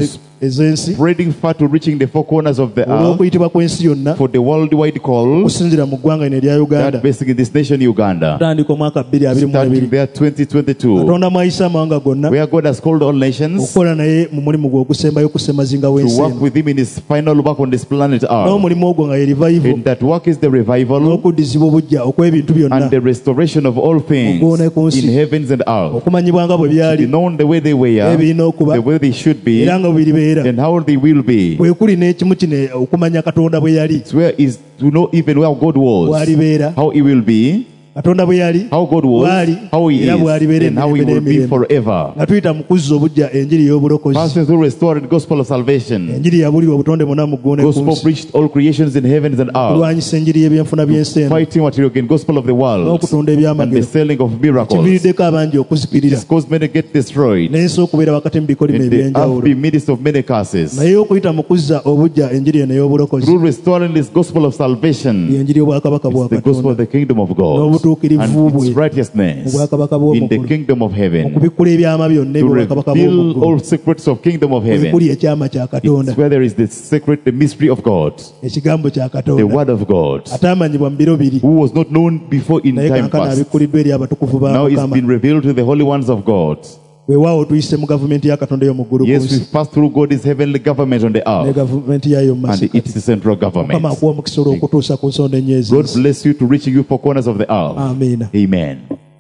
ez'ensi spreading far to reaching the four corners of the earth, olw'okuyitibwa kw'ensi yonna for the worldwide call okusinziira mu ggwanga lino erya uganda that based in this nation Uganda, kutandika omwaka 2022 starting there 2022, katonda mwayisa amawanga gonna where God has called all nations okukola naye mu mulimu gwe ogusembayo okusemazinga to w'ensi work eno with him in his final work on this planet Earth. n'omulimu ogwo nga ye revival And that work is the revival n'okuddizibwa obujja okw'ebintu byonna and the restoration of all things Ogone ku nsi. in heavens and earth. okumanyibwa nga bwe To be byali known the way they were, ebirina okuba the way they should be, era nga bwe biribeera and how they will be. bwe kuli n'ekimu kino okumanya katonda bwe yali It's where is to know even where God was, bw'alibeera how he will be, katonda bwe yali how God was, bw'ali how he era is, bw'alibeera and how he will be emirembe forever. nga tuyita mu kuzza obujja enjiri y'obulokozi Passing through restored gospel of salvation. enjiri yabulirwa obutonde bwonna mu ggone ku Gospel nsi preached all creations in heavens and earth. kulwanyisa enjiri y'ebyenfuna by'ensi eno Fighting material again, gospel of the world, n'okutunda and the ebyamagero selling of miracles. kiviiriddeko abangi okuzikirira It's caused many to get destroyed, n'ensi okubeera wakati mu bikolimo and the earth eby'enjawulo be midst of many curses. naye okuyita mu kuzza obujja enjiri eno ey'obulokozi Through restoring this gospel of salvation, y'enjiri y'obwakabaka bwa it's the gospel katonda of the kingdom of God n'obutuukirivu and its bwe righteousness mu bwakabaka in the bw'omugulu kingdom of heaven. okubikkula ebyama byonna To ebwakabaka reveal bw'omugulu all secrets of kingdom of heaven. ekuli ekyama kya katonda It's where there is the secret, the mystery of God, ekigambo kya the katonda word of God, ataamanyibwa mu biro biri who was not known before in naye time kankana past. abikkuliddwa eri abatukuvu ba Now it's mukama been revealed to the holy ones of God. weewaawo tuyise mu gavumenti ya katonda ey'omu ggulu ku Yes, nsi we've passed through God's heavenly government on the ne earth, gavumenti yaayo mu and masikati it's the central mukama government. akuwa omukisa olw'okutuusa ku nsonda God ennyezi bless you to reaching you for corners of the earth. amiina Amen.